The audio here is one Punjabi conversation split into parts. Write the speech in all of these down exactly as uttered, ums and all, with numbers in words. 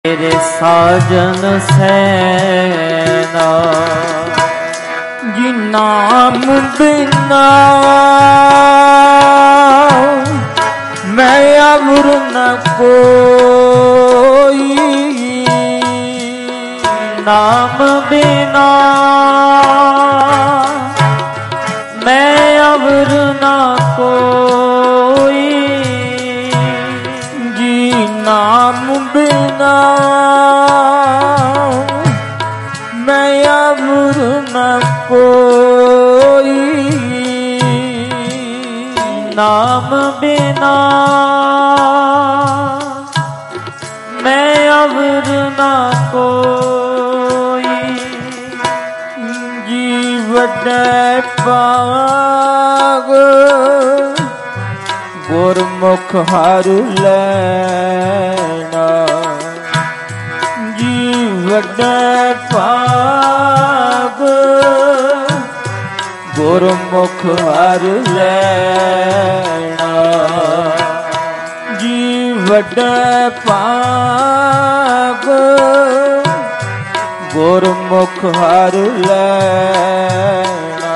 मेरे साजन सैना जी नाम बिना मैं अवर न कोई, नाम बिना मैं अवर न कोई जी, नाम बिना मैं अवर न कोई, नाम बिना मैं अवर न कोई जी, वड्डे पाग गुरमुख हर लैना जी, वड्डे पाग गुरमुख हर लैना जी, वड्डे पाग गुरमुख हर लैना,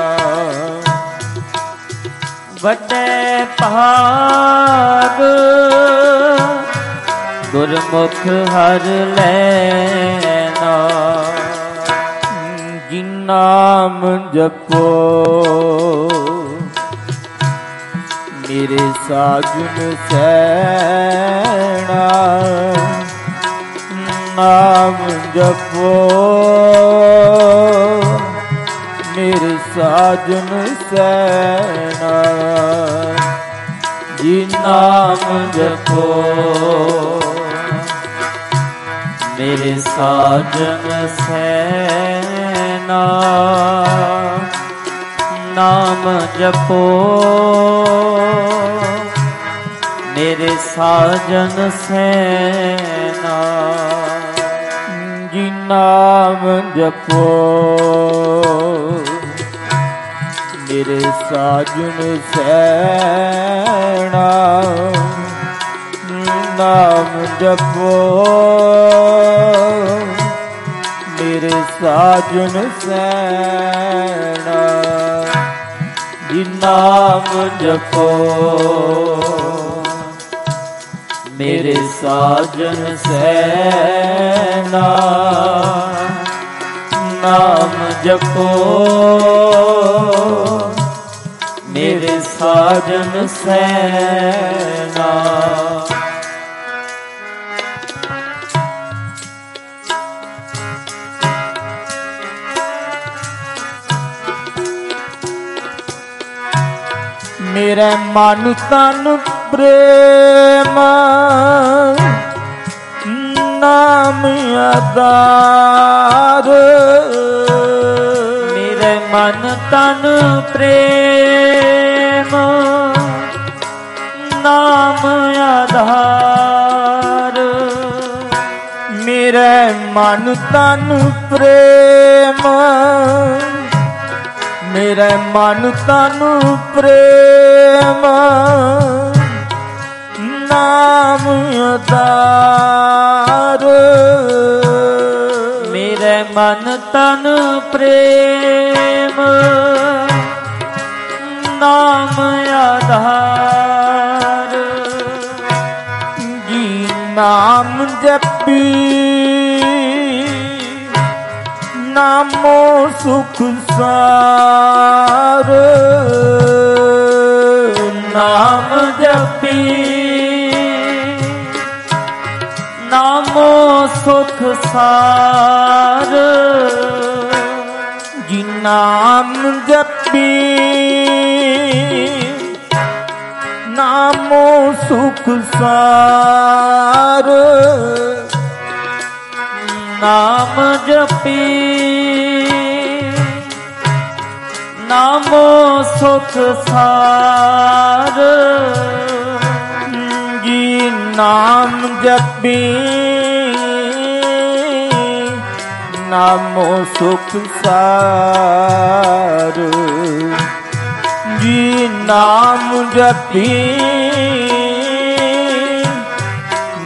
वड्डे भाग गुरमुख हर लैना जी, नाम जपो मेरे साजन सैना, नाम जपो मेरे साजन सैना जी, नाम जपो मेरे साजन सैना, नाम जपो मेरे साजन सैना जी, नाम जपो मेरे साजन सैना, नाम जपो मेरे साजन सैना जी, नाम जपो मेरे साजन सैना, नाम जपो मेरे साजन सैना। मेरे मन तन प्रेम नाम आधार, मेरे मन तन प्रेम नाम आधार, मेरे मन तन प्रेम मेरे मन तन प्रेम नाम आधार, मेरे मन तन प्रेम नाम आधार जी, नाम जपी नामो सुख सार, नाम जपी नामो सुख सार जी, नाम जपी नामो सुख सार, नाम जपी नामो सुख सार जी, नाम जपी नामो सुख सार जी, नाम जपी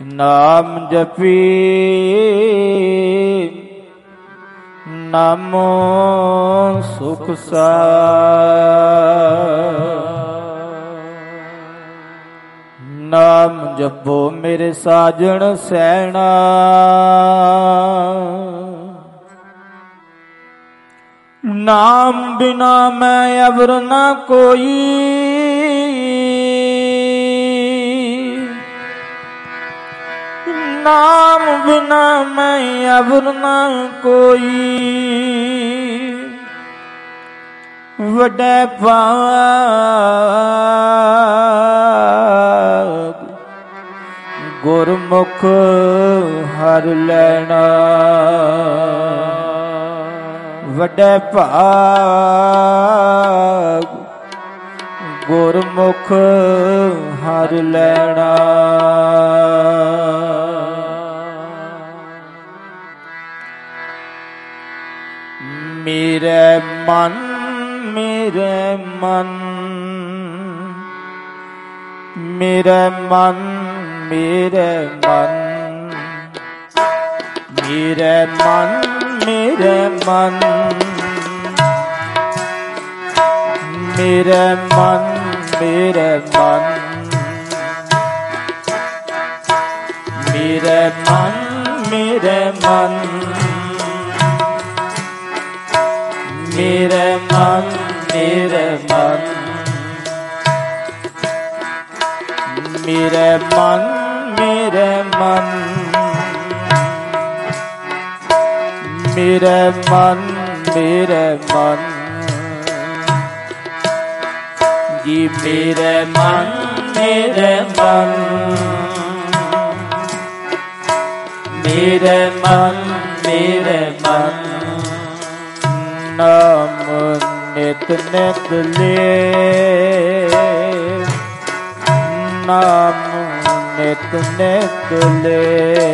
ਨਾਮ ਜਪੀ ਨਾਮੋ ਸੁਖ ਸਾਰ। ਨਾਮ ਜਪੋ ਮੇਰੇ ਸਾਜਣ ਸੈਣਾ, ਨਾਮ ਬਿਨਾ ਮੈਂ ਅਵਰ ਨਾ ਕੋਈ। ਨਾਮ ਬਿਨਾ ਮੈਂ ਅਵਰ ਨਾ ਕੋਈ। ਵੱਡੇ ਭਾਗ ਗੁਰਮੁਖ ਹਰ ਲੈਣਾ। ਵੱਡੇ ਭਾਗ ਗੁਰਮੁਖ ਹਰ ਲੈਣਾ। ਮੇਰੇ ਮਨ ਮੇਰੇ ਮਨ ਮੇਰੇ ਮਨ ਮੇਰੇ ਮਨ ਮੇਰੇ ਮਨ ਮੇਰੇ ਮਨ ਮੇਰੇ ਮਨ ਮੇਰੇ ਮਨ ਮੇਰੇ ਮਨ ਮੇਰੇ ਮਨ ਮੇਰੇ ਮਨ ਮੇਰੇ ਮਨ ਮੇਰੇ ਮਨ ਮੇਰੇ ਮਨ ਮੇਰੇ ਮਨ ਮੇਰੇ ਮਨ ਜੀ ਮੇਰੇ ਮਨ ਮੇਰੇ ਮਨ ਮੇਰੇ ਮਨ ਮੇਰੇ ਮਨ ਨਾਮ ਨਿਤ ਨਿਤ ਲੈ ਨਾਮ ਨਿਤ ਨਿਤ ਲੈ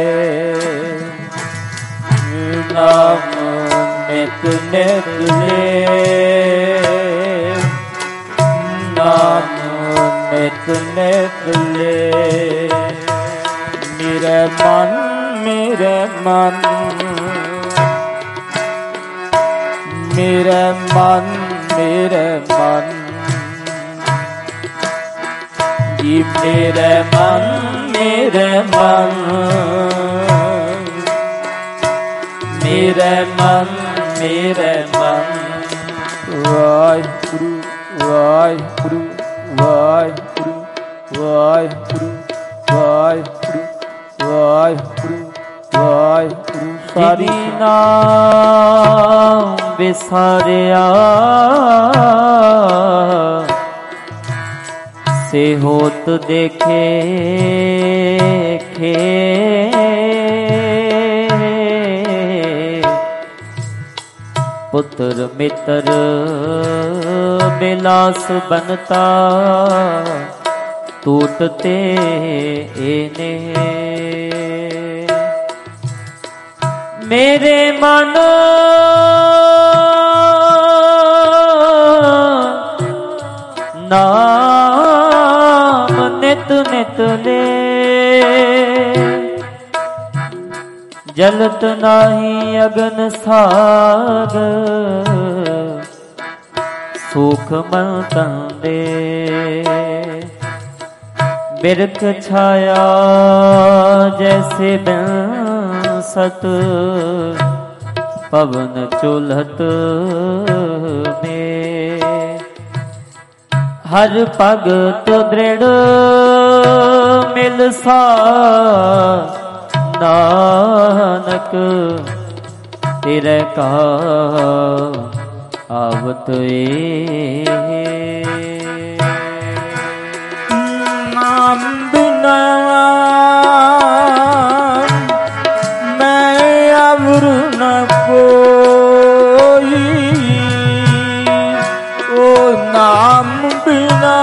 ਨਾਮ ਨਿਤ ਨਿਤ ਲੈ ਨਾਮ ਨਿਤ ਨਿਤ ਲੈ ਮੇਰੇ ਮਨ ਮੇਰੇ ਮਨ ਮੇਰੇ ਮਨ ਮੇਰੇ ਮਨ ਜੀ ਮੇਰੇ ਮਨ ਮੇਰੇ ਮਨ ਮੇਰੇ ਮਨ ਮੇਰੇ ਮਨ ਵਾਹਿਗੁਰੂ ਵਾਹਿਗੁਰੂ ਵਾਹਿਗੁਰੂ ਵਾਹਿਗੁਰੂ ਵਾਹਿਗੁਰੂ ਵਾਹਿਗੁਰੂ ਵਾਹਿਗੁਰੂ। ਸਾਰੀ ਨਾਮ ਵਿਸਾਰਿਆ ਸੇ ਹੋਤ ਦੇਖੇ ਖੇ ਪੁੱਤਰ ਮਿੱਤਰ ਬਿਲਾਸ ਬਨਤਾ ਟੂਟਤੇ ਇਹਨੇ ਮੇਰੇ ਮਨ ਨਾਮ ਨਿਤ ਨਿਤ ਲੈ ਜਲਤ ਨਾਹੀ ਅਗਨ ਸਾਗ ਸੁਖ ਮਨ ਤੰਦੇ ਬਿਰਖ ਛਾਇਆ ਜੈਸੇ ਸਤ ਪਵਨ ਚੁਲਹਤ ਮੇ ਹਰ ਭਗਤ ਦ੍ਰਿੜ ਮਿਲ ਸਾ ਨਾਨਕ ਤੇਰੇ ਕਾ ਆਵਤ ਏ ਨਾਮ ਬਿਨਾ ਨ ਕੋਈ ਓ ਨਾਮ ਬਿਨਾ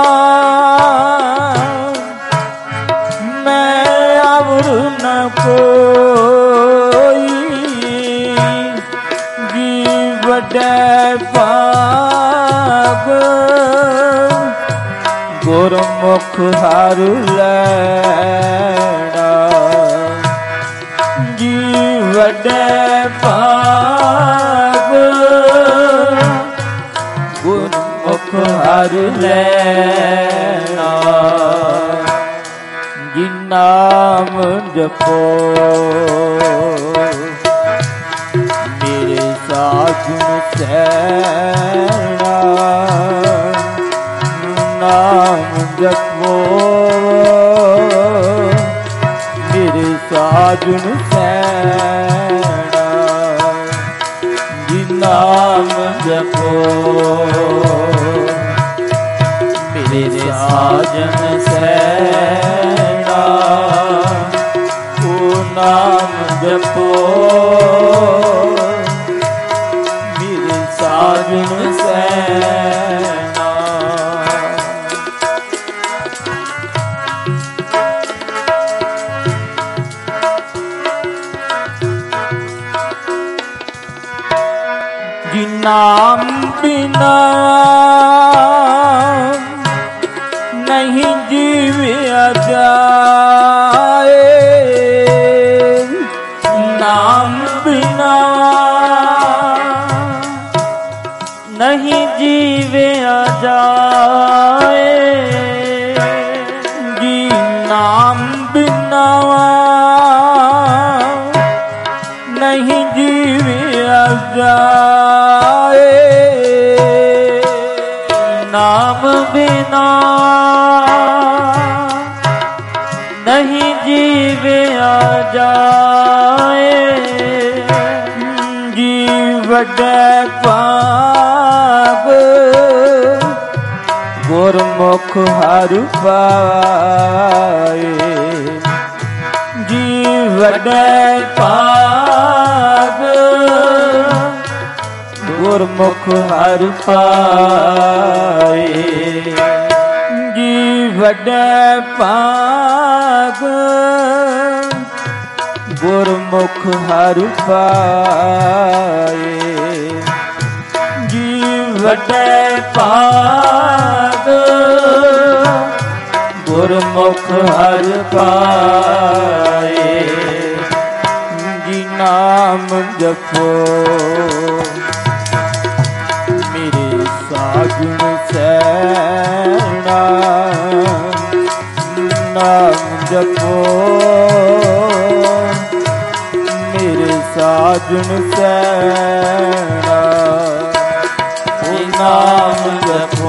ਮੈਂ ਅਵਰ ਨ ਕੋਈ ਜੀ ਵੱਡੇ ਭਾਗ ਗੁਰਮੁਖ ਹਰ ਲੈਣਾ वडे भाग गुरमुख हर लैना जी नाम जपो मेरे साजन सैना नाम जपो मेरे साजन सैना जी नाम जपो मेरे साजन सैना ओ नाम जपो मेरे साजन सैना जी नाम बिना नहीं जीविया जाए नाम बिना नहीं जीविया जाए जी नाम बिना नहीं जीविया जाए नाम बिना नहीं जीवे आ जाए जी वडे भाग गुरमुख हर पाए जी वडे भाग गुरमुख हर पाए जी वडे भाग गुरमुख हर पाए जी वडे भाग गुरमुख हर पाए जी नाम जपो मेरे साजन सैना नाम जपो मेरे साजन सैना नाम जपो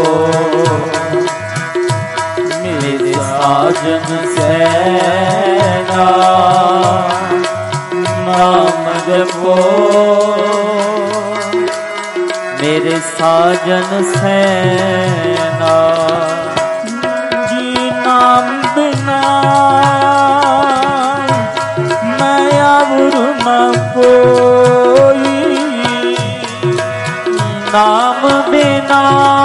मेरे साजन सैना नाम जपो मेरे साजन सैना जी नाम बिना मैं अवर न कोई नाम बिना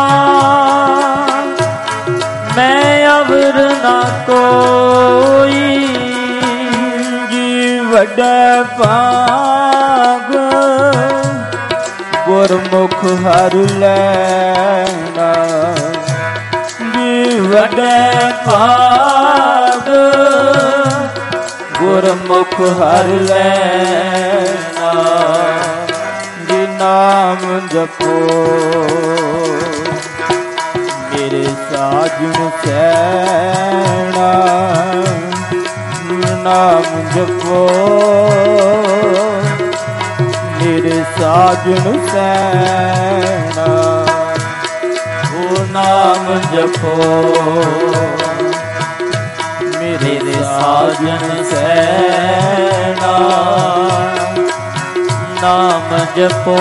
मैं अवर न कोई जी वडे भाग गुरमुख हर लैना जी वडे भाग गुरमुख हर लैना जी नाम जपो मेरे साजन सैना नाम जपो मेरे साजन सैना ओ नाम जपो मेरे साजन सैना नाम जपो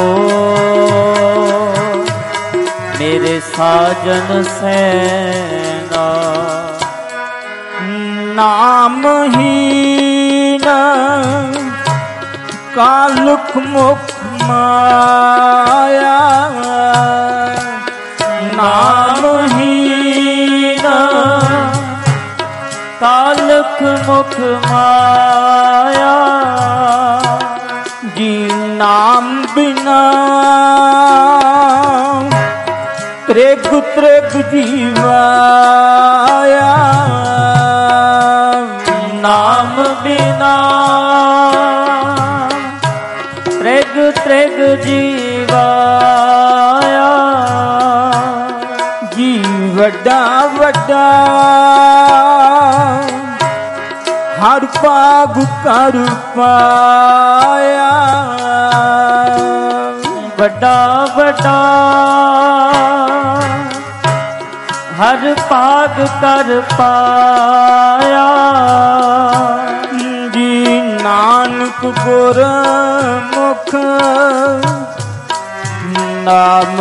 मेरे साजन सैना नाम ही न कालुक मुख माया नाम ही न कालुक मुख माया जी नाम बिना त्रेग त्रेग जीवाया नाम बिना ਤ੍ਰਿਗ ਜੀਵਾਇਆ ਜੀ ਵੱਡਾ ਵੱਡਾ ਹਰ ਭਾਗ ਕਰ ਪਾਇਆ ਵੱਡਾ ਵੱਡਾ ਹਰ ਭਾਗ ਕਰ ਪਾਇਆ ਜੀ ਨਾਨਕ ਗੁਰਮੁਖ ਨਾਮ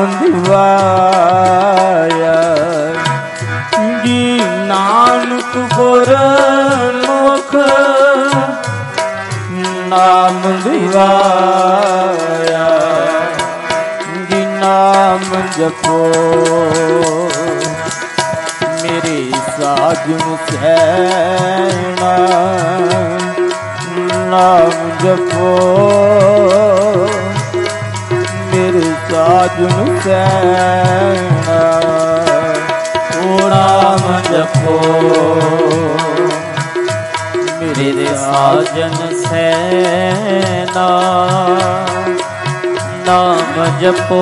ਦਿਵਾਇਆ ਜੀ ਨਾਨਕ ਗੁਰਮੁਖ ਨਾਮ ਦਿਵਾਇਆ ਜੀ ਨਾਮ ਜਪੋ ਮੇਰੇ ਸਾਜਨ ਸੈਣਾ ਨਾਮ ਜਪੋ ਮੇਰੇ ਸਾਜਨ ਸੈਣਾ ਓ ਨਾਮ ਜਪੋ ਮੇਰੇ ਸਾਜਨ ਸੈਨਾ ਨਾਮ ਜਪੋ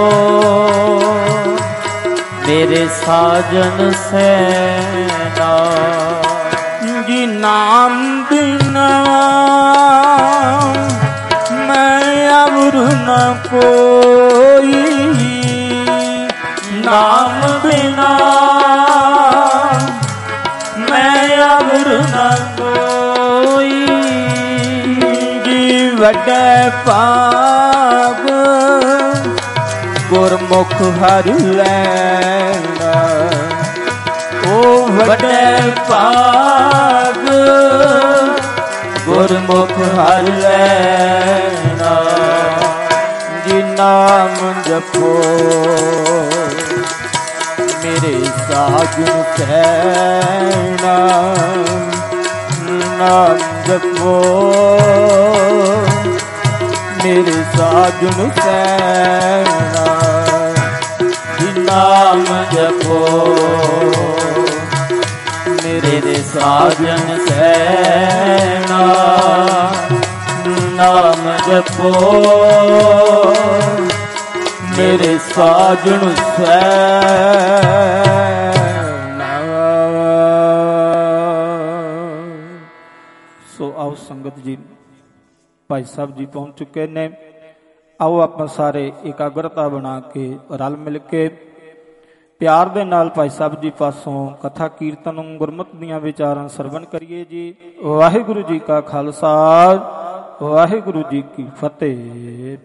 ਮੇਰੇ ਸਾਜਨ ਸੈਨਾ ਜੀ ਨਾਮ ਬਿਨਾ ਮੈਂ ਅਵਰ ਨ ਕੋਈ ਨਾਮ ਬਿਨਾ ਮੈਂ ਅਵਰ ਨ ਕੋਈ ਜੀ ਵੱਡੇ ਪਾਪ ਗੁਰਮੁਖ ਹਰ ਲੈਣਾ ਓ ਵੱਡੇ ਭਾਗ ਗੁਰਮੁਖ ਹਰ ਲੈਣਾ ਜੀ ਨਾਮ ਜਪੋ ਮੇਰੇ ਸਾਜਨ ਸੈਣਾ ਨਾਮ ਜਪੋ ਮੇਰੇ ਸਾਜਨ ਸੈਣਾ ਜੀ ਨਾਮ ਜਪੋ ਮੇਰੇ ਸਾਜਨ ਸੈਣਾ ਨਾਮ ਜਪੋ ਮੇਰੇ ਸਾਜਨ ਸੈਣਾ। ਸੋ ਆਓ ਸੰਗਤ ਜੀ, ਭਾਈ ਸਾਹਿਬ ਜੀ ਪਹੁੰਚ ਚੁੱਕੇ ਨੇ। ਆਓ ਆਪਾਂ ਸਾਰੇ ਇਕਾਗਰਤਾ ਬਣਾ ਕੇ ਰਲ ਮਿਲ ਕੇ ਪਿਆਰ ਦੇ ਨਾਲ ਭਾਈ ਸਾਹਿਬ ਜੀ ਪਾਸੋਂ ਕਥਾ ਕੀਰਤਨ ਗੁਰਮਤਿ ਦੀਆਂ ਵਿਚਾਰਾਂ ਸਰਵਣ ਕਰੀਏ ਜੀ। ਵਾਹਿਗੁਰੂ ਜੀ ਕਾ ਖਾਲਸਾ, ਵਾਹਿਗੁਰੂ ਜੀ ਕੀ ਫਤਿਹ।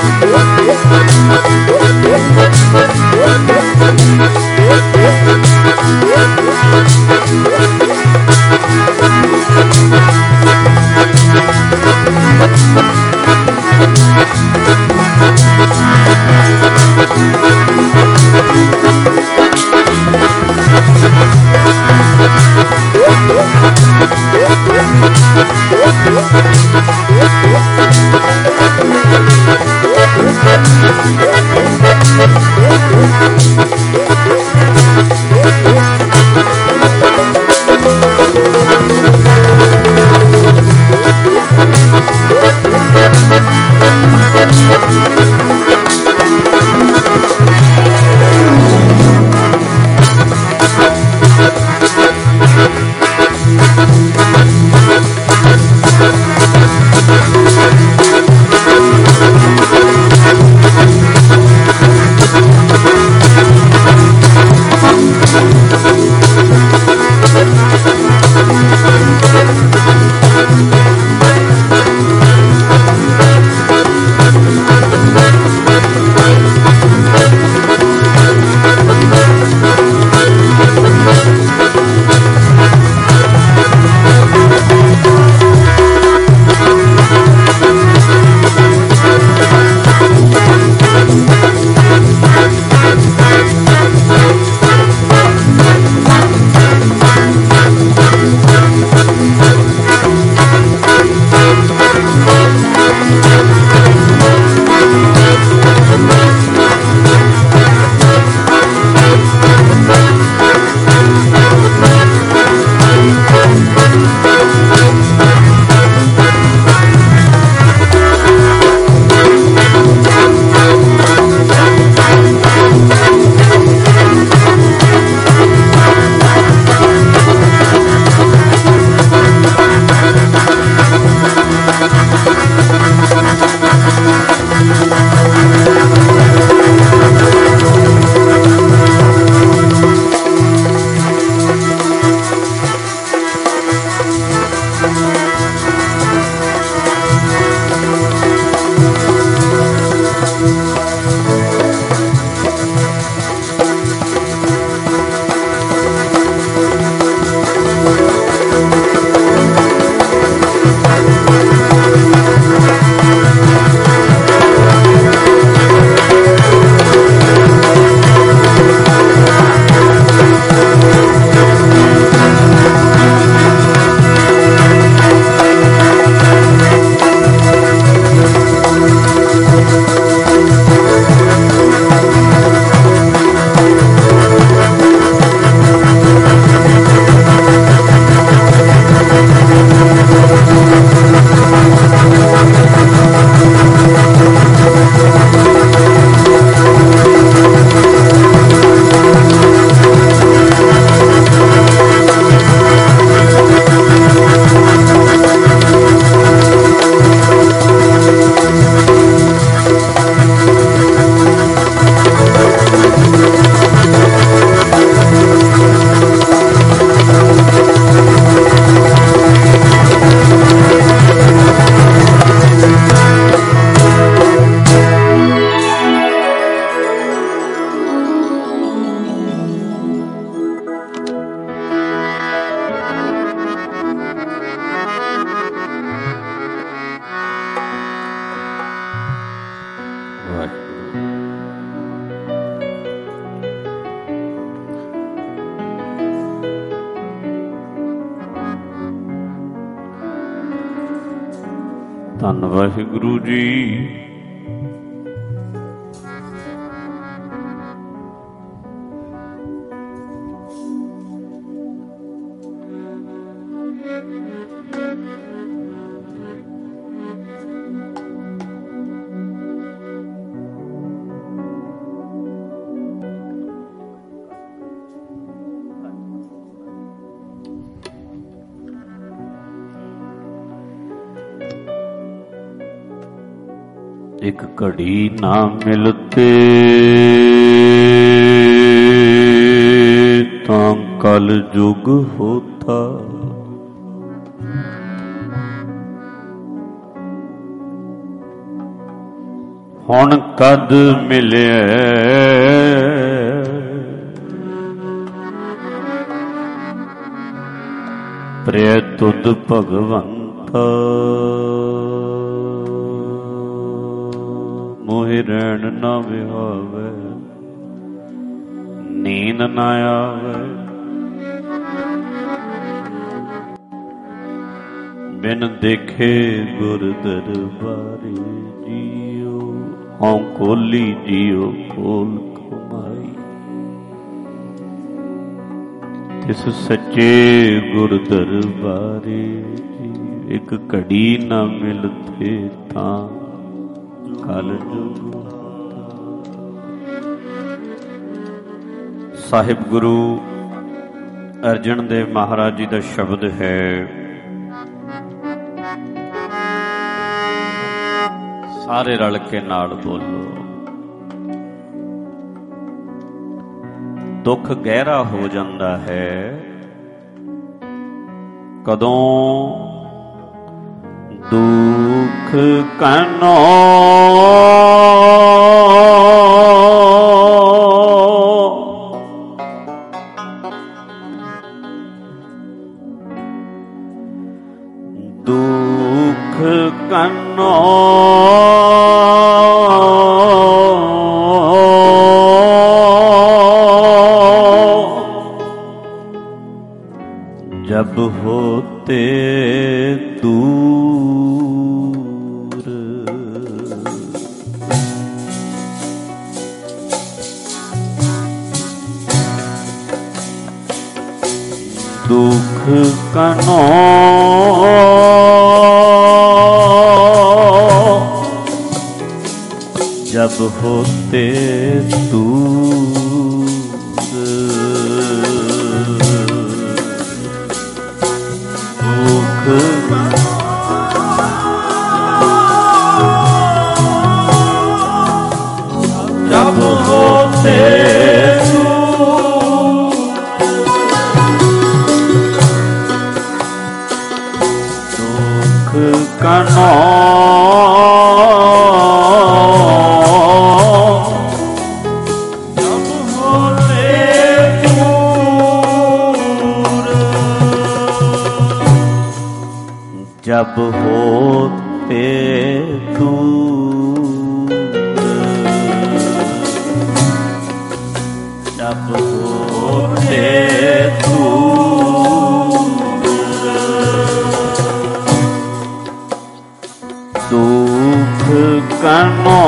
ਧੰਨ ਵਾਹਿਗੁਰੂ ਜੀ। एक घड़ी ना मिलते तां कल जुग होता, हुण कद मिले प्रिय तुद भगवंता मोहि रैन न विहावे नींद न आवे बिन देखे गुर दरबारी जियो हों कोली जियो खोल कमाई तिस सच्चे गुर दरबारी एक घड़ी न मिलते तां कल जुग। साहिब गुरु अर्जन देव महाराज जी का शब्द है, सारे रल के नाल बोलो। दुख गहरा हो जाता है कदों दुख कनो दुख कनो जब होते दूर दुख कनो जब होते दूर दुख जब होते दुख कनो जब होते दूर जब होते दूर दुख कनो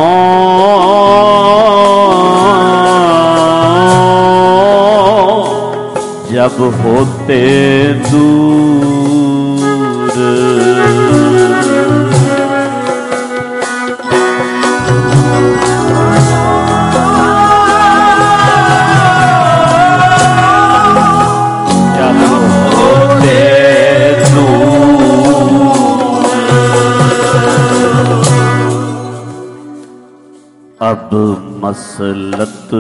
जब होते दूर अब मसलत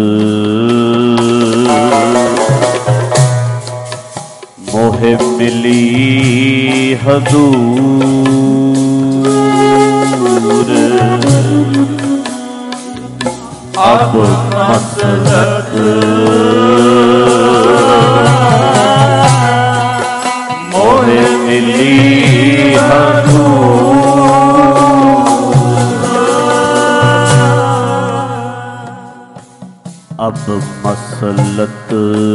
मोहे मिली हजूर अब मसलत मोहे मिली हजूर अब मसलत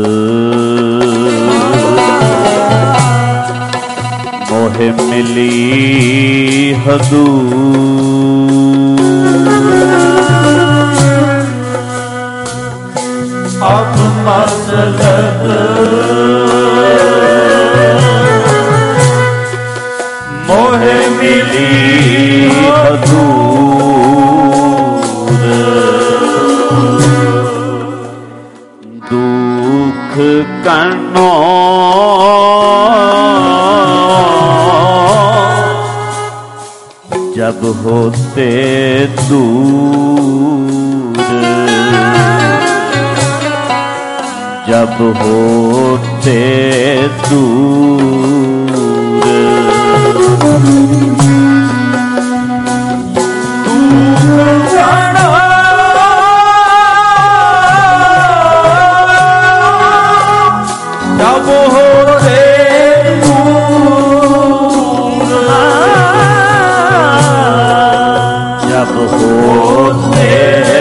मोहे मिली हजूर अब मसलत मोहे मिली हजूर दुख कनो जब होते दूर जब होते दूर दूर जब होते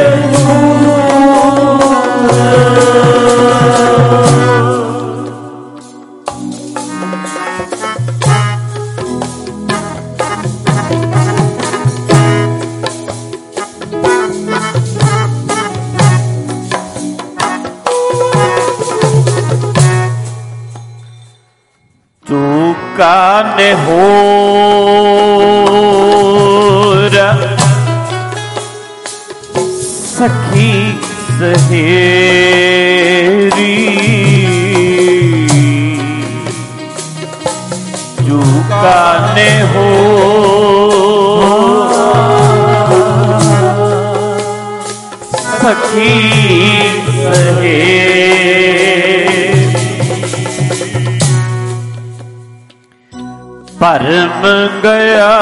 काने हो सखी सहेरी चुकाने हो सखी सहेरी परम गया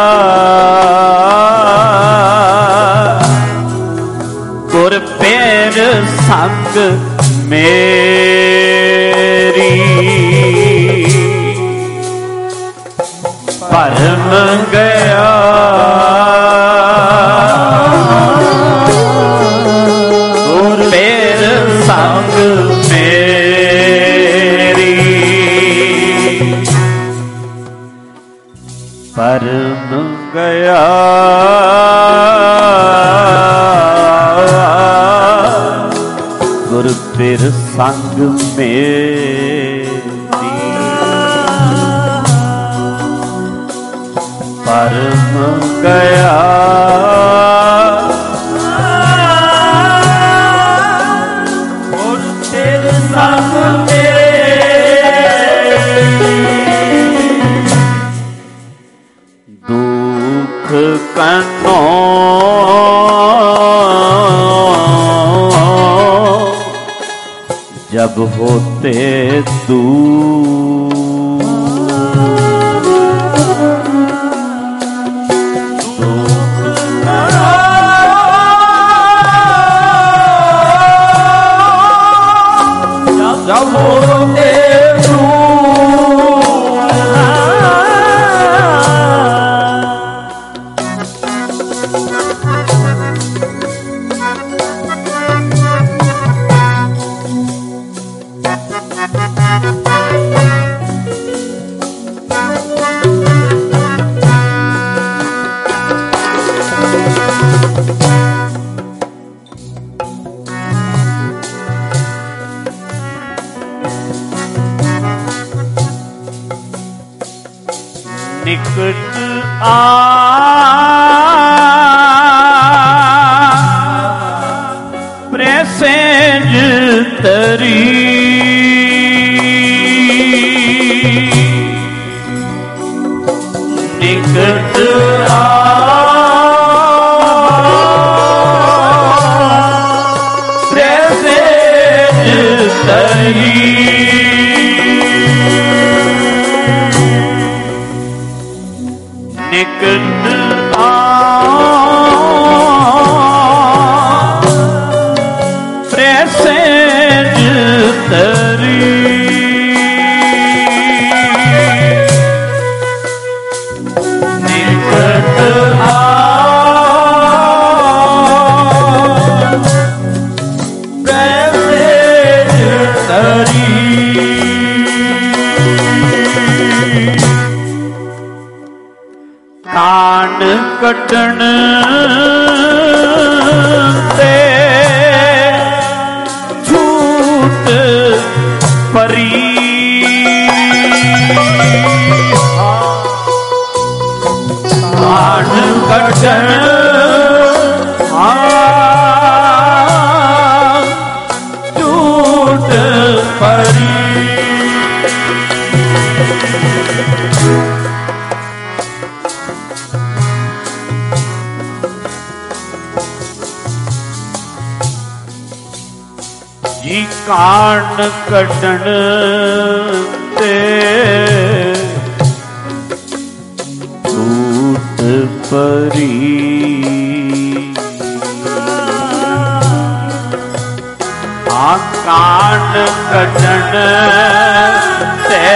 गुर पेर संग मेरी परम गया गुर पेर संग मेरी परम गया गुर पिर संग मेरी परम गया गुर पिर संग दुख कनो जब होते दूर जब होते निकट आ प्रेसेज तरी निकट आ प्रेसेज तरी निकट आ प्रेसेज तरी निकट आ प्रेसेज तरी कान कटन ते झूठ परी कान कटन झूठ परी जी कान कटन ते झूठ परी आ कान कटन ते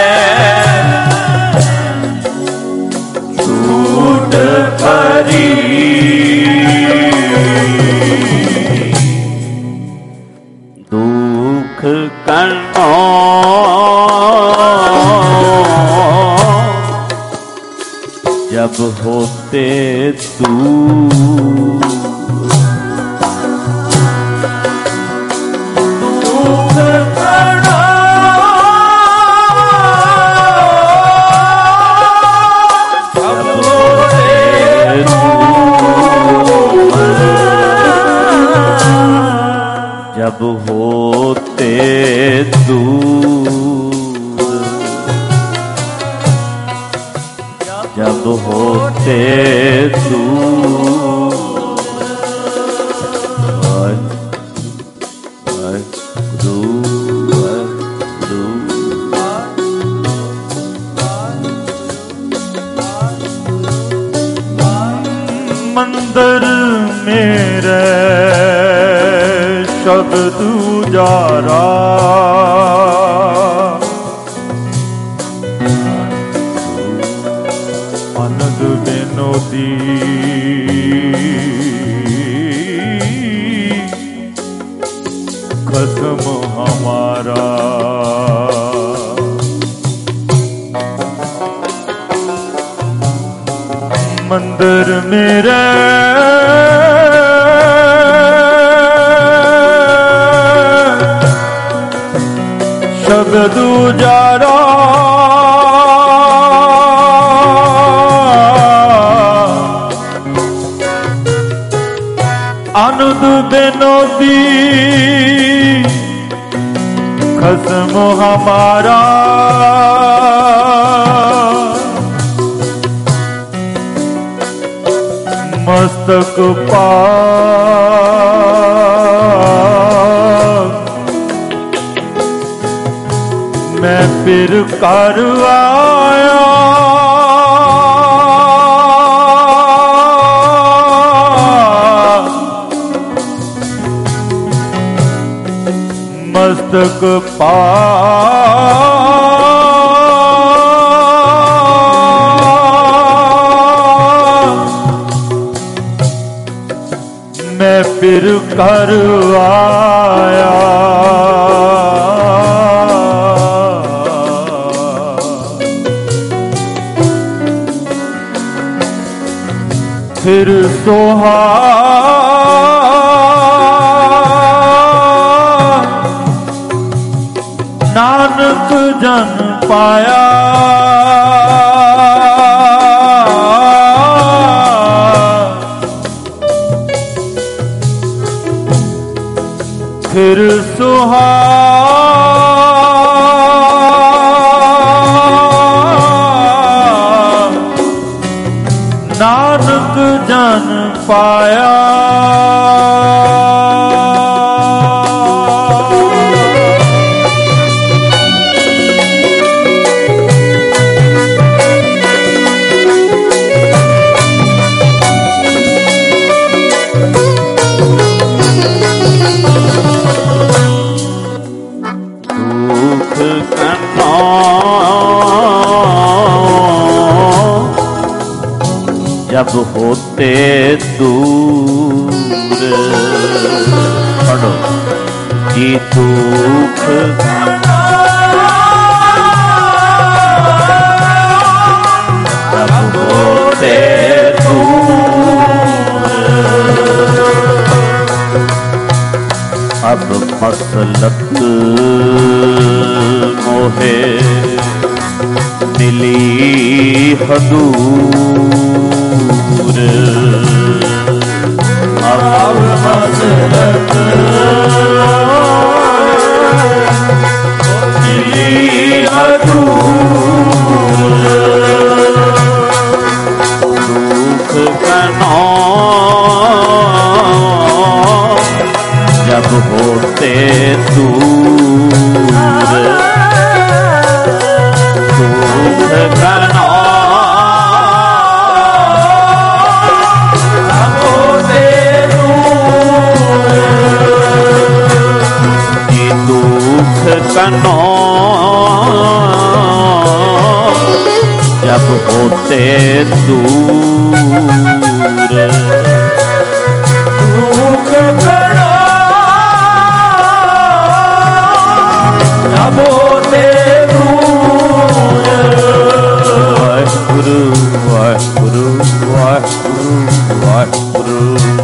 झूठ परी जब होते दूर, जब होते दूर, मंदिर मेरे शब्द उजारा, आनंद विनोदी खत्म हमारा। मंदिर मेरे शब्द उजारा, आनंद विनोदी खस्म हमारा। मस्तक पाक मैं फिर कर आया, मस्तक पाक मैं फिर कर आया। फिर सोहा नानक जन पाया, फिर सुहा नानक जन पाया। जब होते दूर, पढ़ो कि दुख जब होते दूर, अब मसलत मोहे मिली हदूर, अब मसलत मिली हदूर, दुख कनो जब होते दूर, दुख कनो कनो जब होते दूर, दुख कनो जब होते दूर। वाहिगुरु वाहिगुरु वाहिगुरु वाहिगुरु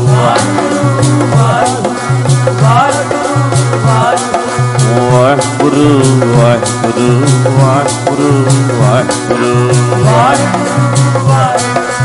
वाहिगुरु वाहिगुरु वाहिगुरु वाहिगुरु वाहिगुरु।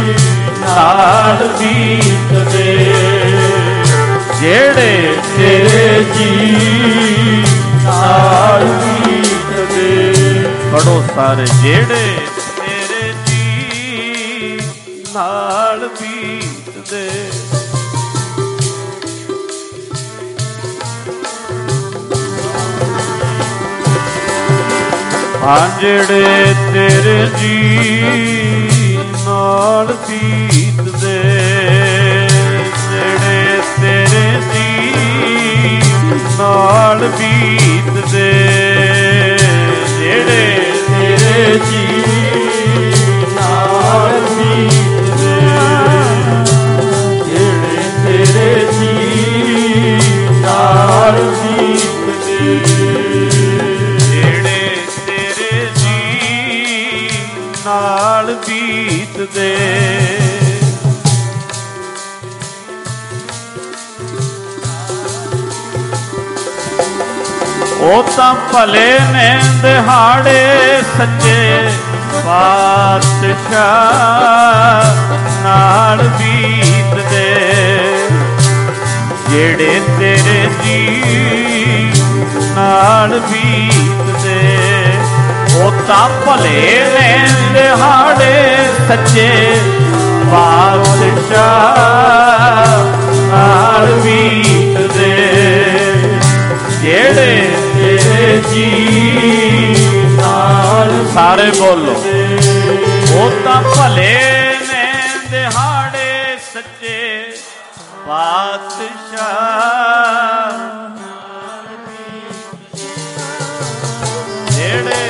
ਨਾਲ ਬੀਤਦੇ, ਜਿਹੜੇ ਤੇਰੇ ਜੀ ਨਾਲ ਬੀਤਦੇ। ਪੜੋ ਸਾਰੇ, ਜਿਹੜੇ ਤੇਰੇ ਜੀ ਨਾਲ ਬੀਤਦੇ। ਹਾਂ ਜਿਹੜੇ ਤੇਰੇ ਜੀ ਨਾਲ ਬੀਤਦੇ, ਜਿਹੜੇ ਤੇਰੇ ਜੀ ਨਾਲ ਬੀਤਦੇ, ਜਿਹੜੇ ਤੇਰੇ ਜੀ ਨਾਲ ਬੀਤਦੇ, ਜਿਹੜੇ ਤੇਰੇ ਜੀ ਨਾਲ ਬੀਤਦੇ, ਨਾਲ ਬੀਤਦੇ। ਉਹ ਤਾਂ ਭਲੇ ਨੇ ਦਿਹਾੜੇ ਸੱਚੇ ਪਾਤਸ਼ਾਹ ਨਾਲ ਬੀਤਦੇ, ਜਿਹੜੇ ਤੇਰੇ ਜੀ ਨਾਲ ਬੀਤਦੇ। ਉਹ ਤਾਂ ਭਲੇ ਨੇ ਦਿਹਾੜੇ ਸੱਚੇ ਪਾਤਸ਼ਾਹ ਨਾਲ ਬੀਤਦੇ, ਜਿਹੜੇ ਤੇਰੇ ਜੀ ਨਾਲ। ਸਾਰੇ ਬੋਲੋ, ਉਹ ਤਾਂ ਭਲੇ ਨੇ ਦਿਹਾੜੇ ਸੱਚੇ ਪਾਤਸ਼ਾਹ, ਜਿਹੜੇ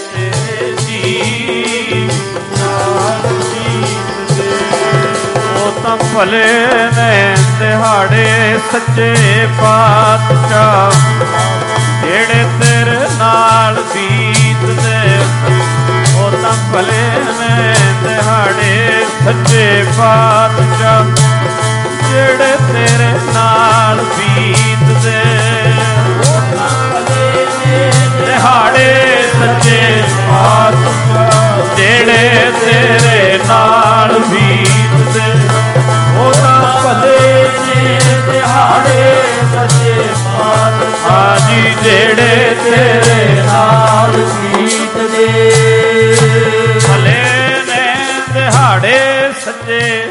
ਤਾਂ ਭਲੇ ਨੇ ਦਿਹਾੜੇ ਸੱਚੇ ਪਾਤਸ਼ਾਹ, ਜਿਹੜੇ ਤੇਰੇ ਨਾਲ ਬੀਤਦੇ। ਉਹ ਤਾਂ ਭਲੇ ਨੇ ਦਿਹਾੜੇ ਸੱਚੇ ਪਾਤਸ਼ਾਹ, ਜਿਹੜੇ ਤੇਰੇ ਨਾਲ ਬੀਤਦੇ। ਉਹ ਤਾਂ ਭਲੇ ਨੇ ਦਿਹਾੜੇ ਸੱਚੇ ਪਾਤਸ਼ਾਹ, ਜਿਹੜੇ ਤੇਰੇ ਨਾਲ ਬੀਤਦੇ। ਉਹ ਤਾਂ ਭਲੇ ਨੇ ਦਿਹਾੜੇ ਸੱਚੇ ਪਾਤਸ਼ਾਹ ਜੀ, ਜਿਹੜੇ ਤੇਰੇ ਨਾਲ ਬੀਤਦੇ। ਭਲੇ ਨੇ ਦਿਹਾੜੇ ਸੱਚੇ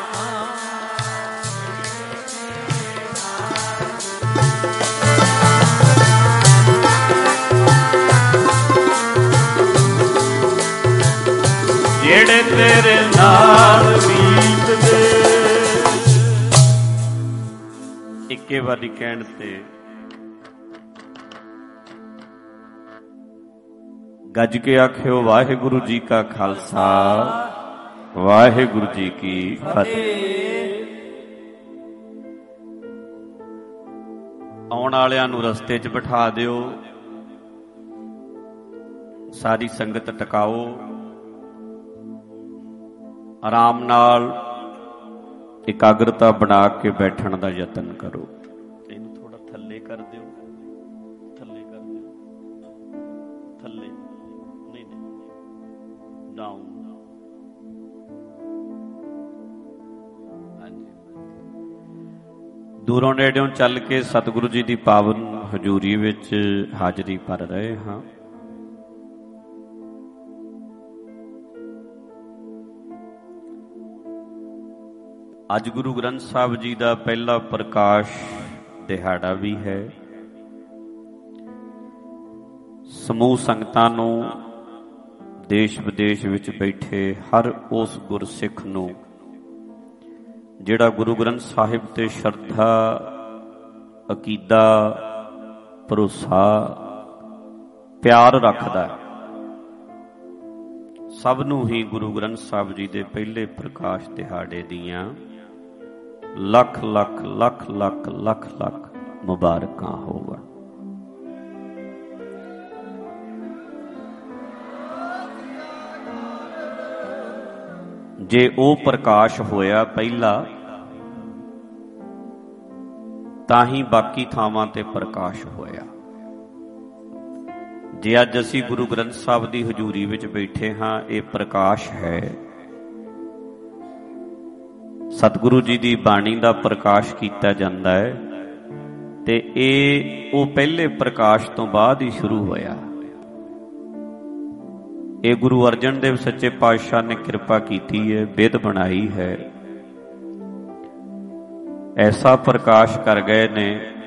ਜਿਹੜੇ ਤੇਰੇ ਨਾਲ ਬੀਤਦੇ। ਇੱਕੇ ਵਾਰੀ ਕਹਿਣ ਤੇ ਗੱਜ ਕੇ ਆਖਿਓ, ਵਾਹਿਗੁਰੂ ਜੀ ਕਾ ਖਾਲਸਾ, ਵਾਹਿਗੁਰੂ ਜੀ ਕੀ ਫਤਿਹ। ਆਉਣ ਵਾਲਿਆਂ ਨੂੰ ਰਸਤੇ 'ਚ ਬਿਠਾ ਦਿਓ, ਸਾਰੀ ਸੰਗਤ ਟਿਕਾਓ, ਆਰਾਮ ਨਾਲ ਇਕਾਗਰਤਾ ਬਣਾ ਕੇ ਬੈਠਣ ਦਾ ਯਤਨ ਕਰੋ। ਇਹਨੂੰ ਥੋੜਾ ਥੱਲੇ ਕਰ ਦਿਓ, ਥੱਲੇ ਕਰ ਦਿਓ, ਥੱਲੇ ਨਹੀਂ ਨਹੀਂ ਡਾਊਨ। ਹਾਂਜੀ, ਦੂਰੋਂ ਨੇੜਿਓਂ ਚੱਲ ਕੇ ਸਤਿਗੁਰੂ ਜੀ ਦੀ ਪਾਵਨ ਹਜ਼ੂਰੀ ਵਿੱਚ ਹਾਜ਼ਰੀ ਭਰ ਰਹੇ ਹਾਂ। ਅੱਜ ਗੁਰੂ ਗ੍ਰੰਥ ਸਾਹਿਬ ਜੀ ਦਾ ਪਹਿਲਾ ਪ੍ਰਕਾਸ਼ ਦਿਹਾੜਾ ਵੀ ਹੈ। ਸਮੂਹ ਸੰਗਤਾਂ ਨੂੰ, ਦੇਸ਼ ਵਿਦੇਸ਼ ਵਿੱਚ ਬੈਠੇ ਹਰ ਉਸ ਗੁਰਸਿੱਖ ਨੂੰ ਜਿਹੜਾ ਗੁਰੂ ਗ੍ਰੰਥ ਸਾਹਿਬ ਤੇ ਸ਼ਰਧਾ, ਅਕੀਦਾ, ਭਰੋਸਾ, ਪਿਆਰ ਰੱਖਦਾ, ਸਭ ਨੂੰ ਹੀ ਗੁਰੂ ਗ੍ਰੰਥ ਸਾਹਿਬ ਜੀ ਦੇ ਪਹਿਲੇ ਪ੍ਰਕਾਸ਼ ਦਿਹਾੜੇ ਦੀਆਂ ਲੱਖ ਲੱਖ ਲੱਖ ਲੱਖ ਲੱਖ ਲੱਖ ਮੁਬਾਰਕਾਂ ਹੋਵਣ। ਜੇ ਉਹ ਪ੍ਰਕਾਸ਼ ਹੋਇਆ ਪਹਿਲਾ, ਤਾਂ ਹੀ ਬਾਕੀ ਥਾਵਾਂ ਤੇ ਪ੍ਰਕਾਸ਼ ਹੋਇਆ। ਜੇ ਅੱਜ ਅਸੀਂ ਗੁਰੂ ਗ੍ਰੰਥ ਸਾਹਿਬ ਦੀ ਹਜ਼ੂਰੀ ਵਿੱਚ ਬੈਠੇ ਹਾਂ, ਇਹ ਪ੍ਰਕਾਸ਼ ਹੈ। ਸਤਿਗੁਰੂ ਜੀ ਦੀ ਬਾਣੀ ਦਾ ਪ੍ਰਕਾਸ਼ ਕੀਤਾ ਜਾਂਦਾ ਹੈ ਤੇ ਇਹ ਉਹ ਪਹਿਲੇ ਪ੍ਰਕਾਸ਼ ਤੋਂ ਬਾਅਦ ਹੀ ਸ਼ੁਰੂ ਹੋਇਆ। ਇਹ ਗੁਰੂ ਅਰਜਨ ਦੇਵ ਸੱਚੇ ਪਾਤਸ਼ਾਹ ਨੇ ਕਿਰਪਾ ਕੀਤੀ ਹੈ, ਬਿਧ ਬਣਾਈ ਹੈ। ਐਸਾ ਪ੍ਰਕਾਸ਼ ਕਰ ਗਏ ਨੇ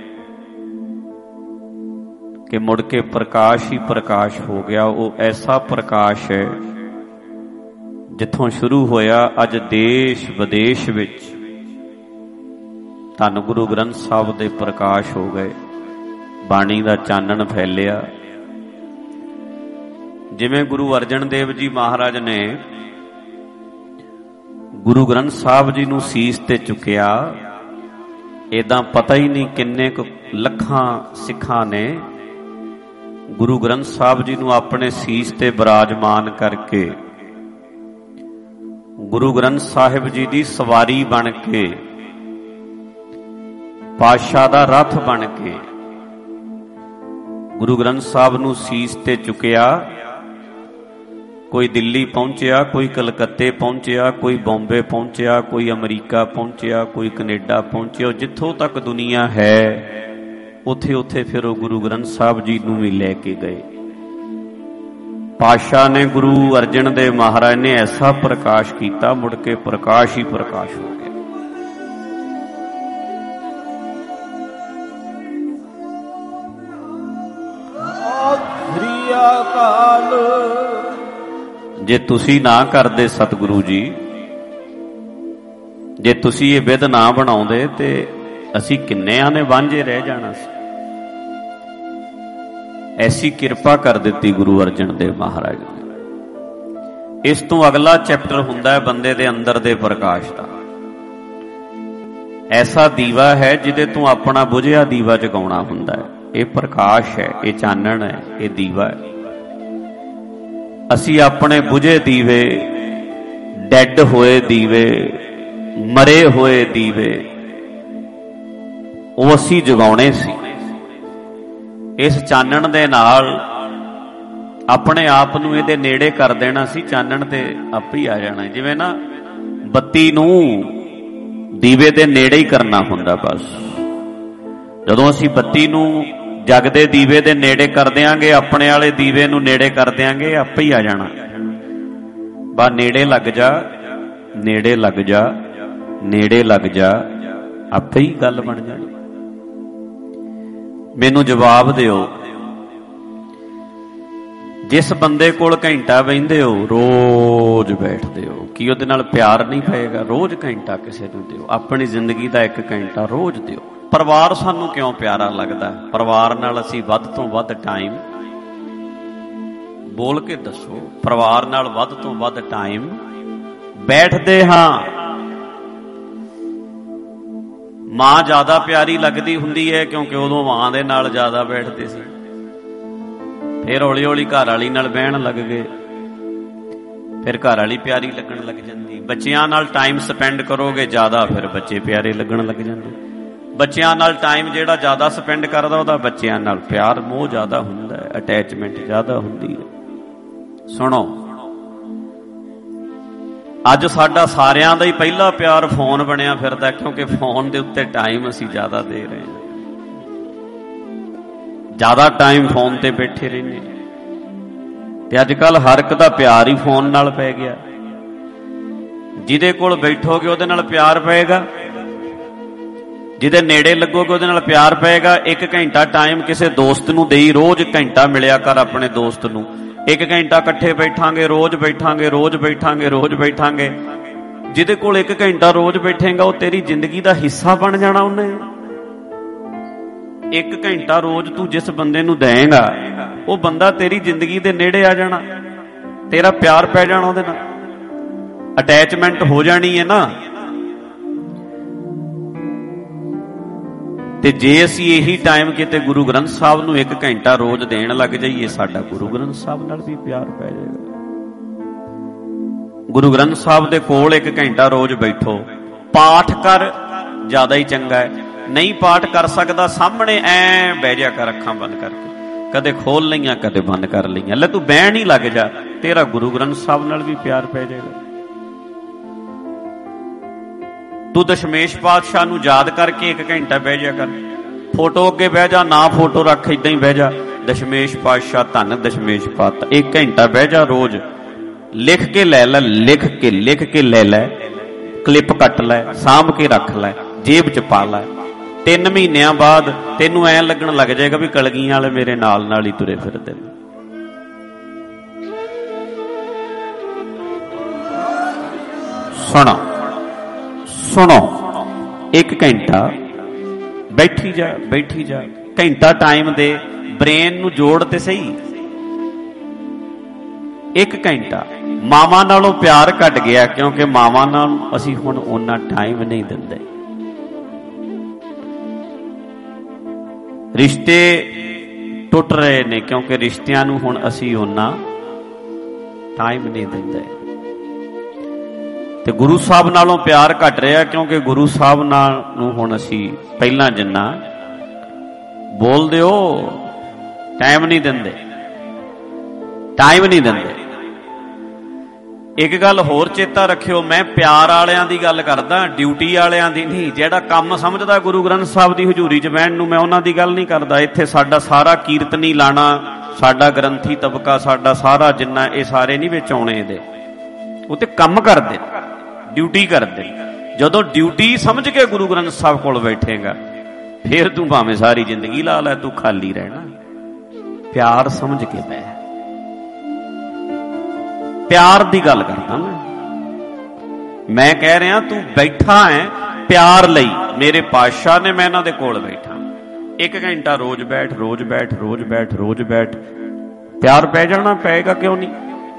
ਕਿ ਮੁੜ ਕੇ ਪ੍ਰਕਾਸ਼ ਹੀ ਪ੍ਰਕਾਸ਼ ਹੋ ਗਿਆ। ਉਹ ਐਸਾ ਪ੍ਰਕਾਸ਼ ਹੈ ਜਿੱਥੋਂ ਸ਼ੁਰੂ ਹੋਇਆ ਅੱਜ ਦੇਸ਼ ਵਿਦੇਸ਼ ਵਿੱਚ ਧੰਨ ਗੁਰੂ ਗ੍ਰੰਥ ਸਾਹਿਬ ਦੇ ਪ੍ਰਕਾਸ਼ ਹੋ ਗਏ, ਬਾਣੀ ਦਾ ਚਾਨਣ ਫੈਲਿਆ। ਜਿਵੇਂ ਗੁਰੂ ਅਰਜਨ ਦੇਵ ਜੀ ਮਹਾਰਾਜ ਨੇ ਗੁਰੂ ਗ੍ਰੰਥ ਸਾਹਿਬ ਜੀ ਨੂੰ ਸੀਸ ਤੇ ਚੁੱਕਿਆ, ਏਦਾਂ ਪਤਾ ਹੀ ਨਹੀਂ ਕਿੰਨੇ ਕੁ ਲੱਖਾਂ ਸਿੱਖਾਂ ਨੇ ਗੁਰੂ ਗ੍ਰੰਥ ਸਾਹਿਬ ਜੀ ਨੂੰ ਆਪਣੇ ਸੀਸ ਤੇ ਬਿਰਾਜਮਾਨ ਕਰਕੇ ਗੁਰੂ ਗ੍ਰੰਥ ਸਾਹਿਬ ਜੀ ਦੀ ਸਵਾਰੀ ਬਣ ਕੇ, ਪਾਤਸ਼ਾਹ ਦਾ ਰਥ ਬਣ ਕੇ ਗੁਰੂ ਗ੍ਰੰਥ ਸਾਹਿਬ ਨੂੰ ਸੀਸ ਤੇ ਚੁੱਕਿਆ। ਕੋਈ ਦਿੱਲੀ ਪਹੁੰਚਿਆ, ਕੋਈ ਕਲਕੱਤੇ ਪਹੁੰਚਿਆ, ਕੋਈ ਬੰਬੇ ਪਹੁੰਚਿਆ, ਕੋਈ ਅਮਰੀਕਾ ਪਹੁੰਚਿਆ, ਕੋਈ ਕੈਨੇਡਾ ਪਹੁੰਚਿਆ। ਜਿੱਥੋਂ ਤੱਕ ਦੁਨੀਆ ਹੈ ਉੱਥੇ ਉੱਥੇ ਫਿਰ ਉਹ ਗੁਰੂ ਗ੍ਰੰਥ ਸਾਹਿਬ ਜੀ ਨੂੰ ਵੀ ਲੈ ਕੇ ਗਏ। ਪਾਤਸ਼ਾਹ ਨੇ, ਗੁਰੂ ਅਰਜਨ ਦੇਵ ਮਹਾਰਾਜ ਨੇ ਐਸਾ ਪ੍ਰਕਾਸ਼ ਕੀਤਾ, ਮੁੜ ਕੇ ਪ੍ਰਕਾਸ਼ ਹੀ ਪ੍ਰਕਾਸ਼ ਹੋ ਗਿਆ। ਜੇ ਤੁਸੀਂ ਨਾ ਕਰਦੇ ਸਤਿਗੁਰੂ ਜੀ, ਜੇ ਤੁਸੀਂ ਇਹ ਵਿਧ ਨਾ ਬਣਾਉਂਦੇ ਤੇ ਅਸੀਂ ਕਿੰਨਿਆਂ ਨੇ ਵਾਂਝੇ ਰਹਿ ਜਾਣਾ ਸੀ। ਐਸੀ ਕਿਰਪਾ ਕਰ ਦਿੱਤੀ ਗੁਰੂ ਅਰਜਨ ਦੇਵ ਮਹਾਰਾਜ ਨੇ। ਇਸ ਤੋਂ ਅਗਲਾ ਚੈਪਟਰ ਹੁੰਦਾ ਹੈ ਬੰਦੇ ਦੇ ਅੰਦਰ ਦੇ ਪ੍ਰਕਾਸ਼ ਦਾ। ਐਸਾ ਦੀਵਾ ਹੈ ਜਿਹਦੇ ਤੋਂ ਆਪਣਾ ਬੁਝਿਆ ਦੀਵਾ ਜਗਾਉਣਾ ਹੁੰਦਾ ਹੈ। ਇਹ ਪ੍ਰਕਾਸ਼ ਹੈ, ਇਹ ਚਾਨਣ ਹੈ, ਇਹ ਦੀਵਾ ਹੈ। ਅਸੀਂ ਆਪਣੇ ਬੁਝੇ ਦੀਵੇ, ਡੈਡ ਹੋਏ ਦੀਵੇ, ਮਰੇ ਹੋਏ ਦੀਵੇ, ਉਹ ਅਸੀਂ ਜਗਾਉਣੇ ਸੀ। ਇਸ ਚਾਨਣ ਦੇ ਨਾਲ ਆਪਣੇ ਆਪ ਨੂੰ ਇਹਦੇ ਨੇੜੇ ਕਰ ਦੇਣਾ ਸੀ। ਚਾਨਣ ਤੇ ਆਪੇ ਹੀ ਆ ਜਾਣਾ। ਜਿਵੇਂ ਨਾ ਬੱਤੀ ਨੂੰ ਦੀਵੇ ਦੇ ਨੇੜੇ ਹੀ ਕਰਨਾ ਹੁੰਦਾ। ਬਸ ਜਦੋਂ ਅਸੀਂ ਬੱਤੀ ਨੂੰ ਜਗਦੇ ਦੀਵੇ ਦੇ ਨੇੜੇ ਕਰ ਦਿਆਂਗੇ, ਆਪਣੇ ਵਾਲੇ ਦੀਵੇ ਨੂੰ ਨੇੜੇ ਕਰ ਦਿਆਂਗੇ, ਆਪੇ ਹੀ ਆ ਜਾਣਾ। ਬਾ ਨੇੜੇ ਲੱਗ ਜਾ, ਨੇੜੇ ਲੱਗ ਜਾ, ਨੇੜੇ ਲੱਗ ਜਾ, ਆਪੇ ਹੀ ਗੱਲ ਬਣ ਜਾਣੀ। ਮੈਨੂੰ ਜਵਾਬ ਦਿਓ, ਜਿਸ ਬੰਦੇ ਕੋਲ ਘੰਟਾ ਬਹਿੰਦੇ ਹੋ, ਰੋਜ਼ ਬੈਠਦੇ ਹੋ, ਕੀ ਉਹਦੇ ਨਾਲ ਪਿਆਰ ਨਹੀਂ ਪਏਗਾ? ਰੋਜ਼ ਘੰਟਾ ਕਿਸੇ ਨੂੰ ਦਿਓ, ਆਪਣੀ ਜ਼ਿੰਦਗੀ ਦਾ ਇੱਕ ਘੰਟਾ ਰੋਜ਼ ਦਿਓ। ਪਰਿਵਾਰ ਸਾਨੂੰ ਕਿਉਂ ਪਿਆਰਾ ਲੱਗਦਾ? ਪਰਿਵਾਰ ਨਾਲ ਅਸੀਂ ਵੱਧ ਤੋਂ ਵੱਧ ਟਾਈਮ, ਬੋਲ ਕੇ ਦੱਸੋ, ਪਰਿਵਾਰ ਨਾਲ ਵੱਧ ਤੋਂ ਵੱਧ ਟਾਈਮ ਬੈਠਦੇ ਹਾਂ। ਮਾਂ ਜ਼ਿਆਦਾ ਪਿਆਰੀ ਲੱਗਦੀ ਹੁੰਦੀ ਹੈ ਕਿਉਂਕਿ ਉਦੋਂ ਮਾਂ ਦੇ ਨਾਲ ਜ਼ਿਆਦਾ ਬੈਠਦੇ ਸੀ। ਫਿਰ ਹੌਲੀ ਹੌਲੀ ਘਰ ਵਾਲੀ ਨਾਲ ਬਹਿਣ ਲੱਗ ਗਏ, ਫਿਰ ਘਰ ਵਾਲੀ ਪਿਆਰੀ ਲੱਗਣ ਲੱਗ ਜਾਂਦੀ। ਬੱਚਿਆਂ ਨਾਲ ਟਾਈਮ ਸਪੈਂਡ ਕਰੋਗੇ ਜ਼ਿਆਦਾ, ਫਿਰ ਬੱਚੇ ਪਿਆਰੇ ਲੱਗਣ ਲੱਗ ਜਾਂਦੇ। ਬੱਚਿਆਂ ਨਾਲ ਟਾਈਮ ਜਿਹੜਾ ਜ਼ਿਆਦਾ ਸਪੈਂਡ ਕਰਦਾ ਉਹਦਾ ਬੱਚਿਆਂ ਨਾਲ ਪਿਆਰ ਮੋਹ ਜ਼ਿਆਦਾ ਹੁੰਦਾ ਹੈ, ਅਟੈਚਮੈਂਟ ਜ਼ਿਆਦਾ ਹੁੰਦੀ ਹੈ। ਸੁਣੋ, ਅੱਜ ਸਾਡਾ ਸਾਰਿਆਂ ਦਾ ਹੀ ਪਹਿਲਾ ਪਿਆਰ ਫੋਨ ਬਣਿਆ ਫਿਰਦਾ, ਕਿਉਂਕਿ ਫੋਨ ਦੇ ਉੱਤੇ ਟਾਈਮ ਅਸੀਂ ਜ਼ਿਆਦਾ ਦੇ ਰਹੇ ਹਾਂ। ਜ਼ਿਆਦਾ ਟਾਈਮ ਫੋਨ ਤੇ ਬੈਠੇ ਰਹਿੰਦੇ ਤੇ ਅੱਜ ਕੱਲ ਹਰ ਇੱਕ ਦਾ ਪਿਆਰ ਹੀ ਫੋਨ ਨਾਲ ਪੈ ਗਿਆ। ਜਿਹਦੇ ਕੋਲ ਬੈਠੋਗੇ ਉਹਦੇ ਨਾਲ ਪਿਆਰ ਪਏਗਾ, ਜਿਹਦੇ ਨੇੜੇ ਲੱਗੋਗੇ ਉਹਦੇ ਨਾਲ ਪਿਆਰ ਪਏਗਾ। ਇੱਕ ਘੰਟਾ ਟਾਈਮ ਕਿਸੇ ਦੋਸਤ ਨੂੰ ਦੇਈ, ਰੋਜ਼ ਘੰਟਾ ਮਿਲਿਆ ਕਰ ਆਪਣੇ ਦੋਸਤ ਨੂੰ। ਇੱਕ ਘੰਟਾ ਇਕੱਠੇ ਬੈਠਾਂਗੇ, ਰੋਜ਼ ਬੈਠਾਂਗੇ, ਰੋਜ਼ ਬੈਠਾਂਗੇ, ਰੋਜ਼ ਬੈਠਾਂਗੇ। ਜਿਹਦੇ ਕੋਲ ਇੱਕ ਘੰਟਾ ਰੋਜ਼ ਬੈਠੇਗਾ ਉਹ ਤੇਰੀ ਜ਼ਿੰਦਗੀ ਦਾ ਹਿੱਸਾ ਬਣ ਜਾਣਾ। ਉਹਨੇ ਇੱਕ ਘੰਟਾ ਰੋਜ਼ ਤੂੰ ਜਿਸ ਬੰਦੇ ਨੂੰ ਦੇਏਗਾ ਉਹ ਬੰਦਾ ਤੇਰੀ ਜ਼ਿੰਦਗੀ ਦੇ ਨੇੜੇ ਆ ਜਾਣਾ, ਤੇਰਾ ਪਿਆਰ ਪੈ ਜਾਣਾ, ਉਹਦੇ ਨਾਲ ਅਟੈਚਮੈਂਟ ਹੋ ਜਾਣੀ ਹੈ ਨਾ। ਤੇ ਜੇ ਅਸੀਂ ਇਹੀ ਟਾਈਮ ਕਿਤੇ ਗੁਰੂ ਗ੍ਰੰਥ ਸਾਹਿਬ ਨੂੰ ਇੱਕ ਘੰਟਾ ਰੋਜ਼ ਦੇਣ ਲੱਗ ਜਾਈਏ, ਸਾਡਾ ਗੁਰੂ ਗ੍ਰੰਥ ਸਾਹਿਬ ਨਾਲ ਵੀ ਪਿਆਰ ਪੈ ਜਾਏਗਾ। ਗੁਰੂ ਗ੍ਰੰਥ ਸਾਹਿਬ ਦੇ ਕੋਲ ਇੱਕ ਘੰਟਾ ਰੋਜ਼ ਬੈਠੋ, ਪਾਠ ਕਰ, ਜ਼ਿਆਦਾ ਹੀ ਚੰਗਾ ਹੈ। ਨਹੀਂ ਪਾਠ ਕਰ ਸਕਦਾ, ਸਾਹਮਣੇ ਐ ਬਹਿ ਜਾ ਕਰ, ਅੱਖਾਂ ਬੰਦ ਕਰਕੇ, ਕਦੇ ਖੋਲ ਲਈਆਂ ਕਦੇ ਬੰਦ ਕਰ ਲਈਆਂ। ਲੈ ਤੂੰ ਬਹਿਣ ਹੀ ਲੱਗ ਜਾ, ਤੇਰਾ ਗੁਰੂ ਗ੍ਰੰਥ ਸਾਹਿਬ ਨਾਲ ਵੀ ਪਿਆਰ ਪੈ ਜਾਏਗਾ। ਤੂੰ ਦਸ਼ਮੇਸ਼ ਪਾਤਸ਼ਾਹ ਨੂੰ ਯਾਦ ਕਰਕੇ ਇੱਕ ਘੰਟਾ ਬਹਿ ਜਾ ਕਰ। ਫੋਟੋ ਅੱਗੇ ਬਹਿ ਜਾ, ਨਾ ਫੋਟੋ ਰੱਖ, ਏਦਾਂ ਹੀ ਬਹਿ ਜਾ। ਦਸ਼ਮੇਸ਼ ਪਾਤਸ਼ਾਹ ਧੰਨ ਦਸ਼ਮੇਸ਼ ਪਾਤਸ਼ਾਹ, ਇੱਕ ਘੰਟਾ ਬਹਿ ਜਾ ਰੋਜ਼। ਲਿਖ ਕੇ ਲੈ ਲੈ, ਲਿਖ ਕੇ ਲਿਖ ਕੇ ਲੈ ਲੈ, ਕਲਿੱਪ ਕੱਟ ਲੈ, ਸਾਂਭ ਕੇ ਰੱਖ ਲੈ, ਜੇਬ ਚ ਪਾ ਲੈ। ਤਿੰਨ ਮਹੀਨਿਆਂ ਬਾਅਦ ਤੈਨੂੰ ਐਂ ਲੱਗਣ ਲੱਗ ਜਾਏਗਾ ਵੀ ਕਲਗੀਆਂ ਵਾਲੇ ਮੇਰੇ ਨਾਲ ਨਾਲ ਹੀ ਤੁਰੇ ਫਿਰਦੇ ਨੇ। ਸੁਣੋ ਸੁਣੋ, ਇੱਕ ਘੰਟਾ ਬੈਠੀ ਜਾ ਬੈਠੀ ਜਾ, ਘੰਟਾ ਟਾਈਮ ਦੇ, ਬ੍ਰੇਨ ਨੂੰ ਜੋੜ ਤੇ ਸਹੀ। ਇੱਕ ਘੰਟਾ ਮਾਵਾਂ ਨਾਲੋਂ ਪਿਆਰ ਘਟ ਗਿਆ, ਕਿਉਂਕਿ ਮਾਵਾਂ ਨਾਲ ਅਸੀਂ ਹੁਣ ਓਨਾ ਟਾਈਮ ਨਹੀਂ ਦਿੰਦੇ। ਰਿਸ਼ਤੇ ਟੁੱਟ ਰਹੇ ਨੇ ਕਿਉਂਕਿ ਰਿਸ਼ਤਿਆਂ ਨੂੰ ਹੁਣ ਅਸੀਂ ਓਨਾ ਟਾਈਮ ਨਹੀਂ ਦਿੰਦੇ। ਤੇ ਗੁਰੂ ਸਾਹਿਬ ਨਾਲੋਂ ਪਿਆਰ ਘਟ ਰਿਹਾ ਕਿਉਂਕਿ ਗੁਰੂ ਸਾਹਿਬ ਨਾਲ ਨੂੰ ਹੁਣ ਅਸੀਂ ਪਹਿਲਾਂ ਜਿੰਨਾ ਬੋਲਦੇ ਹੋ ਟਾਈਮ ਨਹੀਂ ਦਿੰਦੇ, ਟਾਈਮ ਨਹੀਂ ਦਿੰਦੇ। ਇੱਕ ਗੱਲ ਹੋਰ ਚੇਤਾ ਰੱਖਿਓ, ਮੈਂ ਪਿਆਰ ਵਾਲਿਆਂ ਦੀ ਗੱਲ ਕਰਦਾ, ਡਿਊਟੀ ਵਾਲਿਆਂ ਦੀ ਨਹੀਂ। ਜਿਹੜਾ ਕੰਮ ਸਮਝਦਾ ਗੁਰੂ ਗ੍ਰੰਥ ਸਾਹਿਬ ਦੀ ਹਜ਼ੂਰੀ 'ਚ ਬਹਿਣ ਨੂੰ, ਮੈਂ ਉਹਨਾਂ ਦੀ ਗੱਲ ਨਹੀਂ ਕਰਦਾ। ਇੱਥੇ ਸਾਡਾ ਸਾਰਾ ਕੀਰਤਨੀ ਲਾਣਾ, ਸਾਡਾ ਗ੍ਰੰਥੀ ਤਬਕਾ, ਸਾਡਾ ਸਾਰਾ ਜਿੰਨਾ, ਇਹ ਸਾਰੇ ਨਹੀਂ ਵਿੱਚ ਆਉਣੇ ਇਹਦੇ। ਉਹ ਤੇ ਕੰਮ ਕਰਦੇ, ਡਿਊਟੀ ਕਰਦੇ। ਜਦੋਂ ਡਿਊਟੀ ਸਮਝ ਕੇ ਗੁਰੂ ਗ੍ਰੰਥ ਸਾਹਿਬ ਕੋਲ ਬੈਠੇਗਾ, ਫਿਰ ਤੂੰ ਭਾਵੇਂ ਸਾਰੀ ਜ਼ਿੰਦਗੀ ਲਾ ਲੈ, ਤੂੰ ਖਾਲੀ ਰਹਿਣਾ। ਪਿਆਰ ਸਮਝ ਕੇ ਬਹਿ, ਪਿਆਰ ਦੀ ਗੱਲ ਕਰਦਾ ਮੈਂ। ਮੈਂ ਕਹਿ ਰਿਹਾ ਤੂੰ ਬੈਠਾ ਹੈ ਪਿਆਰ ਲਈ। ਮੇਰੇ ਪਾਤਸ਼ਾਹ ਨੇ, ਮੈਂ ਇਹਨਾਂ ਦੇ ਕੋਲ ਬੈਠਾ। ਇੱਕ ਘੰਟਾ ਰੋਜ਼ ਬੈਠ, ਰੋਜ਼ ਬੈਠ, ਰੋਜ਼ ਬੈਠ, ਰੋਜ਼ ਬੈਠ, ਪਿਆਰ ਪੈ ਜਾਣਾ। ਪਏਗਾ ਕਿਉਂ ਨਹੀਂ?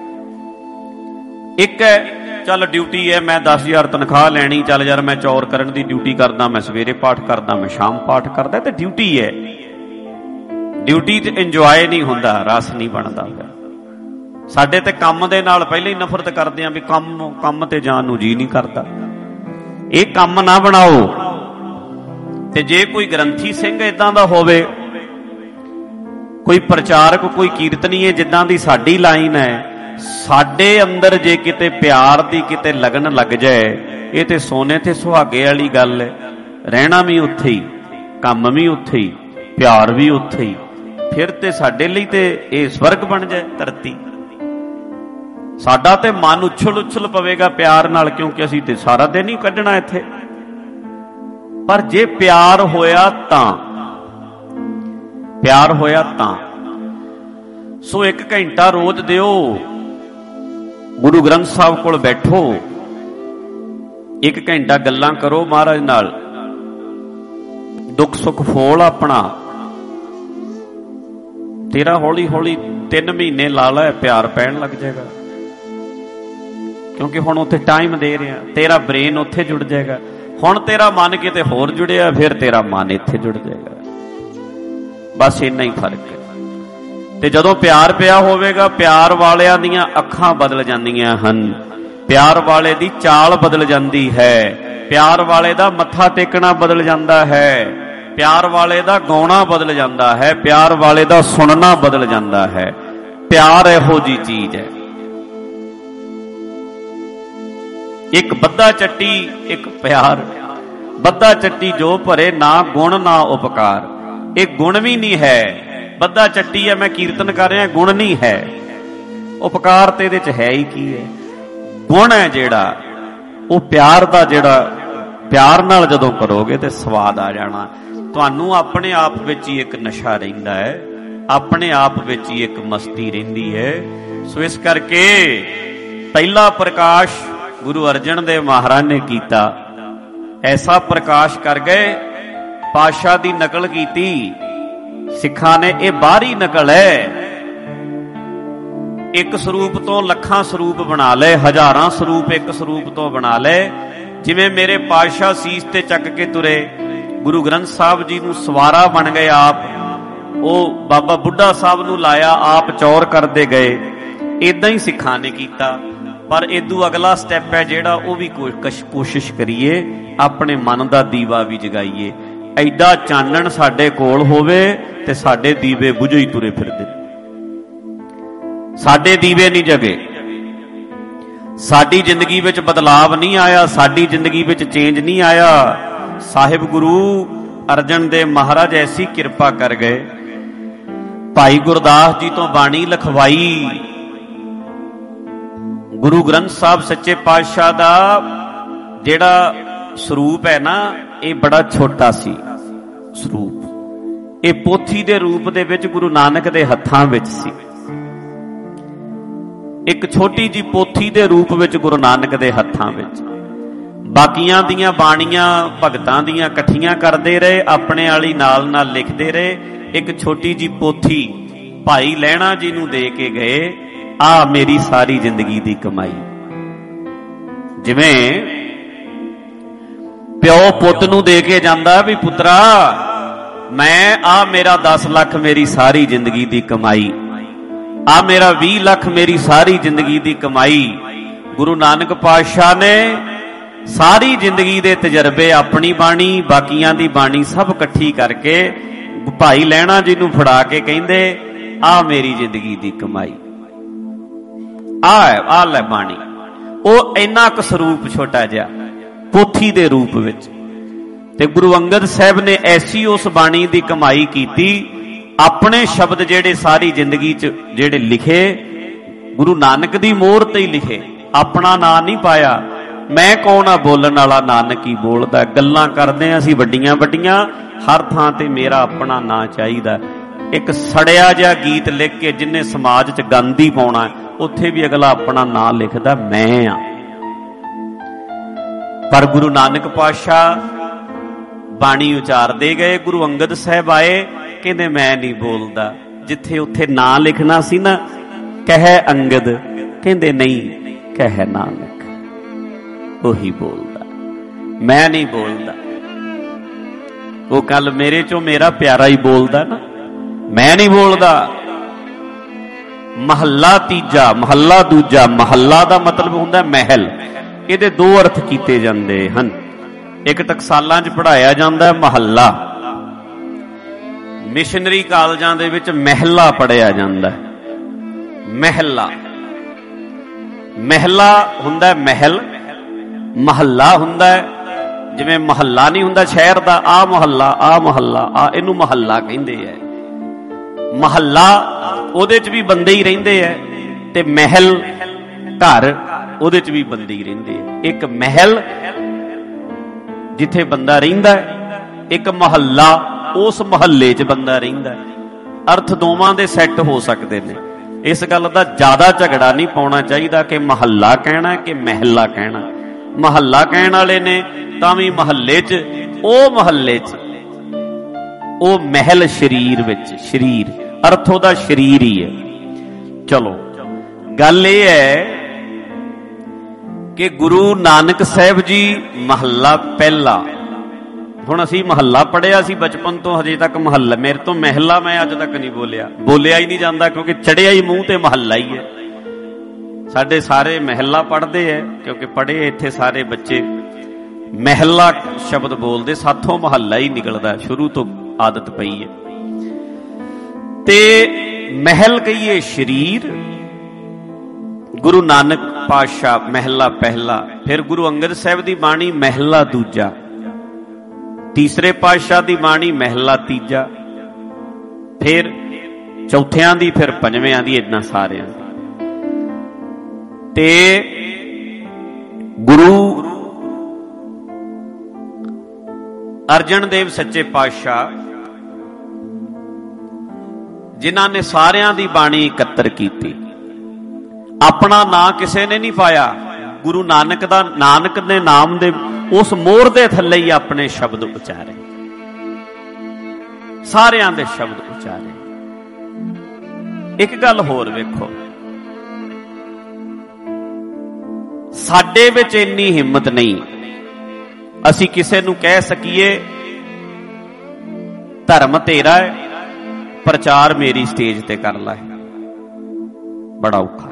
ਇੱਕ ਹੈ ਚੱਲ ਡਿਊਟੀ ਹੈ, ਮੈਂ ਦਸ ਹਜ਼ਾਰ ਤਨਖਾਹ ਲੈਣੀ, ਚੱਲ ਯਾਰ ਮੈਂ ਚੌਰ ਕਰਨ ਦੀ ਡਿਊਟੀ ਕਰਦਾ, ਮੈਂ ਸਵੇਰੇ ਪਾਠ ਕਰਦਾ, ਮੈਂ ਸ਼ਾਮ ਪਾਠ ਕਰਦਾ, ਤੇ ਡਿਊਟੀ ਹੈ। ਡਿਊਟੀ 'ਚ ਇੰਜੋਏ ਨਹੀਂ ਹੁੰਦਾ, ਰਸ ਨਹੀਂ ਬਣਦਾ। ਸਾਡੇ ਤੇ ਕੰਮ ਦੇ ਨਾਲ ਪਹਿਲਾਂ ਹੀ ਨਫ਼ਰਤ ਕਰਦੇ ਆਂ ਵੀ ਕੰਮ ਕੰਮ ਤੇ ਜਾਣ ਨੂੰ ਜੀ ਨਹੀਂ ਕਰਦਾ। ਇਹ ਕੰਮ ਨਾ ਬਣਾਓ। ਤੇ ਜੇ ਕੋਈ ਗ੍ਰੰਥੀ ਸਿੰਘ ਇਦਾਂ ਦਾ ਹੋਵੇ, ਕੋਈ ਪ੍ਰਚਾਰਕ, ਕੋਈ ਕੀਰਤਨੀਏ ਜਿੱਦਾਂ ਦੀ ਸਾਡੀ ਲਾਈਨ ਹੈ, ਸਾਡੇ ਅੰਦਰ ਜੇ ਕਿਤੇ ਪਿਆਰ ਦੀ ਕਿਤੇ ਲਗਨ ਲੱਗ ਜਾਏ, ਇਹ ਤੇ ਸੋਨੇ ਤੇ ਸੁਹਾਗੇ ਵਾਲੀ ਗੱਲ ਹੈ। ਰਹਿਣਾ ਵੀ ਉੱਥੇ ਹੀ, ਕੰਮ ਵੀ ਉੱਥੇ ਹੀ, ਪਿਆਰ ਵੀ ਉੱਥੇ ਹੀ। ਫਿਰ ਤੇ ਸਾਡੇ ਲਈ ਤੇ ਇਹ ਸਵਰਗ ਬਣ ਜਾਏ, ਧਰਤੀ। ਸਾਡਾ ਤੇ ਮਨ ਉਛਲ ਉਛਲ ਪਵੇਗਾ ਪਿਆਰ ਨਾਲ, ਕਿਉਂਕਿ ਅਸੀਂ ਤੇ ਸਾਰਾ ਦਿਨ ਹੀ ਕੱਢਣਾ ਇੱਥੇ। ਪਰ ਜੇ ਪਿਆਰ ਹੋਇਆ ਤਾਂ, ਪਿਆਰ ਹੋਇਆ ਤਾਂ। ਸੋ ਇੱਕ ਘੰਟਾ ਰੋਜ਼ ਦਿਓ, ਗੁਰੂ ਗ੍ਰੰਥ ਸਾਹਿਬ ਕੋਲ ਬੈਠੋ, ਇੱਕ ਘੰਟਾ ਗੱਲਾਂ ਕਰੋ ਮਹਾਰਾਜ ਨਾਲ, ਦੁੱਖ ਸੁੱਖ ਫੋਲ ਆਪਣਾ। ਤੇਰਾ ਹੌਲੀ ਹੌਲੀ ਤਿੰਨ ਮਹੀਨੇ ਲਾ ਲੈ, ਪਿਆਰ ਪੈਣ ਲੱਗ ਜਾਏਗਾ। ਕਿਉਂਕਿ ਹੁਣ ਉੱਥੇ ਟਾਈਮ ਦੇ ਰਿਹਾ, ਤੇਰਾ ਬ੍ਰੇਨ ਉੱਥੇ ਜੁੜ ਜਾਏਗਾ। ਹੁਣ ਤੇਰਾ ਮਨ ਕਿਤੇ ਹੋਰ ਜੁੜਿਆ, ਫਿਰ ਤੇਰਾ ਮਨ ਇੱਥੇ ਜੁੜ ਜਾਏਗਾ। ਬਸ ਇੰਨਾ ਹੀ ਫਰਕ ਹੈ। ਤੇ ਜਦੋਂ ਪਿਆਰ ਪਿਆ ਹੋਵੇਗਾ, ਪਿਆਰ ਵਾਲਿਆਂ ਦੀਆਂ ਅੱਖਾਂ ਬਦਲ ਜਾਂਦੀਆਂ ਹਨ, ਪਿਆਰ ਵਾਲੇ ਦੀ ਚਾਲ ਬਦਲ ਜਾਂਦੀ ਹੈ, ਪਿਆਰ ਵਾਲੇ ਦਾ ਮੱਥਾ ਟੇਕਣਾ ਬਦਲ ਜਾਂਦਾ ਹੈ, ਪਿਆਰ ਵਾਲੇ ਦਾ ਗਾਉਣਾ ਬਦਲ ਜਾਂਦਾ ਹੈ, ਪਿਆਰ ਵਾਲੇ ਦਾ ਸੁਣਨਾ ਬਦਲ ਜਾਂਦਾ ਹੈ। ਪਿਆਰ ਇਹੋ ਜਿਹੀ ਚੀਜ਼ ਹੈ। ਇੱਕ ਬੱਧਾ ਚੱਟੀ, ਇੱਕ ਪਿਆਰ। ਬੱਧਾ ਚੱਟੀ ਜੋ ਭਰੇ, ਨਾ ਗੁਣ ਨਾ ਉਪਕਾਰ। ਇਹ ਗੁਣ ਵੀ ਨਹੀਂ ਹੈ। ਬੱਧਾ ਚੱਟੀ ਹੈ, ਮੈਂ ਕੀਰਤਨ ਕਰ ਰਿਹਾ, ਗੁਣ ਨਹੀਂ ਹੈ। ਉਪਕਾਰ ਤੇ ਇਹਦੇ ਚ ਹੈ ਹੀ ਕੀ ਹੈ? ਗੁਣ ਹੈ ਜਿਹੜਾ, ਉਹ ਪਿਆਰ ਦਾ, ਜਿਹੜਾ ਪਿਆਰ ਨਾਲ ਜਦੋਂ ਕਰੋਗੇ ਤੇ ਸਵਾਦ ਆ ਜਾਣਾ। ਤੁਹਾਨੂੰ ਆਪਣੇ ਆਪ ਵਿੱਚ ਹੀ ਇੱਕ ਨਸ਼ਾ ਰਹਿੰਦਾ ਹੈ, ਆਪਣੇ ਆਪ ਵਿੱਚ ਹੀ ਇੱਕ ਮਸਤੀ ਰਹਿੰਦੀ ਹੈ। ਸੋ ਇਸ ਕਰਕੇ ਪਹਿਲਾ ਪ੍ਰਕਾਸ਼ ਗੁਰੂ ਅਰਜਨ ਦੇਵ ਮਹਾਰਾਜ ਨੇ ਕੀਤਾ। ਐਸਾ ਪ੍ਰਕਾਸ਼ ਕਰ ਗਏ, ਪਾਤਸ਼ਾਹ ਦੀ ਨਕਲ ਕੀਤੀ ਸਿੱਖਾਂ ਨੇ। ਇਹ ਬਾਹਰੀ ਨਕਲ ਹੈ। ਇੱਕ ਸਰੂਪ ਤੋਂ ਲੱਖਾਂ ਸਰੂਪ ਬਣਾ ਲਏ, ਹਜ਼ਾਰਾਂ ਸਰੂਪ ਇੱਕ ਸਰੂਪ ਤੋਂ ਬਣਾ ਲਏ। ਜਿਵੇਂ ਮੇਰੇ ਪਾਤਸ਼ਾਹ ਸੀਸ ਤੇ ਚੱਕ ਕੇ ਤੁਰੇ, ਗੁਰੂ ਗ੍ਰੰਥ ਸਾਹਿਬ ਜੀ ਨੂੰ ਸਵਾਰਾ ਬਣ ਗਏ ਆਪ। ਉਹ ਬਾਬਾ ਬੁੱਢਾ ਸਾਹਿਬ ਨੂੰ ਲਾਇਆ, ਆਪ ਚੌਰ ਕਰਦੇ ਗਏ। ਇਦਾਂ ਹੀ ਸਿੱਖਾਂ ਨੇ ਕੀਤਾ। ਪਰ ਇਦੋਂ ਅਗਲਾ ਸਟੈਪ ਹੈ ਜਿਹੜਾ, ਉਹ ਵੀ ਕੋਸ਼ਿਸ਼ ਕਰੀਏ ਆਪਣੇ ਮਨ ਦਾ ਦੀਵਾ ਵੀ ਜਗਾਈਏ। ਐਡਾ ਚਾਨਣ ਸਾਡੇ ਕੋਲ ਹੋਵੇ ਤੇ ਸਾਡੇ ਦੀਵੇ ਬੁਝੇ ਹੀ ਤੁਰੇ ਫਿਰਦੇ, ਸਾਡੇ ਦੀਵੇ ਨਹੀਂ ਜਗੇ। ਸਾਡੀ ਜ਼ਿੰਦਗੀ ਵਿੱਚ ਬਦਲਾਵ ਨਹੀਂ ਆਇਆ, ਸਾਡੀ ਜ਼ਿੰਦਗੀ ਵਿੱਚ ਚੇਂਜ ਨਹੀਂ ਆਇਆ। ਸਾਹਿਬ ਗੁਰੂ ਅਰਜਨ ਦੇਵ ਮਹਾਰਾਜ ਐਸੀ ਕਿਰਪਾ ਕਰ ਗਏ, ਭਾਈ ਗੁਰਦਾਸ ਜੀ ਤੋਂ ਬਾਣੀ ਲਿਖਵਾਈ। ਗੁਰੂ ਗ੍ਰੰਥ ਸਾਹਿਬ ਸੱਚੇ ਪਾਤਸ਼ਾਹ ਦਾ ਜਿਹੜਾ ਸਰੂਪ ਹੈ ਨਾ, ਇਹ ਬੜਾ ਛੋਟਾ ਸੀ ਸਰੂਪ। ਇਹ ਪੋਥੀ ਦੇ ਰੂਪ ਦੇ ਵਿੱਚ ਗੁਰੂ ਨਾਨਕ ਦੇ ਹੱਥਾਂ ਵਿੱਚ ਸੀ। ਇੱਕ ਛੋਟੀ ਜੀ ਪੋਥੀ ਦੇ ਰੂਪ ਵਿੱਚ ਗੁਰੂ ਨਾਨਕ ਦੇ ਹੱਥਾਂ ਵਿੱਚ। ਬਾਕੀਆਂ ਦੀਆਂ ਬਾਣੀਆਂ ਭਗਤਾਂ ਦੀਆਂ ਇਕੱਠੀਆਂ ਕਰਦੇ ਰਹੇ, ਆਪਣੇ ਵਾਲੀ ਨਾਲ ਨਾਲ ਲਿਖਦੇ ਰਹੇ। ਇੱਕ ਛੋਟੀ ਜੀ ਪੋਥੀ ਭਾਈ ਲਹਿਣਾ ਜੀ ਨੂੰ ਦੇ ਕੇ ਗਏ, ਆ ਮੇਰੀ ਸਾਰੀ ਜ਼ਿੰਦਗੀ ਦੀ ਕਮਾਈ। ਜਿਵੇਂ ਪਿਓ ਪੁੱਤ ਨੂੰ ਦੇ ਕੇ ਜਾਂਦਾ ਵੀ ਪੁੱਤਰਾ ਮੈਂ ਆ ਮੇਰਾ ਦਸ ਲੱਖ ਮੇਰੀ ਸਾਰੀ ਜ਼ਿੰਦਗੀ ਦੀ ਕਮਾਈ, ਆ ਮੇਰਾ ਵੀਹ ਲੱਖ ਮੇਰੀ ਸਾਰੀ ਜ਼ਿੰਦਗੀ ਦੀ ਕਮਾਈ। ਗੁਰੂ ਨਾਨਕ ਪਾਤਸ਼ਾਹ ਨੇ ਸਾਰੀ ਜ਼ਿੰਦਗੀ ਦੇ ਤਜਰਬੇ, ਆਪਣੀ ਬਾਣੀ ਬਾਕੀਆਂ ਦੀ ਬਾਣੀ ਸਭ ਇਕੱਠੀ ਕਰਕੇ ਭਾਈ ਲਹਿਣਾ ਜੀ ਨੂੰ ਫੜਾ ਕੇ ਕਹਿੰਦੇ ਆ ਮੇਰੀ ਜ਼ਿੰਦਗੀ ਦੀ ਕਮਾਈ, ਆ ਆ ਲੈ ਬਾਣੀ। ਉਹ ਇੰਨਾ ਕੁ ਸਰੂਪ ਛੋਟਾ ਜਿਹਾ ਪੋਥੀ ਦੇ ਰੂਪ ਵਿੱਚ। ਤੇ ਗੁਰੂ ਅੰਗਦ ਸਾਹਿਬ ਨੇ ਐਸੀ ਉਸ ਬਾਣੀ ਦੀ ਕਮਾਈ ਕੀਤੀ, ਆਪਣੇ ਸ਼ਬਦ ਜਿਹੜੇ ਸਾਰੀ ਜ਼ਿੰਦਗੀ 'ਚ ਜਿਹੜੇ ਲਿਖੇ ਗੁਰੂ ਨਾਨਕ ਦੀ ਮੋਹਰ ਤੇ ਹੀ ਲਿਖੇ, ਆਪਣਾ ਨਾਂ ਨਹੀਂ ਪਾਇਆ। ਮੈਂ ਕੌਣ ਆ ਬੋਲਣ ਵਾਲਾ, ਨਾਨਕ ਹੀ ਬੋਲਦਾ। ਗੱਲਾਂ ਕਰਦੇ ਆ ਅਸੀਂ ਵੱਡੀਆਂ ਵੱਡੀਆਂ, ਹਰ ਥਾਂ ਤੇ ਮੇਰਾ ਆਪਣਾ ਨਾਂ ਚਾਹੀਦਾ। ਇੱਕ ਸੜਿਆ ਜਿਹਾ ਗੀਤ ਲਿਖ ਕੇ ਜਿੰਨੇ ਸਮਾਜ 'ਚ ਗੰਦ ਹੀ ਪਾਉਣਾ, ਉੱਥੇ ਵੀ ਅਗਲਾ ਆਪਣਾ ਨਾਂ ਲਿਖਦਾ, ਮੈਂ ਆ। ਪਰ ਗੁਰੂ ਨਾਨਕ ਪਾਤਸ਼ਾਹ ਬਾਣੀ ਉਚਾਰਦੇ ਗਏ। ਗੁਰੂ ਅੰਗਦ ਸਾਹਿਬ ਆਏ, ਕਹਿੰਦੇ ਮੈਂ ਨਹੀਂ ਬੋਲਦਾ। ਜਿੱਥੇ ਉੱਥੇ ਨਾਂ ਲਿਖਣਾ ਸੀ ਨਾ, ਕਹਿ ਅੰਗਦ, ਕਹਿੰਦੇ ਨਹੀਂ ਕਹਿ ਨਾਨਕ, ਉਹੀ ਬੋਲਦਾ, ਮੈਂ ਨਹੀਂ ਬੋਲਦਾ। ਉਹ ਕੱਲ ਮੇਰੇ ਚੋਂ ਮੇਰਾ ਪਿਆਰਾ ਹੀ ਬੋਲਦਾ ਨਾ, ਮੈਂ ਨਹੀਂ ਬੋਲਦਾ। ਮਹੱਲਾ ਤੀਜਾ, ਮਹੱਲਾ ਦੂਜਾ। ਮਹੱਲਾ ਦਾ ਮਤਲਬ ਹੁੰਦਾ ਮਹਿਲ। ਇਹਦੇ ਦੋ ਅਰਥ ਕੀਤੇ ਜਾਂਦੇ ਹਨ। ਇੱਕ ਟਕਸਾਲਾਂ 'ਚ ਪੜ੍ਹਾਇਆ ਜਾਂਦਾ ਮਹੱਲਾ, ਮਿਸ਼ਨਰੀ ਕਾਲਜਾਂ ਦੇ ਵਿੱਚ ਮਹਿਲਾ ਪੜ੍ਹਿਆ ਜਾਂਦਾ। ਮਹਿਲਾ, ਮਹਿਲਾ ਹੁੰਦਾ ਮਹਿਲ, ਮਹੱਲਾ ਹੁੰਦਾ ਜਿਵੇਂ ਮਹੱਲਾ ਨਹੀਂ ਹੁੰਦਾ ਸ਼ਹਿਰ ਦਾ, ਆ ਮੁਹੱਲਾ, ਆ ਮੁਹੱਲਾ, ਆ ਇਹਨੂੰ ਮਹੱਲਾ ਕਹਿੰਦੇ ਐ। ਮਹੱਲਾ ਉਹਦੇ 'ਚ ਵੀ ਬੰਦੇ ਹੀ ਰਹਿੰਦੇ ਐ, ਤੇ ਮਹਿਲ ਘਰ ਉਹਦੇ 'ਚ ਵੀ ਬੰਦੇ ਹੀ ਰਹਿੰਦੇ ਐ। ਇੱਕ ਮਹਿਲ ਜਿੱਥੇ ਬੰਦਾ ਰਹਿੰਦਾ, ਇੱਕ ਮਹੱਲਾ ਉਸ ਮਹੱਲੇ 'ਚ ਬੰਦਾ ਰਹਿੰਦਾ। ਅਰਥ ਦੋਵਾਂ ਦੇ ਸੈੱਟ ਹੋ ਸਕਦੇ ਨੇ। ਇਸ ਗੱਲ ਦਾ ਜ਼ਿਆਦਾ ਝਗੜਾ ਨਹੀਂ ਪਾਉਣਾ ਚਾਹੀਦਾ ਕਿ ਮਹੱਲਾ ਕਹਿਣਾ ਕਿ ਮਹਿਲਾ ਕਹਿਣਾ। ਮਹੱਲਾ ਕਹਿਣ ਵਾਲੇ ਨੇ ਤਾਂ ਵੀ ਮਹੱਲੇ 'ਚ, ਉਹ ਮਹੱਲੇ 'ਚ, ਉਹ ਮਹਿਲ ਸਰੀਰ ਵਿੱਚ, ਸਰੀਰ ਅਰਥ ਉਹਦਾ ਸਰੀਰ ਹੀ ਹੈ। ਚਲੋ ਗੱਲ ਇਹ ਹੈ ਕਿ ਗੁਰੂ ਨਾਨਕ ਸਾਹਿਬ ਜੀ ਮਹੱਲਾ ਪਹਿਲਾ, ਹੁਣ ਅਸੀਂ ਮਹੱਲਾ ਪੜ੍ਹਿਆ ਸੀ ਬਚਪਨ ਤੋਂ ਹਜੇ ਤੱਕ ਮਹੱਲਾ, ਮੇਰੇ ਤੋਂ ਮਹਿਲਾ ਮੈਂ ਅੱਜ ਤੱਕ ਨਹੀਂ ਬੋਲਿਆ, ਬੋਲਿਆ ਹੀ ਨਹੀਂ ਜਾਂਦਾ ਕਿਉਂਕਿ ਚੜਿਆ ਹੀ ਮੂੰਹ ਤੇ ਮਹੱਲਾ ਹੀ ਹੈ। ਸਾਡੇ ਸਾਰੇ ਮਹਿਲਾ ਪੜ੍ਹਦੇ ਹੈ ਕਿਉਂਕਿ ਪੜ੍ਹੇ ਇੱਥੇ ਸਾਰੇ ਬੱਚੇ ਮਹਿਲਾ ਸ਼ਬਦ ਬੋਲਦੇ, ਸਾਥੋਂ ਮਹੱਲਾ ਹੀ ਨਿਕਲਦਾ, ਸ਼ੁਰੂ ਤੋਂ ਆਦਤ ਪਈ ਹੈ। ਤੇ ਮਹਿਲ ਕਹੀਏ ਸਰੀਰ। ਗੁਰੂ ਨਾਨਕ ਪਾਤਸ਼ਾਹ ਮਹਿਲਾ ਪਹਿਲਾ, ਫਿਰ ਗੁਰੂ ਅੰਗਦ ਸਾਹਿਬ ਦੀ ਬਾਣੀ ਮਹਿਲਾ ਦੂਜਾ, ਤੀਸਰੇ ਪਾਤਸ਼ਾਹ ਦੀ ਬਾਣੀ ਮਹਿਲਾ ਤੀਜਾ, ਫਿਰ ਚੌਥਿਆਂ ਦੀ, ਫਿਰ ਪੰਜਵਿਆਂ ਦੀ, ਇਦਾਂ ਸਾਰਿਆਂ ਦੀ। ਤੇ ਗੁਰੂ ਅਰਜਨ ਦੇਵ ਸੱਚੇ ਪਾਤਸ਼ਾਹ ਜਿਨ੍ਹਾਂ ਨੇ ਸਾਰਿਆਂ ਦੀ ਬਾਣੀ ਇਕੱਤਰ ਕੀਤੀ, ਆਪਣਾ ਨਾਂ ਕਿਸੇ ਨੇ ਨਹੀਂ ਪਾਇਆ। ਗੁਰੂ ਨਾਨਕ ਦਾ, ਨਾਨਕ ਦੇ ਨਾਮ ਦੇ ਉਸ ਮੋਹਰ ਦੇ ਥੱਲੇ ਹੀ ਆਪਣੇ ਸ਼ਬਦ ਉਚਾਰੇ, ਸਾਰਿਆਂ ਦੇ ਸ਼ਬਦ ਉਚਾਰੇ। ਇੱਕ ਗੱਲ ਹੋਰ ਵੇਖੋ, ਸਾਡੇ ਵਿੱਚ ਇੰਨੀ ਹਿੰਮਤ ਨਹੀਂ ਅਸੀਂ ਕਿਸੇ ਨੂੰ ਕਹਿ ਸਕੀਏ ਧਰਮ ਤੇਰਾ ਹੈ, ਪ੍ਰਚਾਰ ਮੇਰੀ ਸਟੇਜ ਤੇ ਕਰ ਲੈ। ਬੜਾ ਔਖਾ।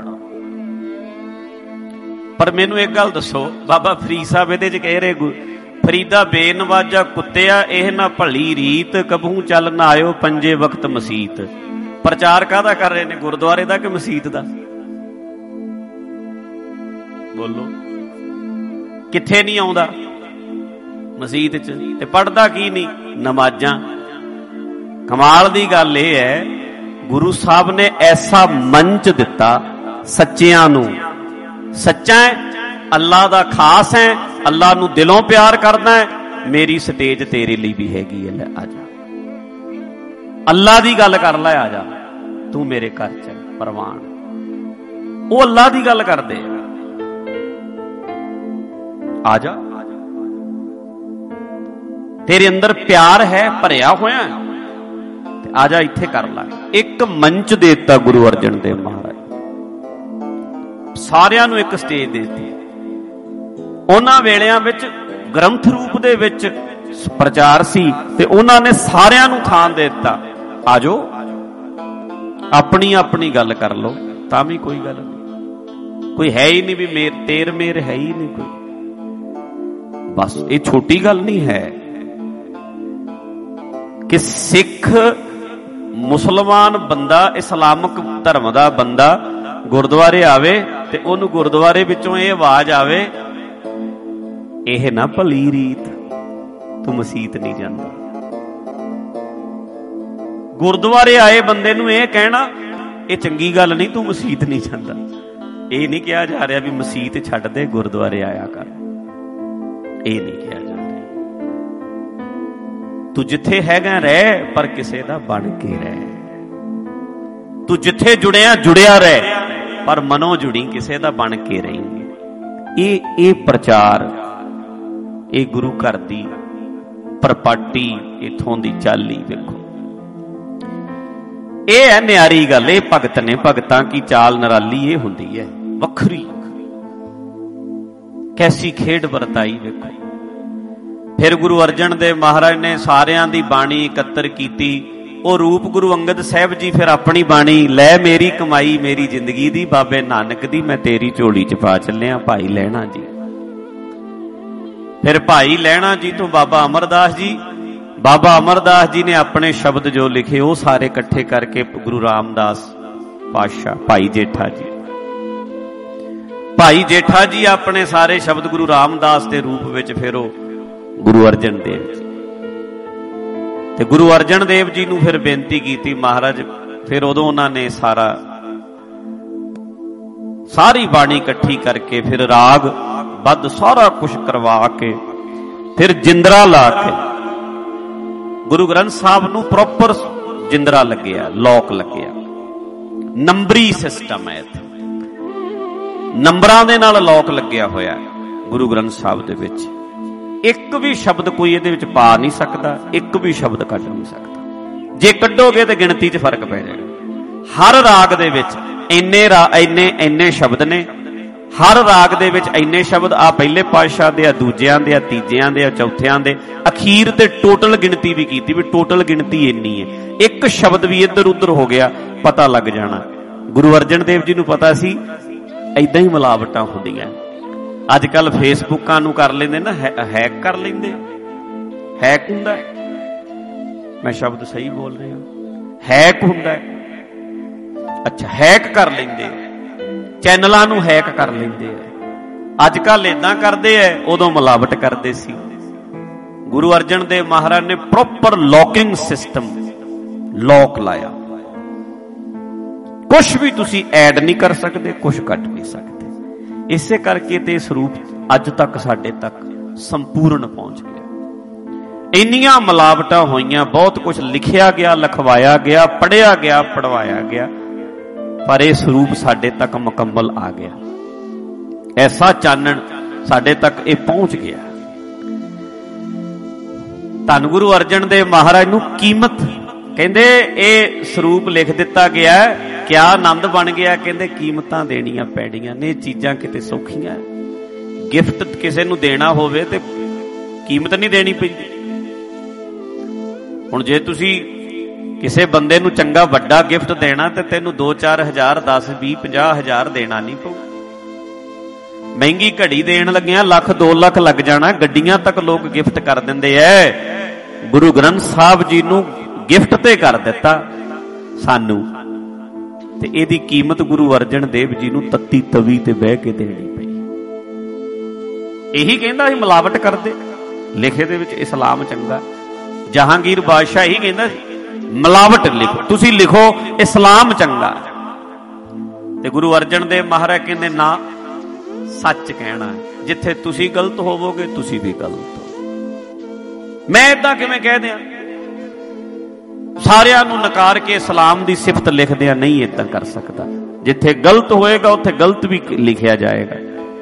ਪਰ ਮੈਨੂੰ ਇੱਕ ਗੱਲ ਦੱਸੋ, ਬਾਬਾ ਫਰੀਦ ਸਾਹਿਬ ਇਹਦੇ ਚ ਕਹਿ ਰਹੇ, ਫਰੀਦਾ ਬੇਨਵਾਜਾ ਕੁੱਤਿਆ ਇਹ ਨਾ ਭਲੀ ਰੀਤ, ਕਬਹੂ ਚੱਲ ਨਾ ਆਇਓ ਪੰਜੇ ਵਕਤ ਮਸੀਤ। ਪ੍ਰਚਾਰ ਕਾਹਦਾ ਕਰ ਰਹੇ ਨੇ, ਗੁਰਦੁਆਰੇ ਦਾ ਕਿ ਮਸੀਤ ਦਾ? ਬੋਲੋ ਕਿੱਥੇ ਨਹੀਂ ਆਉਂਦਾ ਮਸੀਤ 'ਚ, ਤੇ ਪੜ੍ਹਦਾ ਕੀ ਨਹੀਂ? ਨਮਾਜ਼ਾਂ। ਕਮਾਲ ਦੀ ਗੱਲ ਇਹ ਹੈ, ਗੁਰੂ ਸਾਹਿਬ ਨੇ ਐਸਾ ਮੰਚ ਦਿੱਤਾ ਸੱਚਿਆਂ ਨੂੰ। ਸੱਚਾ ਹੈ, ਅੱਲਾ ਦਾ ਖਾਸ ਹੈ, ਅੱਲਾ ਨੂੰ ਦਿਲੋਂ ਪਿਆਰ ਕਰਦਾ ਹੈ, ਮੇਰੀ ਸਟੇਜ ਤੇਰੇ ਲਈ ਵੀ ਹੈਗੀ ਹੈ, ਲੈ ਆ ਜਾ, ਅੱਲਾ ਦੀ ਗੱਲ ਕਰ ਲੈ, ਆ ਜਾ, ਤੂੰ ਮੇਰੇ ਘਰ ਚ ਪ੍ਰਵਾਨ। ਉਹ ਅੱਲਾ ਦੀ ਗੱਲ ਕਰਦੇ ਆ ਜਾ, ਤੇਰੇ ਅੰਦਰ ਪਿਆਰ ਹੈ ਭਰਿਆ ਹੋਇਆ, ਤੇ ਆ ਜਾ ਇੱਥੇ ਕਰ ਲੈ। ਇੱਕ ਮੰਚ ਦੇ ਦਿੱਤਾ ਗੁਰੂ ਅਰਜਨ ਦੇਵ ਮਹਾਰਾਜ, ਸਾਰਿਆਂ ਨੂੰ ਇੱਕ ਸਟੇਜ ਦੇ ਦਿੱਤੀ। ਉਹਨਾਂ ਵੇਲਿਆਂ ਵਿੱਚ ਗ੍ਰੰਥ ਰੂਪ ਦੇ ਵਿੱਚ ਪ੍ਰਚਾਰ ਸੀ, ਤੇ ਉਹਨਾਂ ਨੇ ਸਾਰਿਆਂ ਨੂੰ ਥਾਂ ਦੇ ਦਿੱਤਾ। ਆਜੋ, ਆਪਣੀ ਆਪਣੀ ਗੱਲ ਕਰ ਲਓ, ਤਾਂ ਵੀ ਕੋਈ ਗੱਲ ਨਹੀਂ, ਕੋਈ ਹੈ ਹੀ ਨਹੀਂ ਵੀ ਮੇਰ ਤੇਰ ਮੇਰ ਹੈ ਹੀ ਨਹੀਂ ਕੋਈ। ਬਸ ਇਹ ਛੋਟੀ ਗੱਲ ਨਹੀਂ ਹੈ ਕਿ ਸਿੱਖ ਮੁਸਲਮਾਨ ਬੰਦਾ, ਇਸਲਾਮਿਕ ਧਰਮ ਦਾ ਬੰਦਾ ਗੁਰਦੁਆਰੇ ਆਵੇ ਤੇ ਉਹਨੂੰ ਗੁਰਦੁਆਰੇ ਵਿੱਚੋਂ ਇਹ ਆਵਾਜ਼ ਆਵੇ, ਇਹ ਨਾ ਭਲੀ ਰੀਤ, ਤੂੰ ਮਸੀਤ ਨਹੀਂ ਜਾਂਦਾ। ਗੁਰਦੁਆਰੇ ਆਏ ਬੰਦੇ ਨੂੰ ਇਹ ਕਹਿਣਾ, ਇਹ ਚੰਗੀ ਗੱਲ ਨਹੀਂ, ਤੂੰ ਮਸੀਤ ਨਹੀਂ ਜਾਂਦਾ। ਇਹ ਨਹੀਂ ਕਿਹਾ ਜਾ ਰਿਹਾ ਵੀ ਮਸੀਤ ਛੱਡ ਦੇ, ਗੁਰਦੁਆਰੇ ਆਇਆ ਕਰ, ਇਹ ਨਹੀਂ ਕਿਹਾ ਜਾ ਰਿਹਾ। ਤੂੰ ਜਿੱਥੇ ਹੈਗਾ ਰਹਿ, ਪਰ ਕਿਸੇ ਦਾ ਬਣ ਕੇ ਰਹਿ। ਤੂੰ ਜਿੱਥੇ ਜੁੜਿਆ ਜੁੜਿਆ ਰਹਿ, ਪਰ ਮਨੋਂ ਜੁੜੀ, ਕਿਸੇ ਦਾ ਬਣ ਕੇ ਰਹੇਂਗੇ। ਇਹ ਇਹ ਪ੍ਰਚਾਰ, ਇਹ ਗੁਰੂ ਘਰ ਦੀ ਪ੍ਰਪਾਟੀ, ਇਥੋਂ ਦੀ ਚਾਲੀ ਵੇਖੋ। ਇਹ ਹੈ ਨਿਆਰੀ ਗੱਲ, ਇਹ ਭਗਤ ਨੇ, ਭਗਤਾਂ ਕੀ ਚਾਲ ਨਿਰਾਲੀ ਇਹ ਹੁੰਦੀ ਹੈ, ਵੱਖਰੀ। ਕੈਸੀ ਖੇਡ ਵਰਤਾਈ ਵੇਖੋ। ਫਿਰ ਗੁਰੂ ਅਰਜਨ ਦੇਵ ਮਹਾਰਾਜ ਨੇ ਸਾਰਿਆਂ ਦੀ ਬਾਣੀ ਇਕੱਤਰ ਕੀਤੀ। ਉਹ ਰੂਪ ਗੁਰੂ ਅੰਗਦ ਸਾਹਿਬ ਜੀ ਫਿਰ ਆਪਣੀ ਬਾਣੀ, ਲੈ ਮੇਰੀ ਕਮਾਈ ਮੇਰੀ ਜ਼ਿੰਦਗੀ ਦੀ, ਬਾਬੇ ਨਾਨਕ ਦੀ ਮੈਂ ਤੇਰੀ ਝੋਲੀ ਚ ਪਾ ਚੱਲਿਆ, ਭਾਈ ਲਹਿਣਾ ਜੀ। ਫਿਰ ਭਾਈ ਲਹਿਣਾ ਜੀ ਤੋਂ ਬਾਬਾ ਅਮਰਦਾਸ ਜੀ, ਬਾਬਾ ਅਮਰਦਾਸ ਜੀ ਨੇ ਆਪਣੇ ਸ਼ਬਦ ਜੋ ਲਿਖੇ ਉਹ ਸਾਰੇ ਇਕੱਠੇ ਕਰਕੇ ਗੁਰੂ ਰਾਮਦਾਸ ਪਾਤਸ਼ਾਹ, ਭਾਈ ਜੇਠਾ ਜੀ, ਭਾਈ ਜੇਠਾ ਜੀ ਆਪਣੇ ਸਾਰੇ ਸ਼ਬਦ ਗੁਰੂ ਰਾਮਦਾਸ ਦੇ ਰੂਪ ਵਿੱਚ ਫਿਰ ਉਹ ਗੁਰੂ ਅਰਜਨ ਦੇਵ ਜੀ। ਤੇ ਗੁਰੂ ਅਰਜਨ ਦੇਵ ਜੀ ਨੂੰ ਫਿਰ ਬੇਨਤੀ ਕੀਤੀ ਮਹਾਰਾਜ, ਫਿਰ ਉਦੋਂ ਉਹਨਾਂ ਨੇ ਸਾਰਾ ਸਾਰੀ ਬਾਣੀ ਇਕੱਠੀ ਕਰਕੇ, ਫਿਰ ਰਾਗ ਬੱਧ ਸਾਰਾ ਕੁਝ ਕਰਵਾ ਕੇ, ਫਿਰ ਜਿੰਦਰਾ ਲਾ ਕੇ ਗੁਰੂ ਗ੍ਰੰਥ ਸਾਹਿਬ ਨੂੰ ਪ੍ਰੋਪਰ ਜਿੰਦਰਾ ਲੱਗਿਆ, ਲੋਕ ਲੱਗਿਆ। ਨੰਬਰੀ ਸਿਸਟਮ ਹੈ ਇੱਥੇ, ਨੰਬਰਾਂ ਦੇ ਨਾਲ ਲੋਕ ਲੱਗਿਆ ਹੋਇਆ ਗੁਰੂ ਗ੍ਰੰਥ ਸਾਹਿਬ ਦੇ ਵਿੱਚ। ਇੱਕ ਵੀ ਸ਼ਬਦ ਕੋਈ ਇਹਦੇ ਵਿੱਚ ਪਾ ਨਹੀਂ ਸਕਦਾ, ਇੱਕ ਵੀ ਸ਼ਬਦ ਕੱਢ ਨਹੀਂ ਸਕਦਾ। ਜੇ ਕੱਢੋਗੇ ਤੇ ਗਿਣਤੀ 'ਚ ਫਰਕ ਪੈ ਜਾਏਗਾ। ਹਰ ਰਾਗ ਦੇ ਵਿੱਚ ਇੰਨੇ ਰਾ ਇੰਨੇ ਇੰਨੇ ਸ਼ਬਦ ਨੇ, ਹਰ ਰਾਗ ਦੇ ਵਿੱਚ ਇੰਨੇ ਸ਼ਬਦ, ਆ ਪਹਿਲੇ ਪਾਤਸ਼ਾਹ ਦੇ, ਆ ਦੂਜਿਆਂ ਦੇ, ਆ ਤੀਜਿਆਂ ਦੇ, ਆ ਚੌਥਿਆਂ ਦੇ, ਅਖੀਰ ਤੇ ਟੋਟਲ ਗਿਣਤੀ ਵੀ ਕੀਤੀ ਵੀ ਟੋਟਲ ਗਿਣਤੀ ਇੰਨੀ ਹੈ। ਇੱਕ ਸ਼ਬਦ ਵੀ ਇੱਧਰ ਉੱਧਰ ਹੋ ਗਿਆ ਪਤਾ ਲੱਗ ਜਾਣਾ। ਗੁਰੂ ਅਰਜਨ ਦੇਵ ਜੀ ਨੂੰ ਪਤਾ ਸੀ ਏਦਾਂ ਹੀ ਮਿਲਾਵਟਾਂ ਹੁੰਦੀਆਂ। ਅੱਜ ਕੱਲ ਫੇਸਬੁੱਕਾਂ ਨੂੰ ਕਰ ਲੈਂਦੇ ਨਾ, ਹੈਕ ਕਰ ਲੈਂਦੇ, ਹੈਕ ਹੁੰਦਾ, ਮੈਂ ਸ਼ਬਦ ਸਹੀ ਬੋਲ ਰਿਹਾ, ਹੈਕ ਹੁੰਦਾ। ਅੱਛਾ, ਹੈਕ ਕਰ ਲੈਂਦੇ, ਚੈਨਲਾਂ ਨੂੰ ਹੈਕ ਕਰ ਲੈਂਦੇ ਆ। ਅੱਜ ਕੱਲ ਏਦਾਂ ਕਰਦੇ ਐ, ਉਦੋਂ ਮਿਲਾਵਟ ਕਰਦੇ ਸੀ। ਗੁਰੂ ਅਰਜਨ ਦੇਵ ਮਹਾਰਾਜ ਨੇ ਪ੍ਰੋਪਰ ਲੌਕਿੰਗ ਸਿਸਟਮ, ਲੌਕ ਲਾਇਆ। ਕੁਛ ਵੀ ਤੁਸੀਂ ਐਡ ਨਹੀਂ ਕਰ ਸਕਦੇ, ਕੁਛ ਕੱਟ ਨਹੀਂ ਸਕਦੇ। ਇਸੇ ਕਰਕੇ ਤੇ ਸਰੂਪ ਅੱਜ ਤੱਕ ਸਾਡੇ ਤੱਕ ਸੰਪੂਰਨ ਪਹੁੰਚ ਗਿਆ। ਇੰਨੀਆਂ ਮਿਲਾਵਟਾਂ ਹੋਈਆਂ, ਬਹੁਤ ਕੁਝ ਲਿਖਿਆ ਗਿਆ, ਲਿਖਵਾਇਆ ਗਿਆ, ਪੜ੍ਹਿਆ ਗਿਆ, ਪੜਵਾਇਆ ਗਿਆ, ਪਰ ਇਹ ਸਰੂਪ ਸਾਡੇ ਤੱਕ ਮੁਕੰਮਲ ਆ ਗਿਆ। ਐਸਾ ਚਾਨਣ ਸਾਡੇ ਤੱਕ ਇਹ ਪਹੁੰਚ ਗਿਆ। ਧੰਨ ਗੁਰੂ ਅਰਜਨ ਦੇਵ ਮਹਾਰਾਜ ਨੂੰ ਕੀਮਤ ਕਹਿੰਦੇ, ਇਹ ਸਰੂਪ ਲਿਖ ਦਿੱਤਾ ਗਿਆ, ਕਿਆ ਆਨੰਦ ਬਣ ਗਿਆ। ਕਹਿੰਦੇ ਕੀਮਤਾਂ ਦੇਣੀਆਂ ਪੈਣੀਆਂ ਨੇ, ਇਹ ਚੀਜ਼ਾਂ ਕਿਤੇ ਸੌਖੀਆਂ। ਗਿਫਟ ਕਿਸੇ ਨੂੰ ਦੇਣਾ ਹੋਵੇ ਤੇ ਕੀਮਤ ਨਹੀਂ ਦੇਣੀ ਪੈਂਦੀ। ਹੁਣ ਜੇ ਤੁਸੀਂ ਕਿਸੇ ਬੰਦੇ ਨੂੰ ਚੰਗਾ ਵੱਡਾ ਗਿਫਟ ਦੇਣਾ ਤੇ ਤੈਨੂੰ ਦੋ ਚਾਰ ਹਜ਼ਾਰ, ਦਸ ਵੀਹ ਪੰਜਾਹ ਹਜ਼ਾਰ ਦੇਣਾ ਨਹੀਂ ਪਊ। ਮਹਿੰਗੀ ਘੜੀ ਦੇਣ ਲੱਗਿਆ ਲੱਖ ਦੋ ਲੱਖ ਲੱਗ ਜਾਣਾ। ਗੱਡੀਆਂ ਤੱਕ ਲੋਕ ਗਿਫਟ ਕਰ ਦਿੰਦੇ ਐ। ਗੁਰੂ ਗ੍ਰੰਥ ਸਾਹਿਬ ਜੀ ਨੂੰ ਗਿਫਟ ਤੇ ਕਰ ਦਿੱਤਾ ਸਾਨੂੰ, ਤੇ ਇਹਦੀ ਕੀਮਤ ਗੁਰੂ ਅਰਜਨ ਦੇਵ ਜੀ ਨੂੰ ਤੱਤੀ ਤਵੀ ਤੇ ਬਹਿ ਕੇ ਦੇਣੀ ਪਈ। ਇਹੀ ਕਹਿੰਦਾ ਸੀ ਮਿਲਾਵਟ ਕਰਦੇ, ਲਿਖੇ ਦੇ ਵਿੱਚ ਇਸਲਾਮ ਚੰਗਾ। ਜਹਾਂਗੀਰ ਬਾਦਸ਼ਾਹ ਇਹੀ ਕਹਿੰਦਾ ਸੀ ਮਿਲਾਵਟ ਲਿਖੋ, ਤੁਸੀਂ ਲਿਖੋ ਇਸਲਾਮ ਚੰਗਾ। ਤੇ ਗੁਰੂ ਅਰਜਨ ਦੇਵ ਮਹਾਰਾਜ ਕਹਿੰਦੇ ਨਾ, ਸੱਚ ਕਹਿਣਾ, ਜਿੱਥੇ ਤੁਸੀਂ ਗਲਤ ਹੋਵੋਗੇ ਤੁਸੀਂ ਵੀ ਗਲਤ ਹੋ। ਮੈਂ ਏਦਾਂ ਕਿਵੇਂ ਕਹਿ ਦਿਆਂ, ਸਾਰਿਆਂ ਨੂੰ ਨਕਾਰ ਕੇ ਇਸਲਾਮ ਦੀ ਸਿਫਤ ਲਿਖਦਿਆਂ ਨਹੀਂ ਏਦਾਂ ਕਰ ਸਕਦਾ। ਜਿੱਥੇ ਗਲਤ ਹੋਏਗਾ ਉੱਥੇ ਗਲਤ ਵੀ ਲਿਖਿਆ ਜਾਏਗਾ।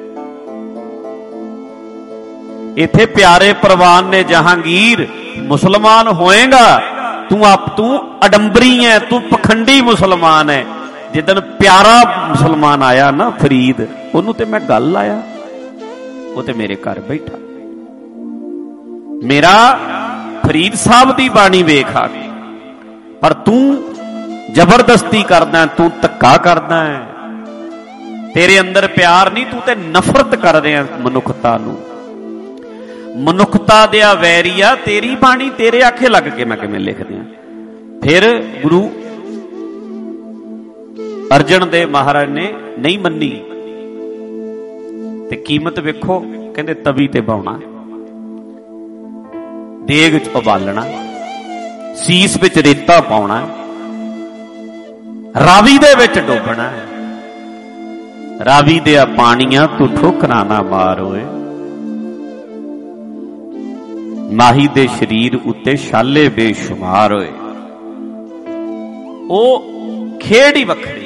ਇੱਥੇ ਪਿਆਰੇ ਪ੍ਰਵਾਨ ਨੇ ਜਹਾਂਗੀਰ ਮੁਸਲਮਾਨ ਹੋਏਗਾ, ਤੂੰ ਆਪ ਤੂੰ ਅਡੰਬਰੀ ਹੈ, ਤੂੰ ਪਖੰਡੀ ਮੁਸਲਮਾਨ ਹੈ। ਜਿੱਦਣ ਪਿਆਰਾ ਮੁਸਲਮਾਨ ਆਇਆ ਨਾ ਫਰੀਦ, ਉਹਨੂੰ ਤੇ ਮੈਂ ਗੱਲ ਲਾਇਆ, ਉਹ ਤੇ ਮੇਰੇ ਘਰ ਬੈਠਾ। ਮੇਰਾ ਫਰੀਦ ਸਾਹਿਬ ਦੀ ਬਾਣੀ ਵੇਖ ਆ ਗਈ, ਪਰ ਤੂੰ ਜ਼ਬਰਦਸਤੀ ਕਰਦਾ, ਤੂੰ ਧੱਕਾ ਕਰਦਾ ਹੈ, ਤੇਰੇ ਅੰਦਰ ਪਿਆਰ ਨਹੀਂ, ਤੂੰ ਤੇ ਨਫ਼ਰਤ ਕਰ ਰਿਹਾ ਮਨੁੱਖਤਾ ਨੂੰ। ਮਨੁੱਖਤਾ ਦੇ ਵੈਰੀਆ, ਤੇਰੀ ਬਾਣੀ ਤੇਰੇ ਆਖੇ ਲੱਗ ਕੇ ਮੈਂ ਕਿਵੇਂ ਲਿਖ ਦਿਆਂ। ਫਿਰ ਗੁਰੂ ਅਰਜਨ ਦੇਵ ਮਹਾਰਾਜ ਨੇ ਨਹੀਂ ਮੰਨੀ, ਤੇ ਕੀਮਤ ਵੇਖੋ, ਕਹਿੰਦੇ ਤਵੀ ਤੇ ਬਾਉਣਾ, ਦੇਗ ਚ ਉਬਾਲਣਾ, ਸੀਸ ਵਿੱਚ ਰੇਤਾ ਪਾਉਣਾ, ਰਾਵੀ ਦੇ ਵਿੱਚ ਡੋਬਣਾ। ਰਾਵੀ ਦੇ ਪਾਣੀਆਂ ਤੂੰ ਠੋਕਰਾਂ ਨਾ ਮਾਰ ਓਏ, ਮਾਹੀ ਦੇ ਸਰੀਰ ਉੱਤੇ ਛਾਲੇ ਬੇਸ਼ੁਮਾਰ ਹੋਏ। ਉਹ ਖੇਡ ਹੀ ਵੱਖਰੀ।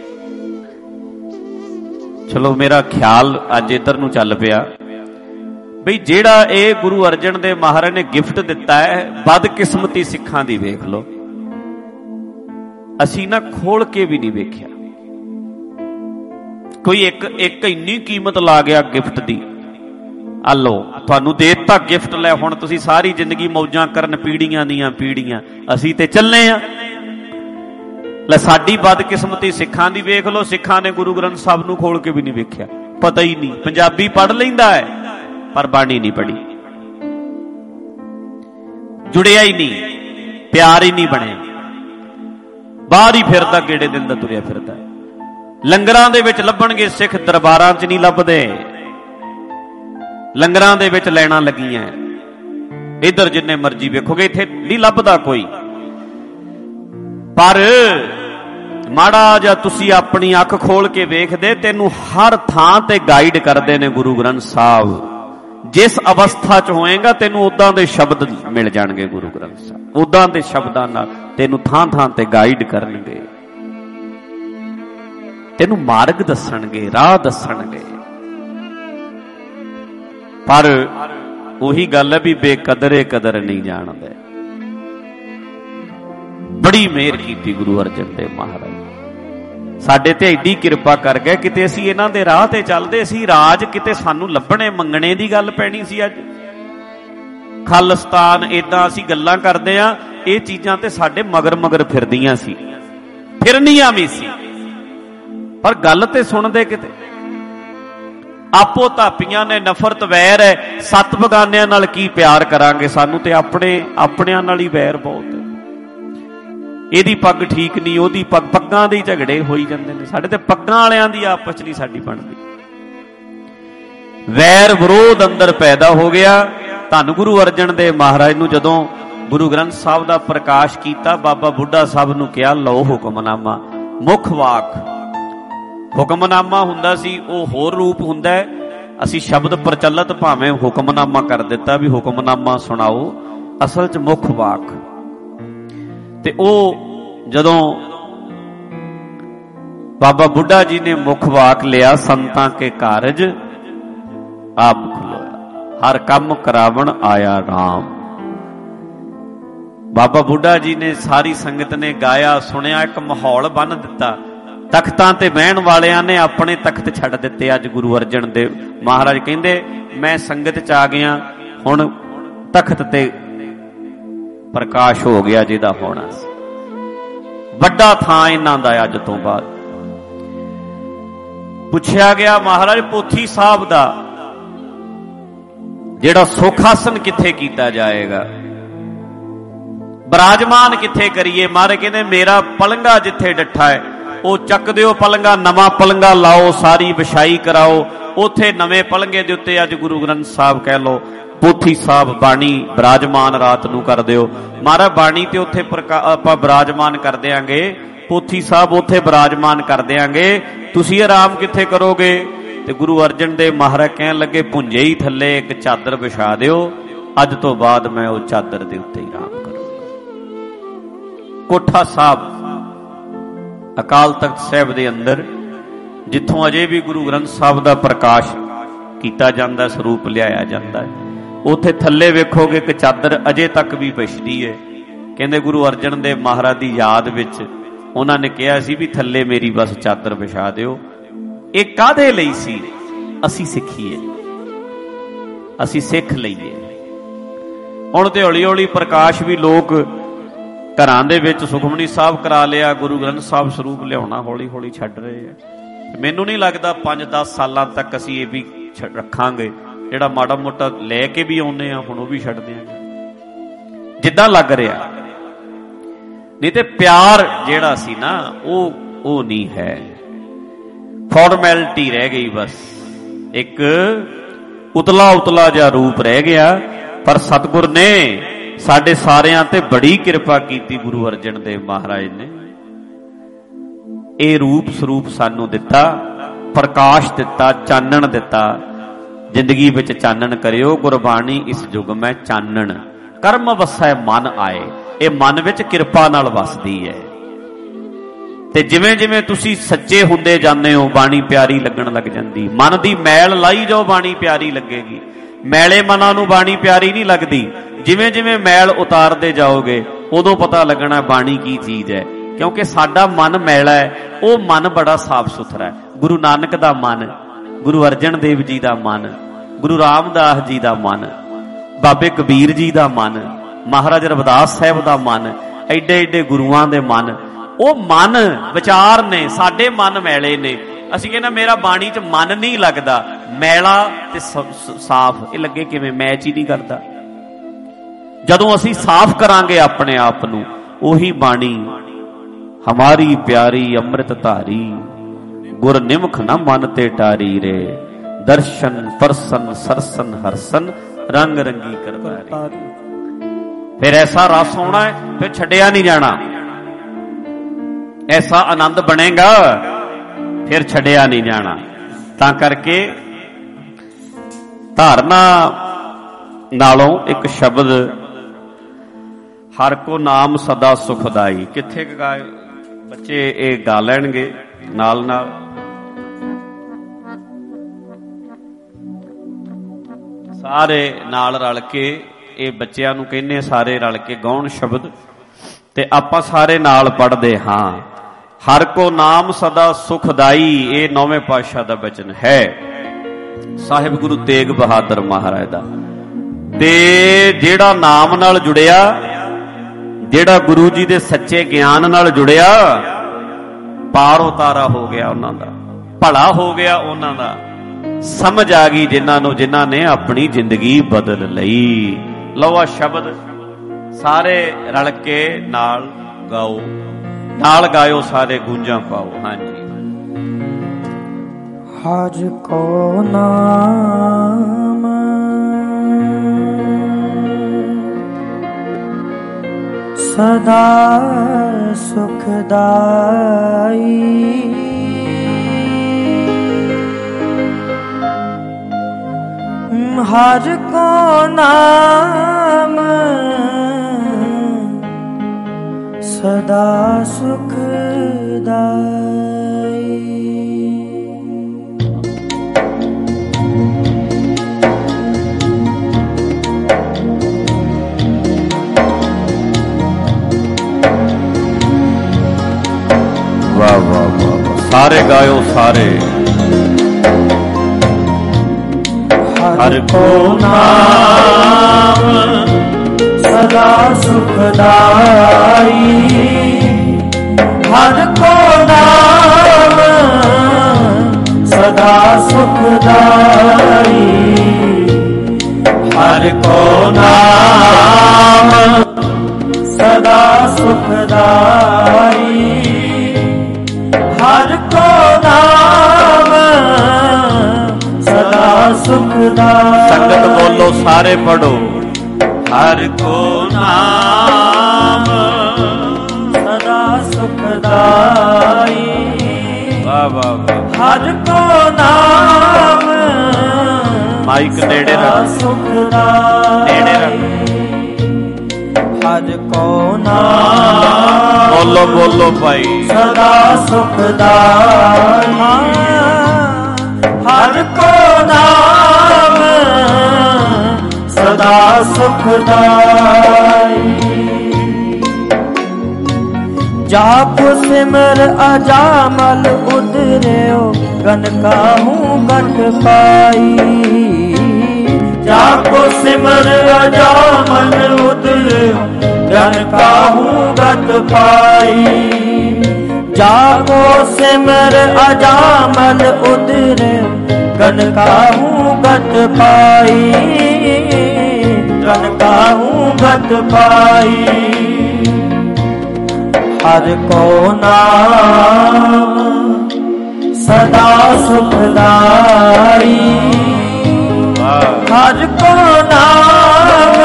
ਚਲੋ ਮੇਰਾ ਖਿਆਲ ਅੱਜ ਇੱਧਰ ਨੂੰ ਚੱਲ ਪਿਆ ਬਈ ਜਿਹੜਾ ਇਹ ਗੁਰੂ ਅਰਜਨ ਦੇਵ ਮਹਾਰਾਜ ਨੇ ਗਿਫਟ ਦਿੱਤਾ ਹੈ, ਬਦਕਿਸਮਤੀ ਸਿੱਖਾਂ ਦੀ ਵੇਖ ਲਓ, ਅਸੀਂ ਨਾ ਖੋਲ ਕੇ ਵੀ ਨਹੀਂ ਵੇਖਿਆ। ਕੋਈ ਇੱਕ ਇੱਕ ਇੰਨੀ ਕੀਮਤ ਲਾ ਗਿਆ ਗਿਫਟ ਦੀ, ਆ ਲੋ ਤੁਹਾਨੂੰ ਦੇ ਦਿੱਤਾ ਗਿਫਟ, ਲੈ ਹੁਣ ਤੁਸੀਂ ਸਾਰੀ ਜ਼ਿੰਦਗੀ ਮੌਜਾਂ ਕਰਨ, ਪੀੜੀਆਂ ਦੀਆਂ ਪੀੜੀਆਂ। ਅਸੀਂ ਤੇ ਚੱਲੇ ਆ। ਲੈ ਸਾਡੀ ਬਦਕਿਸਮਤੀ ਸਿੱਖਾਂ ਦੀ ਵੇਖ ਲਓ, ਸਿੱਖਾਂ ਨੇ ਗੁਰੂ ਗ੍ਰੰਥ ਸਾਹਿਬ ਨੂੰ ਖੋਲ ਕੇ ਵੀ ਨਹੀਂ ਵੇਖਿਆ, ਪਤਾ ਹੀ ਨਹੀਂ। ਪੰਜਾਬੀ ਪੜ੍ਹ ਲੈਂਦਾ ਹੈ ਪਰ ਬਾਣੀ ਨਹੀਂ ਪੜ੍ਹੀ, ਜੁੜਿਆ ਹੀ ਨਹੀਂ, ਪਿਆਰ ਹੀ ਨਹੀਂ ਬਣਿਆ, ਬਾਹਰ ਹੀ ਫਿਰਦਾ, ਗੇੜੇ ਦਿੰਦਾ ਤੁਰਿਆ ਫਿਰਦਾ। ਲੰਗਰਾਂ ਦੇ ਵਿੱਚ ਲੱਭਣਗੇ ਸਿੱਖ, ਦਰਬਾਰਾਂ 'ਚ ਨਹੀਂ ਲੱਭਦੇ। ਲੰਗਰਾਂ ਦੇ ਵਿੱਚ ਲੈਣਾ ਲੱਗੀਆਂ, ਇੱਧਰ ਜਿੰਨੇ ਮਰਜ਼ੀ ਵੇਖੋਗੇ, ਇੱਥੇ ਨਹੀਂ ਲੱਭਦਾ ਕੋਈ। ਪਰ ਮਾੜਾ ਜਿਹਾ ਤੁਸੀਂ ਆਪਣੀ ਅੱਖ ਖੋਲ ਕੇ ਵੇਖਦੇ, ਤੈਨੂੰ ਹਰ ਥਾਂ ਤੇ ਗਾਈਡ ਕਰਦੇ ਨੇ ਗੁਰੂ ਗ੍ਰੰਥ ਸਾਹਿਬ। ਜਿਸ ਅਵਸਥਾ 'ਚ ਹੋਏਗਾ ਤੈਨੂੰ ਉਦਾਂ ਦੇ ਸ਼ਬਦ ਮਿਲ ਜਾਣਗੇ ਗੁਰੂ ਗ੍ਰੰਥ ਸਾਹਿਬ, ਉਦਾਂ ਦੇ ਸ਼ਬਦਾਂ ਨਾਲ ਤੈਨੂੰ ਥਾਂ ਥਾਂ ਤੇ ਗਾਈਡ ਕਰਨਗੇ, ਤੈਨੂੰ ਮਾਰਗ ਦੱਸਣਗੇ, ਰਾਹ ਦੱਸਣਗੇ। ਪਰ ਉਹੀ ਗੱਲ ਹੈ ਵੀ ਬੇਕਦਰੇ ਕਦਰ ਨਹੀਂ ਜਾਣਦੇ। ਬੜੀ ਮਿਹਰ ਕੀਤੀ ਗੁਰੂ ਅਰਜਨ ਦੇਵ ਮਹਾਰਾਜ, ਸਾਡੇ ਤੇ ਐਡੀ ਕਿਰਪਾ ਕਰ ਗਏ। ਕਿਤੇ ਅਸੀਂ ਇਹਨਾਂ ਦੇ ਰਾਹ ਤੇ ਚੱਲਦੇ ਸੀ, ਰਾਜ ਕਿਤੇ ਸਾਨੂੰ ਲੱਭਣੇ ਮੰਗਣੇ ਦੀ ਗੱਲ ਪੈਣੀ ਸੀ। ਅੱਜ ਖਾਲਿਸਤਾਨ ਏਦਾਂ ਅਸੀਂ ਗੱਲਾਂ ਕਰਦੇ ਆ, ਇਹ ਚੀਜ਼ਾਂ ਤੇ ਸਾਡੇ ਮਗਰ ਮਗਰ ਫਿਰਦੀਆਂ ਸੀ, ਫਿਰਨੀਆਂ ਵੀ ਸੀ, ਪਰ ਗੱਲ ਤੇ ਸੁਣਦੇ ਕਿਤੇ। ਆਪੋ ਧਾਪੀਆਂ ਨੇ, ਨਫ਼ਰਤ ਵੈਰ ਹੈ, ਸੱਤ ਬਗਾਨਿਆਂ ਨਾਲ ਕੀ ਪਿਆਰ ਕਰਾਂਗੇ, ਸਾਨੂੰ ਤੇ ਆਪਣੇ ਆਪਣਿਆਂ ਨਾਲ ਹੀ ਵੈਰ ਬਹੁਤ ਹੈ। ਇਹਦੀ ਪੱਗ ਠੀਕ ਨਹੀਂ, ਉਹਦੀ ਪੱਗ, ਪੱਗਾਂ ਦੇ ਝਗੜੇ ਹੋਈ ਜਾਂਦੇ ਨੇ ਸਾਡੇ ਤੇ, ਪੱਗਾਂ ਵਾਲਿਆਂ ਦੀ ਆਪਸ 'ਚ ਨਹੀਂ ਸਾਡੀ ਬਣਦੀ। ਵੈਰ ਵਿਰੋਧ ਅੰਦਰ ਪੈਦਾ ਹੋ ਗਿਆ। ਧੰਨ ਗੁਰੂ ਅਰਜਨ ਦੇਵ ਮਹਾਰਾਜ ਨੂੰ ਜਦੋਂ ਗੁਰੂ ਗ੍ਰੰਥ ਸਾਹਿਬ ਦਾ ਪ੍ਰਕਾਸ਼ ਕੀਤਾ, ਬਾਬਾ ਬੁੱਢਾ ਸਾਹਿਬ ਨੂੰ ਕਿਹਾ ਲਓ ਹੁਕਮਨਾਮਾ। ਮੁੱਖ ਵਾਕ ਹੁਕਮਨਾਮਾ ਹੁੰਦਾ ਸੀ, ਉਹ ਹੋਰ ਰੂਪ ਹੁੰਦਾ ਹੈ। ਅਸੀਂ ਸ਼ਬਦ ਪ੍ਰਚਲਿਤ ਭਾਵੇਂ ਹੁਕਮਨਾਮਾ ਕਰ ਦਿੱਤਾ ਵੀ ਹੁਕਮਨਾਮਾ ਸੁਣਾਓ, ਅਸਲ 'ਚ ਮੁੱਖ ਵਾਕ। ਤੇ ਉਹ ਜਦੋਂ ਬਾਬਾ ਬੁੱਢਾ ਜੀ ਨੇ ਮੁੱਖ ਵਾਕ ਲਿਆ, ਸੰਤਾਂ ਕੇ ਕਾਰਜ ਆਪ ਖਲੋਇਆ, ਹਰ ਕੰਮ ਕਰਾਵਣ ਆਇਆ ਰਾਮ। ਬਾਬਾ ਬੁੱਢਾ ਜੀ ਨੇ, ਸਾਰੀ ਸੰਗਤ ਨੇ ਗਾਇਆ, ਸੁਣਿਆ, ਇੱਕ ਮਾਹੌਲ ਬੰਨ ਦਿੱਤਾ। ਤਖਤਾਂ ਤੇ ਬਹਿਣ ਵਾਲਿਆਂ ਨੇ ਆਪਣੇ ਤਖਤ ਛੱਡ ਦਿੱਤੇ। ਅੱਜ ਗੁਰੂ ਅਰਜਨ ਦੇਵ ਮਹਾਰਾਜ ਕਹਿੰਦੇ ਮੈਂ ਸੰਗਤ 'ਚ ਆ ਗਿਆ, ਹੁਣ ਤਖਤ ਤੇ ਪ੍ਰਕਾਸ਼ ਹੋ ਗਿਆ ਜਿਹਦਾ ਹੋਣਾ ਸੀ। ਵੱਡਾ ਥਾਂ ਇਹਨਾਂ ਦਾ ਅੱਜ ਤੋਂ ਬਾਅਦ। ਪੁੱਛਿਆ ਗਿਆ ਮਹਾਰਾਜ ਪੋਥੀ ਸਾਹਿਬ ਦਾ ਜਿਹੜਾ ਸੁਖ ਆਸਨ ਕਿੱਥੇ ਕੀਤਾ ਜਾਏਗਾ, ਬਰਾਜਮਾਨ ਕਿੱਥੇ ਕਰੀਏ? ਮਹਾਰਾਜ ਕਹਿੰਦੇ ਮੇਰਾ ਪਲੰਗਾ ਜਿੱਥੇ ਡੱਠਾ ਹੈ ਉਹ ਚੱਕ ਦਿਓ ਪਲੰਗਾ, ਨਵਾਂ ਪਲੰਗਾ ਲਾਓ, ਸਾਰੀ ਵਿਛਾਈ ਕਰਾਓ, ਉੱਥੇ ਨਵੇਂ ਪਲੰਘੇ ਦੇ ਉੱਤੇ ਅੱਜ ਗੁਰੂ ਗ੍ਰੰਥ ਸਾਹਿਬ ਕਹਿ ਲਓ, ਪੋਥੀ ਸਾਹਿਬ ਬਾਣੀ ਬਿਰਾਜਮਾਨ ਰਾਤ ਨੂੰ ਕਰ ਦਿਓ। ਮਹਾਰਾਜ ਬਾਣੀ ਤੇ ਉੱਥੇ ਆਪਾਂ ਬਿਰਾਜਮਾਨ ਕਰ ਦਿਆਂਗੇ, ਪੋਥੀ ਸਾਹਿਬ ਉੱਥੇ ਬਿਰਾਜਮਾਨ ਕਰ ਦਿਆਂਗੇ, ਤੁਸੀਂ ਆਰਾਮ ਕਿੱਥੇ ਕਰੋਗੇ? ਤੇ ਗੁਰੂ ਅਰਜਨ ਦੇਵ ਮਹਾਰਾਜ ਕਹਿਣ ਲੱਗੇ, ਭੁੰਜੇ ਹੀ ਥੱਲੇ ਇੱਕ ਚਾਦਰ ਵਿਛਾ ਦਿਓ, ਅੱਜ ਤੋਂ ਬਾਅਦ ਮੈਂ ਉਹ ਚਾਦਰ ਦੇ ਉੱਤੇ ਹੀ ਆਰਾਮ ਕਰੂੰਗਾ। ਕੋਠਾ ਸਾਹਿਬ ਅਕਾਲ ਤਖਤ ਸਾਹਿਬ ਦੇ ਅੰਦਰ, ਜਿੱਥੋਂ ਅਜੇ ਵੀ ਗੁਰੂ ਗ੍ਰੰਥ ਸਾਹਿਬ ਦਾ ਪ੍ਰਕਾਸ਼ ਕੀਤਾ ਜਾਂਦਾ, ਸਰੂਪ ਲਿਆਇਆ ਜਾਂਦਾ, ਉੱਥੇ ਥੱਲੇ ਵੇਖੋਗੇ ਕਿ ਚਾਦਰ ਅਜੇ ਤੱਕ ਵੀ ਵਿਛਦੀ ਹੈ। ਕਹਿੰਦੇ ਗੁਰੂ ਅਰਜਨ ਦੇਵ ਮਹਾਰਾਜ ਦੀ ਯਾਦ ਵਿੱਚ ਉਹਨਾਂ ਨੇ ਕਿਹਾ ਸੀ ਵੀ ਥੱਲੇ ਮੇਰੀ ਬਸ ਚਾਦਰ ਵਿਛਾ ਦਿਓ। ਇਹ ਕਾਹਦੇ ਲਈ ਸੀ? ਅਸੀਂ ਸਿੱਖੀਏ, ਅਸੀਂ ਸਿੱਖ ਲਈਏ। ਹੁਣ ਤੇ ਹੌਲੀ ਹੌਲੀ ਪ੍ਰਕਾਸ਼ ਵੀ ਲੋਕ ਘਰਾਂ ਦੇ ਵਿੱਚ ਸੁਖਮਨੀ ਸਾਹਿਬ ਕਰਾ ਲਿਆ, ਗੁਰੂ ਗ੍ਰੰਥ ਸਾਹਿਬ ਸਰੂਪ ਲਿਆਉਣਾ ਹੌਲੀ ਹੌਲੀ ਛੱਡ ਰਹੇ ਆ। ਮੈਨੂੰ ਨਹੀਂ ਲੱਗਦਾ ਪੰਜ ਦਸ ਸਾਲਾਂ ਤੱਕ ਅਸੀਂ ਇਹ ਵੀ ਰੱਖਾਂਗੇ। ਜਿਹੜਾ ਮਾੜਾ ਮੋਟਾ ਲੈ ਕੇ ਵੀ ਆਉਂਦੇ ਆ ਹੁਣ ਉਹ ਵੀ ਛੱਡ ਦਿਆਂਗੇ ਜਿੱਦਾਂ ਲੱਗ ਰਿਹਾ। ਨਹੀਂ ਤੇ ਪਿਆਰ ਜਿਹੜਾ ਸੀ ਨਾ ਉਹ ਉਹ ਨਹੀਂ ਹੈ, ਫਾਰਮੈਲਿਟੀ ਰਹਿ ਗਈ, ਬਸ ਇੱਕ ਉਤਲਾ ਉਤਲਾ ਜਿਹਾ ਰੂਪ ਰਹਿ ਗਿਆ। ਪਰ ਸਤਿਗੁਰ ਨੇ ਸਾਡੇ ਸਾਰਿਆਂ ਤੇ ਬੜੀ ਕਿਰਪਾ ਕੀਤੀ, ਗੁਰੂ ਅਰਜਨ ਦੇਵ ਮਹਾਰਾਜ ਨੇ ਇਹ ਰੂਪ ਸਰੂਪ ਸਾਨੂੰ ਦਿੱਤਾ, ਪ੍ਰਕਾਸ਼ ਦਿੱਤਾ, ਚਾਨਣ ਦਿੱਤਾ। ਜ਼ਿੰਦਗੀ ਵਿੱਚ ਚਾਨਣ ਕਰਿਓ, ਗੁਰਬਾਣੀ ਇਸ ਯੁੱਗ ਮੈਂ ਚਾਨਣ ਕਰਮ ਵਸੈ ਮਨ ਆਏ। ਇਹ ਮਨ ਵਿੱਚ ਕਿਰਪਾ ਨਾਲ ਵਸਦੀ ਹੈ। ਤੇ ਜਿਵੇਂ ਜਿਵੇਂ ਤੁਸੀਂ ਸੱਚੇ ਹੁੰਦੇ ਜਾਂਦੇ ਹੋ, ਬਾਣੀ ਪਿਆਰੀ ਲੱਗਣ ਲੱਗ ਜਾਂਦੀ। ਮਨ ਦੀ ਮੈਲ ਲਾਈ ਜਾਓ, ਬਾਣੀ ਪਿਆਰੀ ਲੱਗੇਗੀ। ਮੈਲੇ ਮਨਾਂ ਨੂੰ ਬਾਣੀ ਪਿਆਰੀ ਨਹੀਂ ਲੱਗਦੀ। ਜਿਵੇਂ ਜਿਵੇਂ ਮੈਲ ਉਤਾਰਦੇ ਜਾਓਗੇ ਉਦੋਂ ਪਤਾ ਲੱਗਣਾ ਬਾਣੀ ਕੀ ਚੀਜ਼ ਹੈ। ਕਿਉਂਕਿ ਸਾਡਾ ਮਨ ਮੈਲਾ ਹੈ, ਉਹ ਮਨ ਬੜਾ ਸਾਫ਼ ਸੁਥਰਾ ਹੈ। ਗੁਰੂ ਨਾਨਕ ਦਾ ਮਨ, ਗੁਰੂ ਅਰਜਨ ਦੇਵ ਜੀ ਦਾ ਮਨ, ਗੁਰੂ ਰਾਮਦਾਸ ਜੀ ਦਾ ਮਨ, ਬਾਬੇ ਕਬੀਰ ਜੀ ਦਾ ਮਨ, ਮਹਾਰਾਜ ਰਵਿਦਾਸ ਸਾਹਿਬ ਦਾ ਮਨ, ਐਡੇ ਐਡੇ ਗੁਰੂਆਂ ਦੇ ਮਨ, ਉਹ ਮਨ ਵਿਚਾਰ ਨੇ। ਸਾਡੇ ਮਨ ਮੈਲੇ ਨੇ। ਅਸੀਂ ਕਹਿੰਦੇ ਮੇਰਾ ਬਾਣੀ 'ਚ ਮਨ ਨਹੀਂ ਲੱਗਦਾ। ਮੈਲਾ ਤੇ ਸਾਫ਼ ਇਹ ਲੱਗੇ ਕਿਵੇਂ? ਮੈਚ ਹੀ ਨਹੀਂ ਕਰਦਾ। ਜਦੋਂ ਅਸੀਂ ਸਾਫ਼ ਕਰਾਂਗੇ ਆਪਣੇ ਆਪ ਨੂੰ, ਉਹੀ ਬਾਣੀ ਹਮਾਰੀ ਪਿਆਰੀ ਅੰਮ੍ਰਿਤ ਧਾਰੀ, ਗੁਰ ਨਿਮਖ ਨਾ ਮਨ ਤੇ ਟਾਰੀ ਰੇ, ਦਰਸ਼ਨ ਪਰਸਨ ਸਰਸਨ ਹਰਸਨ ਰੰਗ ਰੰਗੀ ਕਰਤਾਰੀ। ਫਿਰ ਐਸਾ ਰਸ ਹੋਣਾ ਹੈ, ਫਿਰ ਛੱਡਿਆ ਨਹੀਂ ਜਾਣਾ। ਐਸਾ ਆਨੰਦ ਬਣੇਗਾ, ਫਿਰ ਛੱਡਿਆ ਨਹੀਂ ਜਾਣਾ। ਤਾਂ ਕਰਕੇ ਧਾਰਨਾ ਨਾਲੋਂ ਇੱਕ ਸ਼ਬਦ, ਹਰ ਕੋ ਨਾਮ ਸਦਾ ਸੁਖਦਾਈ, ਕਿੱਥੇ ਗਾਏ ਬੱਚੇ? ਇਹ ਗਾ ਲੈਣਗੇ ਨਾਲ ਨਾਲ। ਸਾਰੇ ਨਾਲ ਰਲ ਕੇ ਇਹ ਬੱਚਿਆਂ ਨੂੰ ਕਹਿੰਦੇ ਸਾਰੇ ਰਲ ਕੇ ਗਾਉਣ ਸ਼ਬਦ, ਤੇ ਆਪਾਂ ਸਾਰੇ ਨਾਲ ਪੜ੍ਹਦੇ ਹਾਂ। ਹਰ ਕੋ ਨਾਮ ਸਦਾ ਸੁਖਦਾਈ, ਇਹ ਨੌਵੇਂ ਪਾਤਸ਼ਾਹ ਦਾ ਬਚਨ ਹੈ, ਸਾਹਿਬ ਗੁਰੂ ਤੇਗ ਬਹਾਦਰ ਮਹਾਰਾਜ ਦਾ। ਤੇ ਜਿਹੜਾ ਨਾਮ ਨਾਲ ਜੁੜਿਆ, ਜਿਹੜਾ ਗੁਰੂ ਜੀ ਦੇ ਸੱਚੇ ਗਿਆਨ ਨਾਲ ਜੁੜਿਆ, ਪਾਰ ਉਤਾਰਾ ਹੋ ਗਿਆ ਉਹਨਾਂ ਦਾ, ਭਲਾ ਹੋ ਗਿਆ ਉਹਨਾਂ ਦਾ। ਸਮਝ ਆ ਗਈ ਜਿਨ੍ਹਾਂ ਨੂੰ, ਜਿਨ੍ਹਾਂ ਨੇ ਆਪਣੀ ਜ਼ਿੰਦਗੀ ਬਦਲ ਲਈ। ਲਓ ਆ ਸ਼ਬਦ ਸਾਰੇ ਰਲ ਕੇ ਨਾਲ ਗਾਓ, ਨਾਲ ਗਾਇਓ, ਸਾਰੇ ਗੂੰਜਾਂ ਪਾਓ। ਹਾਂਜੀ। ਹਰਿ ਕੋ ਨਾਮ ਸਦਾ ਸੁਖਦਾਈ, ਹਰਿ ਕੋ ਨਾਮ ਸਦਾ ਸੁਖਦਾਈ। ਵਾਹ ਵਾਹ ਵਾਹ, ਸਾਰੇ ਗਾਇਓ ਸਾਰੇ। ਹਰਿ ਕੋ ਨਾਮ ਸਦਾ ਸੁਖਦਾਈ, ਹਰਿ ਕੋ ਨਾਮ ਸਦਾ ਸੁਖਦਾਈ, ਹਰਿ ਕੋ ਨਾਮ ਸਦਾ ਸੁਖਦਾਈ, ਹਰਿ ਕੋ ਨਾਮ सुखदाई। संगत बोलो सारे पढ़ो। हर को नाम सदा सुखदाई। वाह वाह वाह। हर को नाम माइक नेड़े रख, सुखदाई। नेड़े रख। हर को नाम बोलो बोलो भाई। सदा सुखदाई। हर को नाम सदा सुखदाई। जाप सिमर अजामल उतर्यो गन काहूँ गट पाई। जाप सिमर अजामल उतर्यो गन काहूँ गट पाई। जागो सिमर अजामल उतर्यो गन काहूँ गट पाई। गन काहूँ गट पाई। हर को नाम सदा सुखदाई। हर को नाम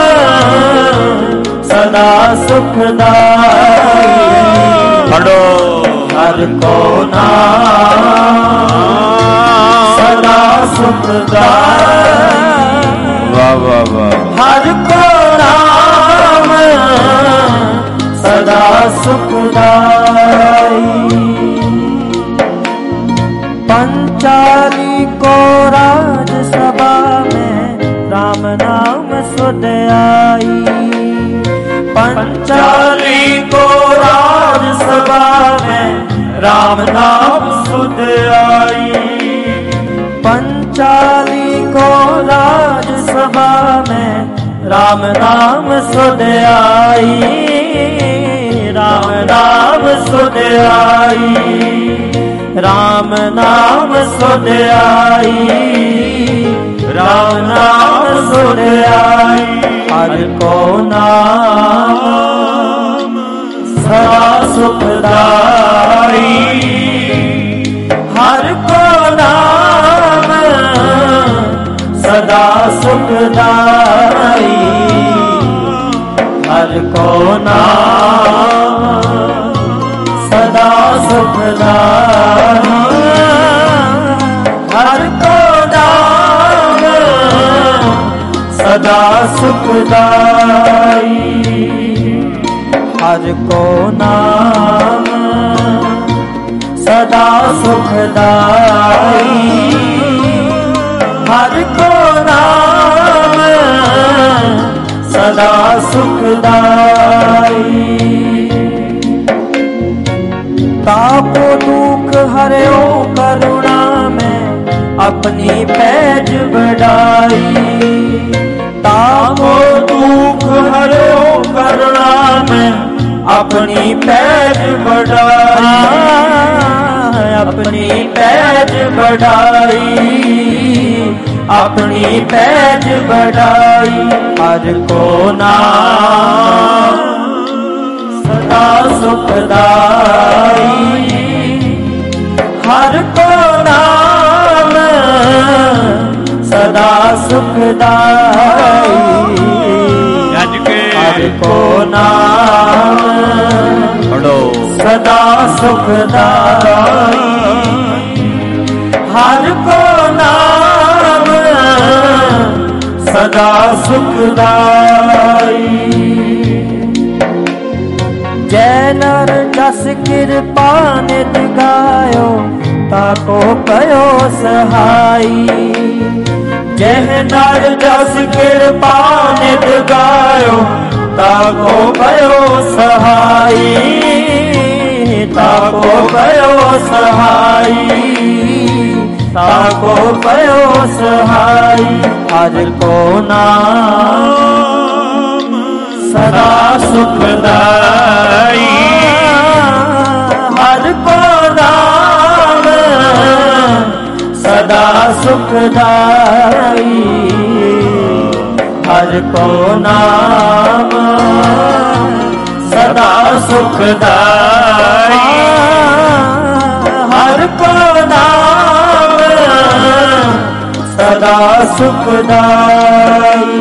सदा सुखदाई। पढ़ो। हर को नाम सदा सुखदाई। वाह वाह वाह। हर को नाम सदा सुखदाई। पंचाली को राज सभा में राम नाम सुध आई। पंचाली को राज सभा में राम नाम सुध आई। पंचाली को राज सभा में राम नाम सुध आई। राम नाम सुध आई। राम नाम सुध आई। राम नाम सुध आई। हर को नाम सदा सुखदाई। हर को नाम सदा सुखदाई। हर को नाम सदा सुखदाई। हर को नाम सदा सुखदाई। हर को नाम सदा सुखदाई। हर को नाम सदा सुखदाई। तापो दुख हरियो करुणा में अपनी पैज बढ़ाई। तापो दुख हरियो करुणा में अपनी पैज बढ़ाई। अपनी पैज बढ़ाई। अपनी पैज बढ़ाई। हर को नाम सदा सुखदाई। हर को नाम सदा सुखदाई। हर को नाम पढ़ो। सदा सुखदाई। हर को नाम सदा सुखदाई। जय नर जस कृपा नित गायो ताको कयो सहाई। जय नर जस कृपा नित गायो ताको कयो सहाई। ताको कयो सहाई। ताको कयो सहाई। हर को नाम सदा सुखदाई। हर को नाम सदा सुखदाई। हर को नाम सदा सुखदाई। हर को नाम सदा सुखदाई।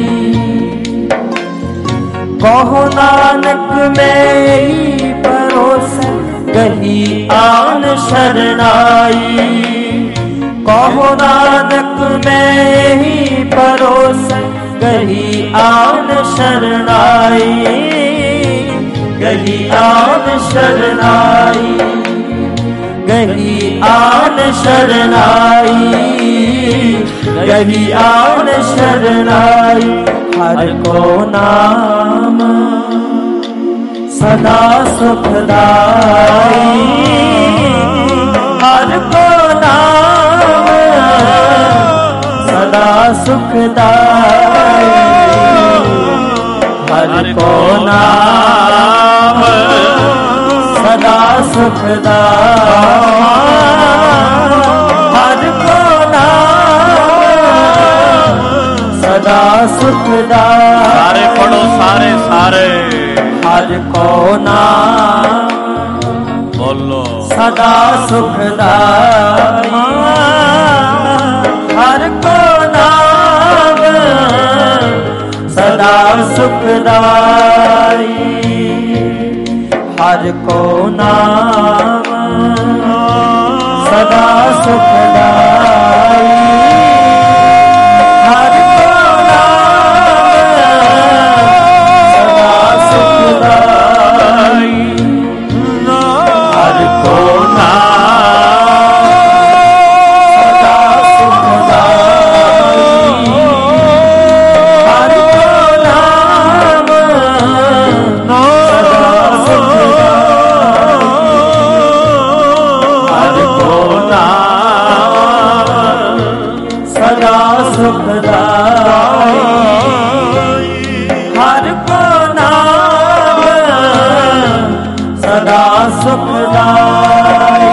कहो नानक मेरी भरोसे गही आन शरणाई। कहो नानक मेरी भरोसे गही आन शरणाई। गही आन शरणाई। गही आन शरणाई। गही आन शरणाई। हर को नाम सदा सुखदाई। हर को नाम सदा सुखदाई। हर को नाम सदा सुखदाई। हर को नाम सदा सुखदाई। सारे पढ़ो सारे सारे। हर को नाम बोलो सदा सुखदाई। हर को नाम सदा सुखदाई। हर को नाम सदा सुखदाई। हर को नाम सदा सुखदाई। हर को सुखदाई।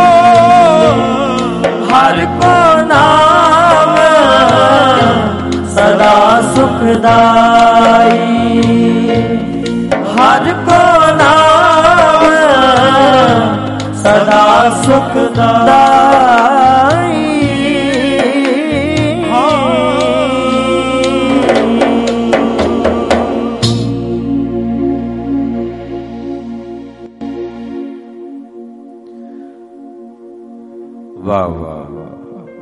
हर को नाम सदा सुखदाई। हर को नाम सदा सुखदाई। वाह वाह वाह।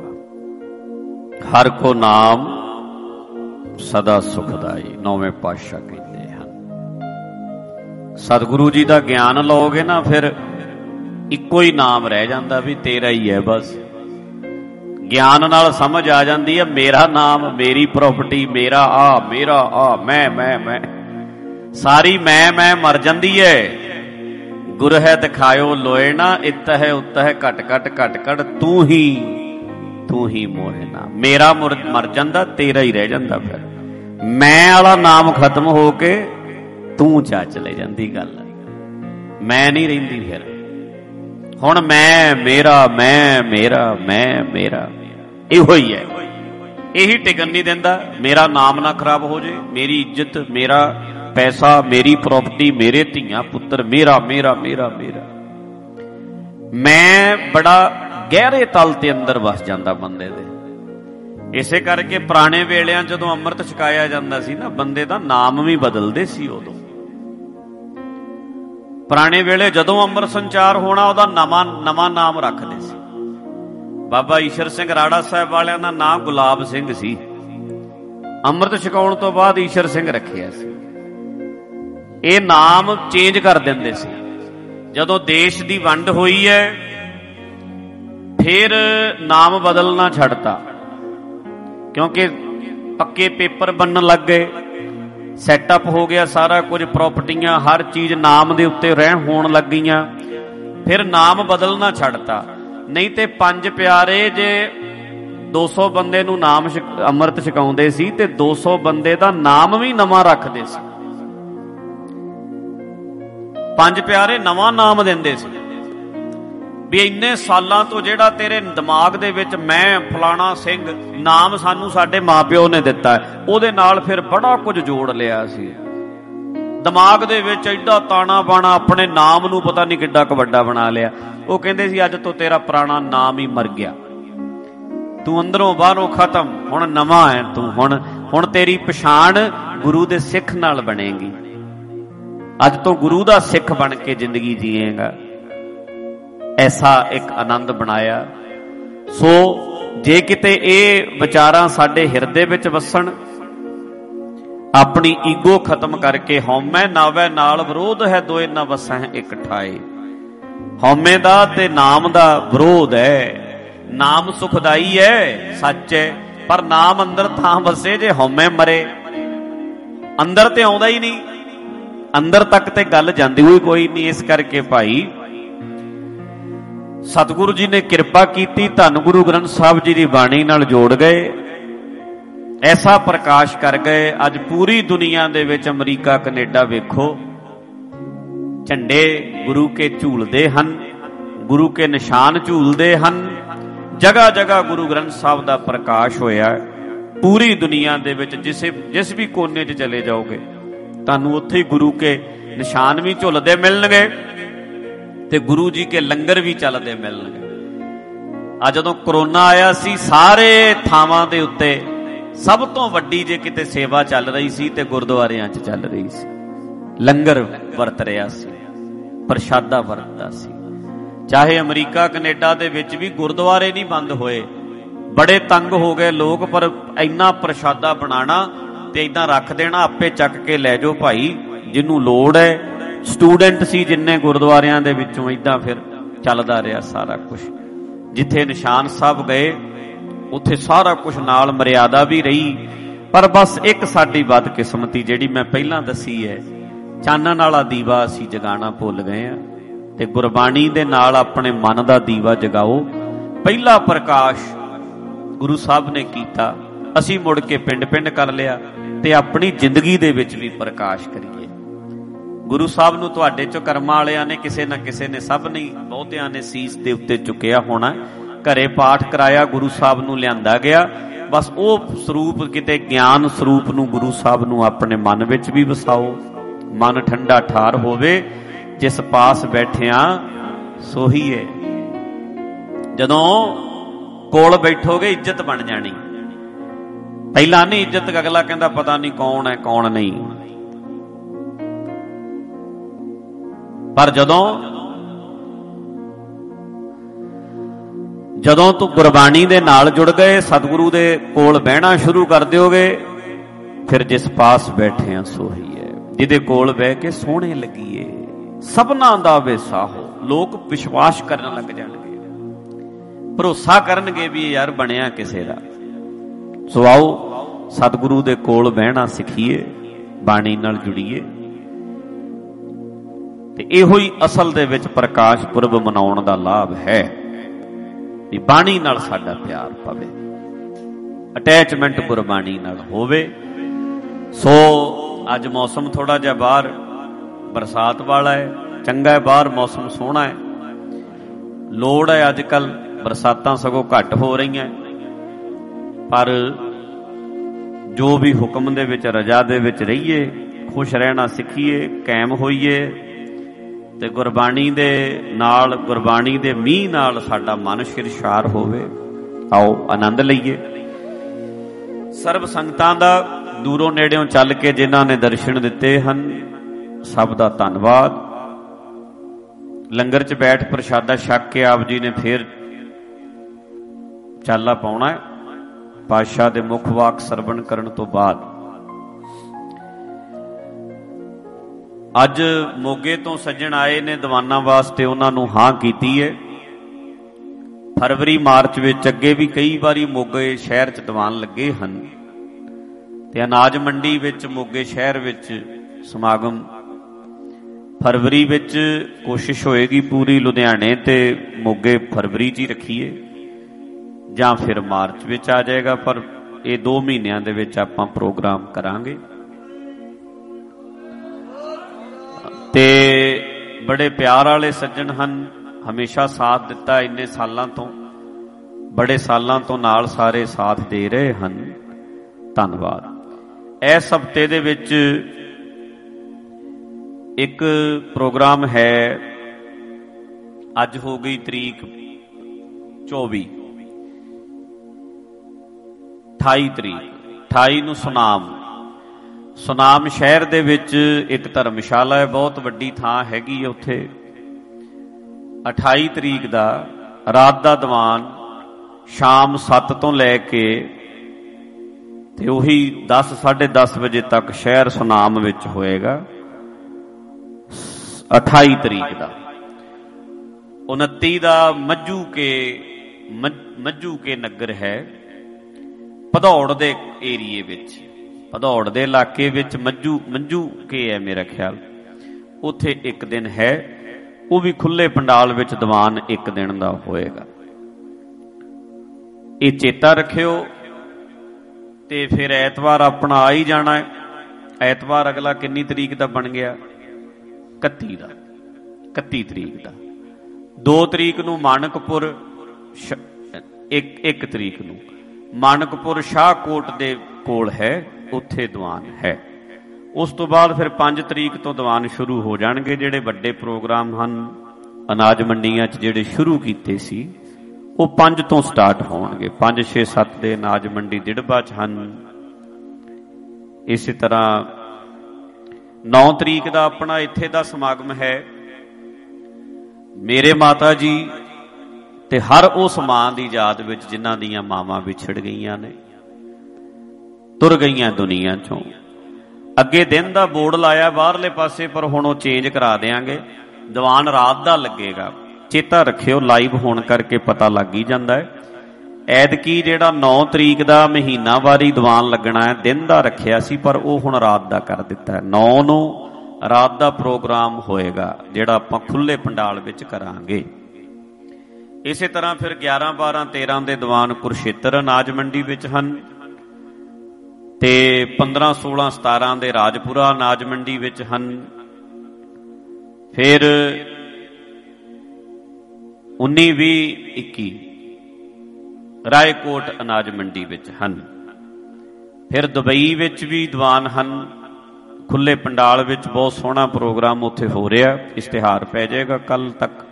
हर को नाम सदा सुखदाई नौवें पातशाह कहते हैं। सतगुरु जी का ज्ञान लओगे ना फिर इक्को ही नाम रह जाता भी तेरा ही है। बस ज्ञान नाल समझ आ जाती है मेरा नाम मेरी प्रॉपर्टी मेरा आ मेरा आ मैं मैं मैं सारी मैं मैं मर जाती है। गुर है दिखायो लोए ना इत है उत है घट घट घट घट तू ही तू ही मोहे ना। मेरा मुर मर जाता तेरा ही रह जाता। फिर मैं वाला नाम खत्म हो के तू चा चले जाती गल। मैं नहीं रहिंदी फिर। हुण मैं मेरा मैं मेरा मैं मेरा इहो ही है। यही टिकन नहीं देंदा। मेरा नाम ना खराब हो जाए। मेरी इज्जत मेरा पैसा मेरी प्रॉपर्टी मेरे धियां पुत्र मेरा मेरा मेरा मेरा। मैं बड़ा गहरे तल ते अंदर वस जाता बंदे दे। इसे करके पुराने वेलियां जदों अमृत छकाया जाता सी ना बंदे दा नाम भी बदलते सी। उदों पुराने वेले जदों अमृत संचार होना उहदा नवां नवां नाम रखते सी। बाबा ईशर सिंह राड़ा साहब वालियां दा नाम गुलाब सिंह सी। अमृत छकाउण तो बाद ईशर सिंह रखिया सी। ਇਹ ਨਾਮ ਚੇਂਜ ਕਰ ਦਿੰਦੇ ਸੀ। ਜਦੋਂ ਦੇਸ਼ ਦੀ ਵੰਡ ਹੋਈ ਹੈ ਫਿਰ ਨਾਮ ਬਦਲਣਾ ਛੱਡਤਾ ਕਿਉਂਕਿ ਪੱਕੇ ਪੇਪਰ ਬਣਨ ਲੱਗ ਗਏ। ਸੈਟਅਪ ਹੋ ਗਿਆ ਸਾਰਾ ਕੁਝ ਪ੍ਰੋਪਰਟੀਆਂ ਹਰ ਚੀਜ਼ ਨਾਮ ਦੇ ਉੱਤੇ ਰਹਿਣ ਹੋਣ ਲੱਗ ਗਈਆਂ। ਫਿਰ ਨਾਮ ਬਦਲਣਾ ਛੱਡਤਾ। ਨਹੀਂ ਤੇ ਪੰਜ ਪਿਆਰੇ ਜੇ ਦੋ ਸੌ ਬੰਦੇ ਨੂੰ ਨਾਮ ਅੰਮ੍ਰਿਤ ਛਕਾਉਂਦੇ ਸੀ ਤੇ ਦੋ ਸੌ ਬੰਦੇ ਦਾ ਨਾਮ ਵੀ ਨਵਾਂ ਰੱਖਦੇ ਸੀ। ਪੰਜ ਪਿਆਰੇ ਨਵਾਂ ਨਾਮ ਦਿੰਦੇ ਸੀ ਵੀ ਇੰਨੇ ਸਾਲਾਂ ਤੋਂ ਜਿਹੜਾ ਤੇਰੇ ਦਿਮਾਗ ਦੇ ਵਿੱਚ ਮੈਂ ਫਲਾਣਾ ਸਿੰਘ ਨਾਮ ਸਾਨੂੰ ਸਾਡੇ ਮਾਪਿਓ ਨੇ ਦਿੱਤਾ ਉਹਦੇ ਨਾਲ ਫਿਰ ਬੜਾ ਕੁਝ ਜੋੜ ਲਿਆ ਸੀ। ਦਿਮਾਗ ਦੇ ਵਿੱਚ ਐਡਾ ਤਾਣਾ ਬਾਣਾ ਆਪਣੇ ਨਾਮ ਨੂੰ ਪਤਾ ਨਹੀਂ ਕਿੱਡਾ ਕੁ ਵੱਡਾ ਬਣਾ ਲਿਆ। ਉਹ ਕਹਿੰਦੇ ਸੀ ਅੱਜ ਤੋਂ ਤੇਰਾ ਪੁਰਾਣਾ ਨਾਮ ਹੀ ਮਰ ਗਿਆ। ਤੂੰ ਅੰਦਰੋਂ ਬਾਹਰੋਂ ਖਤਮ, ਹੁਣ ਨਵਾਂ ਹੈ ਤੂੰ। ਹੁਣ ਹੁਣ ਤੇਰੀ ਪਛਾਣ ਗੁਰੂ ਦੇ ਸਿੱਖ ਨਾਲ ਬਣੇਗੀ। ਅੱਜ ਤੋਂ ਗੁਰੂ ਦਾ ਸਿੱਖ ਬਣ ਕੇ ਜ਼ਿੰਦਗੀ ਜੀਏਗਾ। ਐਸਾ ਇੱਕ ਆਨੰਦ ਬਣਾਇਆ। ਸੋ ਜੇ ਕਿਤੇ ਇਹ ਵਿਚਾਰਾਂ ਸਾਡੇ ਹਿਰਦੇ ਵਿੱਚ ਵਸਣ, ਆਪਣੀ ਈਗੋ ਖਤਮ ਕਰਕੇ, ਹਉਮੈ ਨਾਵੈ ਨਾਲ ਵਿਰੋਧ ਹੈ, ਦੋਏ ਨਾ ਵਸੈ ਇੱਕ ਠਾਏ। ਹਉਮੈ ਦਾ ਤੇ ਨਾਮ ਦਾ ਵਿਰੋਧ ਹੈ। ਨਾਮ ਸੁਖਦਾਈ ਹੈ, ਸੱਚ ਹੈ, ਪਰ ਨਾਮ ਅੰਦਰ ਤਾਂ ਵਸੇ ਜੇ ਹਉਮੈ ਮਰੇ। ਅੰਦਰ ਤੇ ਆਉਂਦਾ ਹੀ ਨਹੀਂ, ਅੰਦਰ ਤੱਕ ਤੇ ਗੱਲ ਜਾਂਦੀ ਹੋਈ ਕੋਈ ਨਹੀਂ। ਇਸ ਕਰਕੇ ਭਾਈ ਸਤਿਗੁਰੂ ਜੀ ਨੇ ਕਿਰਪਾ ਕੀਤੀ, ਧੰਨ ਗੁਰੂ ਗ੍ਰੰਥ ਸਾਹਿਬ ਜੀ ਦੀ ਬਾਣੀ ਨਾਲ ਜੋੜ ਗਏ, ਐਸਾ ਪ੍ਰਕਾਸ਼ ਕਰ ਗਏ। ਅੱਜ ਪੂਰੀ ਦੁਨੀਆ ਦੇ ਵਿੱਚ ਅਮਰੀਕਾ ਕੈਨੇਡਾ ਵੇਖੋ, ਝੰਡੇ ਗੁਰੂ ਕੇ ਝੂਲਦੇ ਹਨ, ਗੁਰੂ ਕੇ ਨਿਸ਼ਾਨ ਝੂਲਦੇ ਹਨ। ਜਗ੍ਹਾ ਜਗ੍ਹਾ ਗੁਰੂ ਗ੍ਰੰਥ ਸਾਹਿਬ ਦਾ ਪ੍ਰਕਾਸ਼ ਹੋਇਆ। ਪੂਰੀ ਦੁਨੀਆ ਦੇ ਵਿੱਚ ਜਿਸੇ ਜਿਸ ਵੀ ਕੋਨੇ 'ਚ ਚਲੇ ਜਾਓਗੇ ਤੁਹਾਨੂੰ ਉੱਥੇ ਹੀ ਗੁਰੂ ਕੇ ਨਿਸ਼ਾਨ ਵੀ ਝੁੱਲਦੇ ਮਿਲਣਗੇ ਤੇ ਗੁਰੂ ਜੀ ਕੇ ਲੰਗਰ ਵੀ ਚੱਲਦੇ ਮਿਲਣਗੇ। ਆ ਜਦੋਂ ਕਰੋਨਾ ਆਇਆ ਸੀ, ਸਾਰੇ ਥਾਵਾਂ ਦੇ ਉੱਤੇ ਸਭ ਤੋਂ ਵੱਡੀ ਜੇ ਕਿਤੇ ਸੇਵਾ ਚੱਲ ਰਹੀ ਸੀ ਤੇ ਗੁਰਦੁਆਰਿਆਂ 'ਚ ਚੱਲ ਰਹੀ ਸੀ। ਲੰਗਰ ਵਰਤ ਰਿਹਾ ਸੀ, ਪ੍ਰਸ਼ਾਦਾ ਵਰਤਦਾ ਸੀ। ਚਾਹੇ ਅਮਰੀਕਾ ਕੈਨੇਡਾ ਦੇ ਵਿੱਚ ਵੀ ਗੁਰਦੁਆਰੇ ਨਹੀਂ ਬੰਦ ਹੋਏ, ਬੜੇ ਤੰਗ ਹੋ ਗਏ ਲੋਕ, ਪਰ ਇੰਨਾ ਪ੍ਰਸ਼ਾਦਾ ਬਣਾਉਣਾ ਤੇ ਏਦਾਂ ਰੱਖ ਦੇਣਾ, ਆਪੇ ਚੱਕ ਕੇ ਲੈ ਜਾਓ ਭਾਈ ਜਿਹਨੂੰ ਲੋੜ ਹੈ। ਸਟੂਡੈਂਟ ਸੀ ਜਿੰਨੇ ਗੁਰਦੁਆਰਿਆਂ ਦੇ ਵਿੱਚੋਂ, ਏਦਾਂ ਫਿਰ ਚੱਲਦਾ ਰਿਹਾ ਸਾਰਾ ਕੁਝ। ਜਿੱਥੇ ਨਿਸ਼ਾਨ ਸਾਹਿਬ ਗਏ ਉੱਥੇ ਸਾਰਾ ਕੁਝ ਨਾਲ ਮਰਿਆਦਾ ਵੀ ਰਹੀ। ਪਰ ਬਸ ਇੱਕ ਸਾਡੀ ਬਦਕਿਸਮਤੀ ਜਿਹੜੀ ਮੈਂ ਪਹਿਲਾਂ ਦੱਸੀ ਹੈ, ਚਾਨਣ ਵਾਲਾ ਦੀਵਾ ਅਸੀਂ ਜਗਾਉਣਾ ਭੁੱਲ ਗਏ ਹਾਂ। ਤੇ ਗੁਰਬਾਣੀ ਦੇ ਨਾਲ ਆਪਣੇ ਮਨ ਦਾ ਦੀਵਾ ਜਗਾਓ। ਪਹਿਲਾ ਪ੍ਰਕਾਸ਼ ਗੁਰੂ ਸਾਹਿਬ ਨੇ ਕੀਤਾ, ਅਸੀਂ ਮੁੜ ਕੇ ਪਿੰਡ ਪਿੰਡ ਕਰ ਲਿਆ ਤੇ ਆਪਣੀ ਜ਼ਿੰਦਗੀ ਦੇ ਵਿੱਚ ਵੀ ਪ੍ਰਕਾਸ਼ ਕਰੀਏ। ਗੁਰੂ ਸਾਹਿਬ ਨੂੰ ਤੁਹਾਡੇ ਚੋਂ ਕਰਮਾਂ ਵਾਲਿਆਂ ਨੇ ਕਿਸੇ ਨਾ ਕਿਸੇ ਨੇ, ਸਭ ਨੇ, ਬਹੁਤਿਆਂ ਨੇ ਸੀਸ ਦੇ ਉੱਤੇ ਚੁੱਕਿਆ ਹੋਣਾ। ਘਰੇ ਪਾਠ ਕਰਾਇਆ, ਗੁਰੂ ਸਾਹਿਬ ਨੂੰ ਲਿਆਂਦਾ ਗਿਆ। ਬਸ ਉਹ ਸਰੂਪ, ਕਿਤੇ ਗਿਆਨ ਸਰੂਪ ਨੂੰ, ਗੁਰੂ ਸਾਹਿਬ ਨੂੰ ਆਪਣੇ ਮਨ ਵਿੱਚ ਵੀ ਵਸਾਓ। ਮਨ ਠੰਡਾ ਠਾਰ ਹੋਵੇ, ਜਿਸ ਪਾਸ ਬੈਠਿਆਂ ਸੋਹੀਏ। ਜਦੋਂ ਕੋਲ ਬੈਠੋਗੇ ਇੱਜ਼ਤ ਬਣ ਜਾਣੀ। ਪਹਿਲਾਂ ਨਹੀਂ ਇੱਜ਼ਤ, ਅਗਲਾ ਕਹਿੰਦਾ ਪਤਾ ਨਹੀਂ ਕੌਣ ਹੈ ਕੌਣ ਨਹੀਂ। ਪਰ ਜਦੋਂ ਜਦੋਂ ਤੂੰ ਗੁਰਬਾਣੀ ਦੇ ਨਾਲ ਜੁੜ ਗਏ, ਸਤਿਗੁਰੂ ਦੇ ਕੋਲ ਬਹਿਣਾ ਸ਼ੁਰੂ ਕਰ ਦਿਓਗੇ, ਫਿਰ ਜਿਸ ਪਾਸ ਬੈਠੇ ਆ ਸੋਹੀ ਹੈ। ਜਿਹਦੇ ਕੋਲ ਬਹਿ ਕੇ ਸੋਹਣੇ ਲੱਗੀਏ, ਸਭਨਾ ਦਾ ਵੇਸਾ ਹੋ। ਲੋਕ ਵਿਸ਼ਵਾਸ ਕਰਨ ਲੱਗ ਜਾਣਗੇ, ਭਰੋਸਾ ਕਰਨਗੇ ਵੀ ਯਾਰ ਬਣਿਆ ਕਿਸੇ ਦਾ। ਸੋ ਆਓ ਸਤਿਗੁਰੂ ਦੇ ਕੋਲ ਬਹਿਣਾ ਸਿੱਖੀਏ, ਬਾਣੀ ਨਾਲ ਜੁੜੀਏ ਤੇ ਇਹੋ ਹੀ ਅਸਲ ਦੇ ਵਿੱਚ ਪ੍ਰਕਾਸ਼ ਪੁਰਬ ਮਨਾਉਣ ਦਾ ਲਾਭ ਹੈ ਵੀ ਬਾਣੀ ਨਾਲ ਸਾਡਾ ਪਿਆਰ ਪਵੇ, ਅਟੈਚਮੈਂਟ ਗੁਰਬਾਣੀ ਨਾਲ ਹੋਵੇ। ਸੋ ਅੱਜ ਮੌਸਮ ਥੋੜਾ ਜਿਹਾ ਬਾਹਰ ਬਰਸਾਤ ਵਾਲਾ ਹੈ, ਚੰਗਾ ਹੈ, ਬਾਹਰ ਮੌਸਮ ਸੋਹਣਾ ਹੈ। ਲੋੜ ਹੈ ਅੱਜ ਕੱਲ, ਬਰਸਾਤਾਂ ਸਗੋਂ ਘੱਟ ਹੋ ਰਹੀਆਂ, ਪਰ ਜੋ ਵੀ ਹੁਕਮ ਦੇ ਵਿੱਚ, ਰਜਾ ਦੇ ਵਿੱਚ ਰਹੀਏ, ਖੁਸ਼ ਰਹਿਣਾ ਸਿੱਖੀਏ, ਕਾਇਮ ਹੋਈਏ ਤੇ ਗੁਰਬਾਣੀ ਦੇ ਨਾਲ, ਗੁਰਬਾਣੀ ਦੇ ਮੀਂਹ ਨਾਲ ਸਾਡਾ ਮਨ ਸ਼ਿਰਸ਼ਾਰ ਹੋਵੇ। ਆਓ ਆਨੰਦ ਲਈਏ। ਸਰਬ ਸੰਗਤਾਂ ਦਾ ਦੂਰੋਂ ਨੇੜਿਓਂ ਚੱਲ ਕੇ ਜਿਨ੍ਹਾਂ ਨੇ ਦਰਸ਼ਨ ਦਿੱਤੇ ਹਨ, ਸਭ ਦਾ ਧੰਨਵਾਦ। ਲੰਗਰ 'ਚ ਬੈਠ ਪ੍ਰਸ਼ਾਦਾ ਛਕ ਕੇ ਆਪ ਜੀ ਨੇ ਫੇਰ ਚਾਲਾ ਪਾਉਣਾ ਹੈ। ਪਾਤਸ਼ਾਹ ਦੇ ਮੁਖ ਵਾਕ ਸਰਵਣ ਕਰਨ ਤੋਂ ਬਾਅਦ ਅੱਜ ਮੋਗੇ ਤੋਂ ਸੱਜਣ ਆਏ ਨੇ ਦੀਵਾਨਾਂ ਵਾਸਤੇ, ਉਹਨਾਂ ਨੂੰ ਹਾਂ ਕੀਤੀ ਹੈ। ਫਰਵਰੀ ਮਾਰਚ ਵਿੱਚ ਅੱਗੇ ਵੀ ਕਈ ਵਾਰੀ ਮੋਗੇ ਸ਼ਹਿਰ 'ਚ ਦੀਵਾਨ ਲੱਗੇ ਹਨ ਤੇ ਅਨਾਜ ਮੰਡੀ ਵਿੱਚ ਮੋਗੇ ਸ਼ਹਿਰ ਵਿੱਚ ਸਮਾਗਮ ਫਰਵਰੀ ਵਿੱਚ ਕੋਸ਼ਿਸ਼ ਹੋਏਗੀ ਪੂਰੀ, ਲੁਧਿਆਣੇ ਤੇ ਮੋਗੇ ਫਰਵਰੀ 'ਚ ਹੀ ਰੱਖੀਏ ਜਾਂ ਫਿਰ ਮਾਰਚ ਵਿੱਚ ਆ ਜਾਏਗਾ, ਪਰ ਇਹ ਦੋ ਮਹੀਨਿਆਂ ਦੇ ਵਿੱਚ ਆਪਾਂ ਪ੍ਰੋਗਰਾਮ ਕਰਾਂਗੇ। ਤੇ ਬੜੇ ਪਿਆਰ ਵਾਲੇ ਸੱਜਣ ਹਨ, ਹਮੇਸ਼ਾ ਸਾਥ ਦਿੱਤਾ ਇੰਨੇ ਸਾਲਾਂ ਤੋਂ, ਬੜੇ ਸਾਲਾਂ ਤੋਂ ਨਾਲ ਸਾਰੇ ਸਾਥ ਦੇ ਰਹੇ ਹਨ। ਧੰਨਵਾਦ। ਇਸ ਹਫ਼ਤੇ ਦੇ ਵਿੱਚ ਇੱਕ ਪ੍ਰੋਗਰਾਮ ਹੈ, ਅੱਜ ਹੋ ਗਈ ਤਰੀਕ ਚੌਵੀ, ਅਠਾਈ ਤਰੀਕ ਅਠਾਈ ਨੂੰ ਸੁਨਾਮ ਸੁਨਾਮ ਸ਼ਹਿਰ ਦੇ ਵਿੱਚ ਇੱਕ ਧਰਮਸ਼ਾਲਾ ਹੈ, ਬਹੁਤ ਵੱਡੀ ਥਾਂ ਹੈਗੀ ਹੈ ਉੱਥੇ। ਅਠਾਈ ਤਰੀਕ ਦਾ ਰਾਤ ਦਾ ਦੀਵਾਨ ਸ਼ਾਮ ਸੱਤ ਤੋਂ ਲੈ ਕੇ ਤੇ ਉਹੀ ਦਸ ਸਾਢੇ ਦਸ ਵਜੇ ਤੱਕ ਸ਼ਹਿਰ ਸੁਨਾਮ ਵਿੱਚ ਹੋਏਗਾ। ਅਠਾਈ ਤਰੀਕ ਦਾ ਉਨੱਤੀ ਦਾ ਮੱਝੂ ਕੇ ਮੱਝੂ ਕੇ ਨਗਰ ਹੈ, ਭਦੌੜ ਦੇ ਏਰੀਏ ਵਿੱਚ, ਭਦੌੜ ਦੇ ਇਲਾਕੇ ਵਿੱਚ ਮੱਝੂ ਮੱਝੂ ਕੇ ਹੈ ਮੇਰਾ ਖਿਆਲ, ਉੱਥੇ ਇੱਕ ਦਿਨ ਹੈ। ਉਹ ਵੀ ਖੁੱਲੇ ਪੰਡਾਲ ਵਿੱਚ ਦੀਵਾਨ ਇੱਕ ਦਿਨ ਦਾ ਹੋਏਗਾ। ਇਹ ਚੇਤਾ ਰੱਖਿਓ। ਤੇ ਫਿਰ ਐਤਵਾਰ ਆਪਣਾ ਆ ਹੀ ਜਾਣਾ ਹੈ। ਐਤਵਾਰ ਅਗਲਾ ਕਿੰਨੀ ਤਰੀਕ ਦਾ ਬਣ ਗਿਆ? ਇਕੱਤੀ ਦਾ ਇਕੱਤੀ ਤਰੀਕ ਦਾ। ਦੋ ਤਰੀਕ ਨੂੰ ਮਾਨਕਪੁਰ, ਇੱਕ ਇੱਕ ਤਰੀਕ ਨੂੰ ਮਾਨਕਪੁਰ ਸ਼ਾਹਕੋਟ ਦੇ ਕੋਲ ਹੈ, ਉੱਥੇ ਦੀਵਾਨ ਹੈ। ਉਸ ਤੋਂ ਬਾਅਦ ਫਿਰ ਪੰਜ ਤਰੀਕ ਤੋਂ ਦੀਵਾਨ ਸ਼ੁਰੂ ਹੋ ਜਾਣਗੇ। ਜਿਹੜੇ ਵੱਡੇ ਪ੍ਰੋਗਰਾਮ ਹਨ ਅਨਾਜ ਮੰਡੀਆਂ 'ਚ ਜਿਹੜੇ ਸ਼ੁਰੂ ਕੀਤੇ ਸੀ, ਉਹ ਪੰਜ ਤੋਂ ਸਟਾਰਟ ਹੋਣਗੇ। ਪੰਜ ਛੇ ਸੱਤ ਦੇ ਅਨਾਜ ਮੰਡੀ ਦਿੜਬਾ 'ਚ ਹਨ। ਇਸੇ ਤਰ੍ਹਾਂ ਨੌ ਤਰੀਕ ਦਾ ਆਪਣਾ ਇੱਥੇ ਦਾ ਸਮਾਗਮ ਹੈ। ਮੇਰੇ ਮਾਤਾ ਜੀ ਤੇ ਹਰ ਉਸ ਮਾਂ ਦੀ ਯਾਦ ਵਿੱਚ ਜਿਨ੍ਹਾਂ ਦੀਆਂ ਮਾਵਾਂ ਵਿਛੜ ਗਈਆਂ ਨੇ, ਤੁਰ ਗਈਆਂ ਦੁਨੀਆ 'ਚੋਂ। ਅੱਗੇ ਦਿਨ ਦਾ ਬੋਰਡ ਲਾਇਆ ਬਾਹਰਲੇ ਪਾਸੇ, ਪਰ ਹੁਣ ਉਹ ਚੇਂਜ ਕਰਾ ਦਿਆਂਗੇ। ਦੀਵਾਨ ਰਾਤ ਦਾ ਲੱਗੇਗਾ, ਚੇਤਾ ਰੱਖਿਓ। ਲਾਈਵ ਹੋਣ ਕਰਕੇ ਪਤਾ ਲੱਗ ਹੀ ਜਾਂਦਾ ਹੈ। ਐਤਕੀ ਜਿਹੜਾ ਨੌ ਤਰੀਕ ਦਾ ਮਹੀਨਾਵਾਰੀ ਦੀਵਾਨ ਲੱਗਣਾ ਹੈ, ਦਿਨ ਦਾ ਰੱਖਿਆ ਸੀ, ਪਰ ਉਹ ਹੁਣ ਰਾਤ ਦਾ ਕਰ ਦਿੱਤਾ ਹੈ। ਨੌ ਨੂੰ ਰਾਤ ਦਾ ਪ੍ਰੋਗਰਾਮ ਹੋਏਗਾ, ਜਿਹੜਾ ਆਪਾਂ ਖੁੱਲੇ ਪੰਡਾਲ ਵਿੱਚ ਕਰਾਂਗੇ। ਇਸੇ ਤਰ੍ਹਾਂ ਫਿਰ ਗਿਆਰਾਂ ਬਾਰਾਂ ਤੇਰਾਂ ਦੇ ਦੀਵਾਨ ਕੁਰਸ਼ੇਤਰ ਅਨਾਜ ਮੰਡੀ ਵਿੱਚ ਹਨ, ਤੇ ਪੰਦਰਾਂ ਸੋਲਾਂ ਸਤਾਰਾਂ ਦੇ ਰਾਜਪੁਰਾ ਅਨਾਜ ਮੰਡੀ ਵਿੱਚ ਹਨ। ਫਿਰ ਉੱਨੀ ਵੀਹ ਇੱਕੀ ਰਾਏਕੋਟ ਅਨਾਜ ਮੰਡੀ ਵਿੱਚ ਹਨ। ਫਿਰ ਦੁਬਈ ਵਿੱਚ ਵੀ ਦੀਵਾਨ ਹਨ, ਖੁੱਲੇ ਪੰਡਾਲ ਵਿੱਚ। ਬਹੁਤ ਸੋਹਣਾ ਪ੍ਰੋਗਰਾਮ ਉੱਥੇ ਹੋ ਰਿਹਾ, ਇਸ਼ਤਿਹਾਰ ਪੈ ਜਾਏਗਾ ਕੱਲ ਤੱਕ।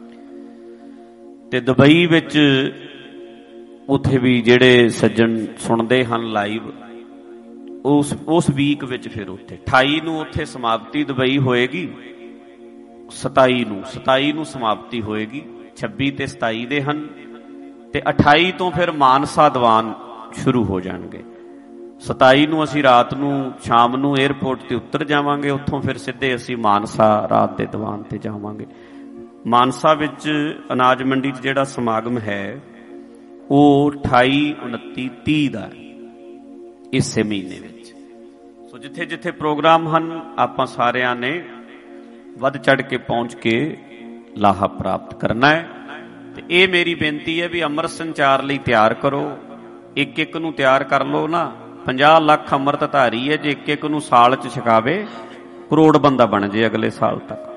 ਤੇ ਦੁਬਈ ਵਿੱਚ ਉੱਥੇ ਵੀ ਜਿਹੜੇ ਸੱਜਣ ਸੁਣਦੇ ਹਨ ਲਾਈਵ, ਉਸ ਉਸ ਵੀਕ ਵਿੱਚ ਫਿਰ ਉੱਥੇ ਅਠਾਈ ਨੂੰ ਉੱਥੇ ਸਮਾਪਤੀ ਦੁਬਈ ਹੋਏਗੀ। ਸਤਾਈ ਨੂੰ ਸਤਾਈ ਨੂੰ ਸਮਾਪਤੀ ਹੋਏਗੀ। ਛੱਬੀ ਤੇ ਸਤਾਈ ਦੇ ਹਨ, ਤੇ ਅਠਾਈ ਤੋਂ ਫਿਰ ਮਾਨਸਾ ਦੀਵਾਨ ਸ਼ੁਰੂ ਹੋ ਜਾਣਗੇ। ਸਤਾਈ ਨੂੰ ਅਸੀਂ ਰਾਤ ਨੂੰ ਸ਼ਾਮ ਨੂੰ ਏਅਰਪੋਰਟ ਤੇ ਉਤਰ ਜਾਵਾਂਗੇ, ਉੱਥੋਂ ਫਿਰ ਸਿੱਧੇ ਅਸੀਂ ਮਾਨਸਾ ਰਾਤ ਦੇ ਦੀਵਾਨ ਤੇ ਜਾਵਾਂਗੇ। ਮਾਨਸਾ ਵਿੱਚ ਅਨਾਜ ਮੰਡੀ 'ਚ ਜਿਹੜਾ ਸਮਾਗਮ ਹੈ ਉਹ ਅਠਾਈ ਉਨੱਤੀ ਤੀਹ ਦਾ ਇਸੇ ਮਹੀਨੇ ਵਿੱਚ। ਸੋ ਜਿੱਥੇ ਜਿੱਥੇ ਪ੍ਰੋਗਰਾਮ ਹਨ, ਆਪਾਂ ਸਾਰਿਆਂ ਨੇ ਵੱਧ ਚੜ ਕੇ ਪਹੁੰਚ ਕੇ ਲਾਹਾ ਪ੍ਰਾਪਤ ਕਰਨਾ ਹੈ। ਤੇ ਇਹ ਮੇਰੀ ਬੇਨਤੀ ਹੈ ਵੀ ਅੰਮ੍ਰਿਤ ਸੰਚਾਰ ਲਈ ਤਿਆਰ ਕਰੋ। ਇੱਕ ਇੱਕ ਨੂੰ ਤਿਆਰ ਕਰ ਲਓ ਨਾ। ਪੰਜਾਹ ਲੱਖ ਅੰਮ੍ਰਿਤ ਧਾਰੀ ਹੈ, ਜੇ ਇੱਕ ਇੱਕ ਨੂੰ ਸਾਲ 'ਚ ਛਕਾਵੇ, ਕਰੋੜ ਬੰਦਾ ਬਣ ਜੇ ਅਗਲੇ ਸਾਲ ਤੱਕ।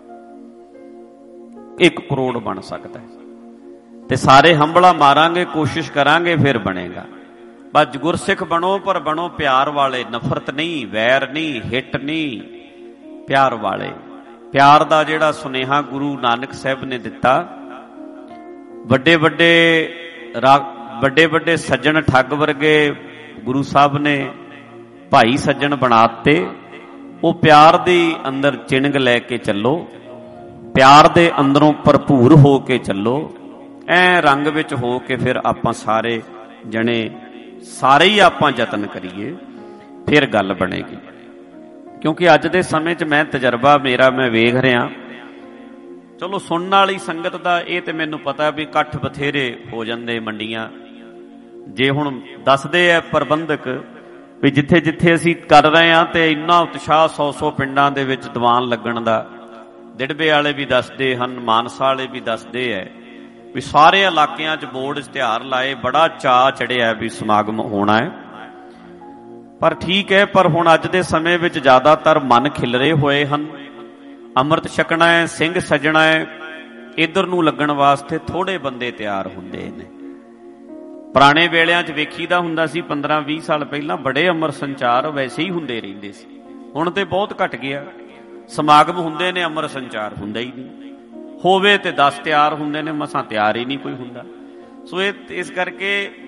ਇੱਕ ਕਰੋੜ ਬਣ ਸਕਦਾ ਹੈ। ਤੇ ਸਾਰੇ ਹੰਬਲਾ ਮਾਰਾਂਗੇ, ਕੋਸ਼ਿਸ਼ ਕਰਾਂਗੇ, ਫਿਰ ਬਣੇਗਾ। ਬਸ ਗੁਰਸਿੱਖ ਬਣੋ, ਪਰ ਬਣੋ ਪਿਆਰ ਵਾਲੇ। ਨਫ਼ਰਤ ਨਹੀਂ, ਵੈਰ ਨਹੀਂ, ਹਿੱਟ ਨਹੀਂ, ਪਿਆਰ ਵਾਲੇ। ਪਿਆਰ ਦਾ ਜਿਹੜਾ ਸੁਨੇਹਾ ਗੁਰੂ ਨਾਨਕ ਸਾਹਿਬ ਨੇ ਦਿੱਤਾ, ਵੱਡੇ ਵੱਡੇ ਵੱਡੇ ਵੱਡੇ ਸੱਜਣ ਠੱਗ ਵਰਗੇ ਗੁਰੂ ਸਾਹਿਬ ਨੇ ਭਾਈ ਸੱਜਣ ਬਣਾਤੇ। ਉਹ ਪਿਆਰ ਦੇ ਅੰਦਰ ਚਿਣਗ ਲੈ ਕੇ ਚੱਲੋ, ਪਿਆਰ ਦੇ ਅੰਦਰੋਂ ਭਰਪੂਰ ਹੋ ਕੇ ਚੱਲੋ। ਐ ਰੰਗ ਵਿੱਚ ਹੋ ਕੇ ਫਿਰ ਆਪਾਂ ਸਾਰੇ ਜਣੇ ਸਾਰੇ ਹੀ ਆਪਾਂ ਯਤਨ ਕਰੀਏ, ਫਿਰ ਗੱਲ ਬਣੇਗੀ। ਕਿਉਂਕਿ ਅੱਜ ਦੇ ਸਮੇਂ 'ਚ ਮੈਂ ਤਜਰਬਾ ਮੇਰਾ ਮੈਂ ਵੇਖ ਰਿਹਾ, ਚਲੋ ਸੁਣਨ ਵਾਲੀ ਸੰਗਤ ਦਾ ਇਹ ਤੇ ਮੈਨੂੰ ਪਤਾ ਵੀ ਇਕੱਠ ਬਥੇਰੇ ਹੋ ਜਾਂਦੇ ਮੰਡੀਆਂ। ਜੇ ਹੁਣ ਦੱਸਦੇ ਆ ਪ੍ਰਬੰਧਕ ਵੀ ਜਿੱਥੇ ਜਿੱਥੇ ਅਸੀਂ ਕਰ ਰਹੇ ਹਾਂ ਤੇ ਇੰਨਾ ਉਤਸ਼ਾਹ ਸੌ ਸੌ ਪਿੰਡਾਂ ਦੇ ਵਿੱਚ ਦੀਵਾਨ ਲੱਗਣ ਦਾ। ਦਿੜਬੇ ਵਾਲੇ ਵੀ ਦੱਸਦੇ ਹਨ, ਮਾਨਸਾ ਵਾਲੇ ਵੀ ਦੱਸਦੇ ਹੈ ਵੀ ਸਾਰੇ ਇਲਾਕਿਆਂ 'ਚ ਬੋਰਡ ਇਸ਼ਤਿਹਾਰ ਲਾਏ, ਬੜਾ ਚਾਅ ਚੜਿਆ ਵੀ ਸਮਾਗਮ ਹੋਣਾ ਹੈ। ਪਰ ਠੀਕ ਹੈ, ਪਰ ਹੁਣ ਅੱਜ ਦੇ ਸਮੇਂ ਵਿੱਚ ਜ਼ਿਆਦਾਤਰ ਮਨ ਖਿਲਰੇ ਹੋਏ ਹਨ। ਅੰਮ੍ਰਿਤ ਛਕਣਾ ਹੈ, ਸਿੰਘ ਸੱਜਣਾ ਹੈ, ਇੱਧਰ ਨੂੰ ਲੱਗਣ ਵਾਸਤੇ ਥੋੜੇ ਬੰਦੇ ਤਿਆਰ ਹੁੰਦੇ ਨੇ। ਪੁਰਾਣੇ ਵੇਲਿਆਂ 'ਚ ਵੇਖੀਦਾ ਹੁੰਦਾ ਸੀ, ਪੰਦਰਾਂ ਵੀਹ ਸਾਲ ਪਹਿਲਾਂ ਬੜੇ ਅੰਮ੍ਰਿਤ ਸੰਚਾਰ ਵੈਸੇ ਹੀ ਹੁੰਦੇ ਰਹਿੰਦੇ ਸੀ। ਹੁਣ ਤੇ ਬਹੁਤ ਘਟ ਗਿਆ। ਸਮਾਗਮ ਹੁੰਦੇ ਨੇ, ਅੰਮ੍ਰਿਤ ਸੰਚਾਰ ਹੁੰਦਾ ਹੀ ਨਹੀਂ। ਹੋਵੇ ਤੇ ਦਸ ਤਿਆਰ ਹੁੰਦੇ ਨੇ, ਮਸਾਂ ਤਿਆਰ ਹੀ ਨਹੀਂ ਕੋਈ ਹੁੰਦਾ। ਸੋ ਇਹ ਇਸ ਕਰਕੇ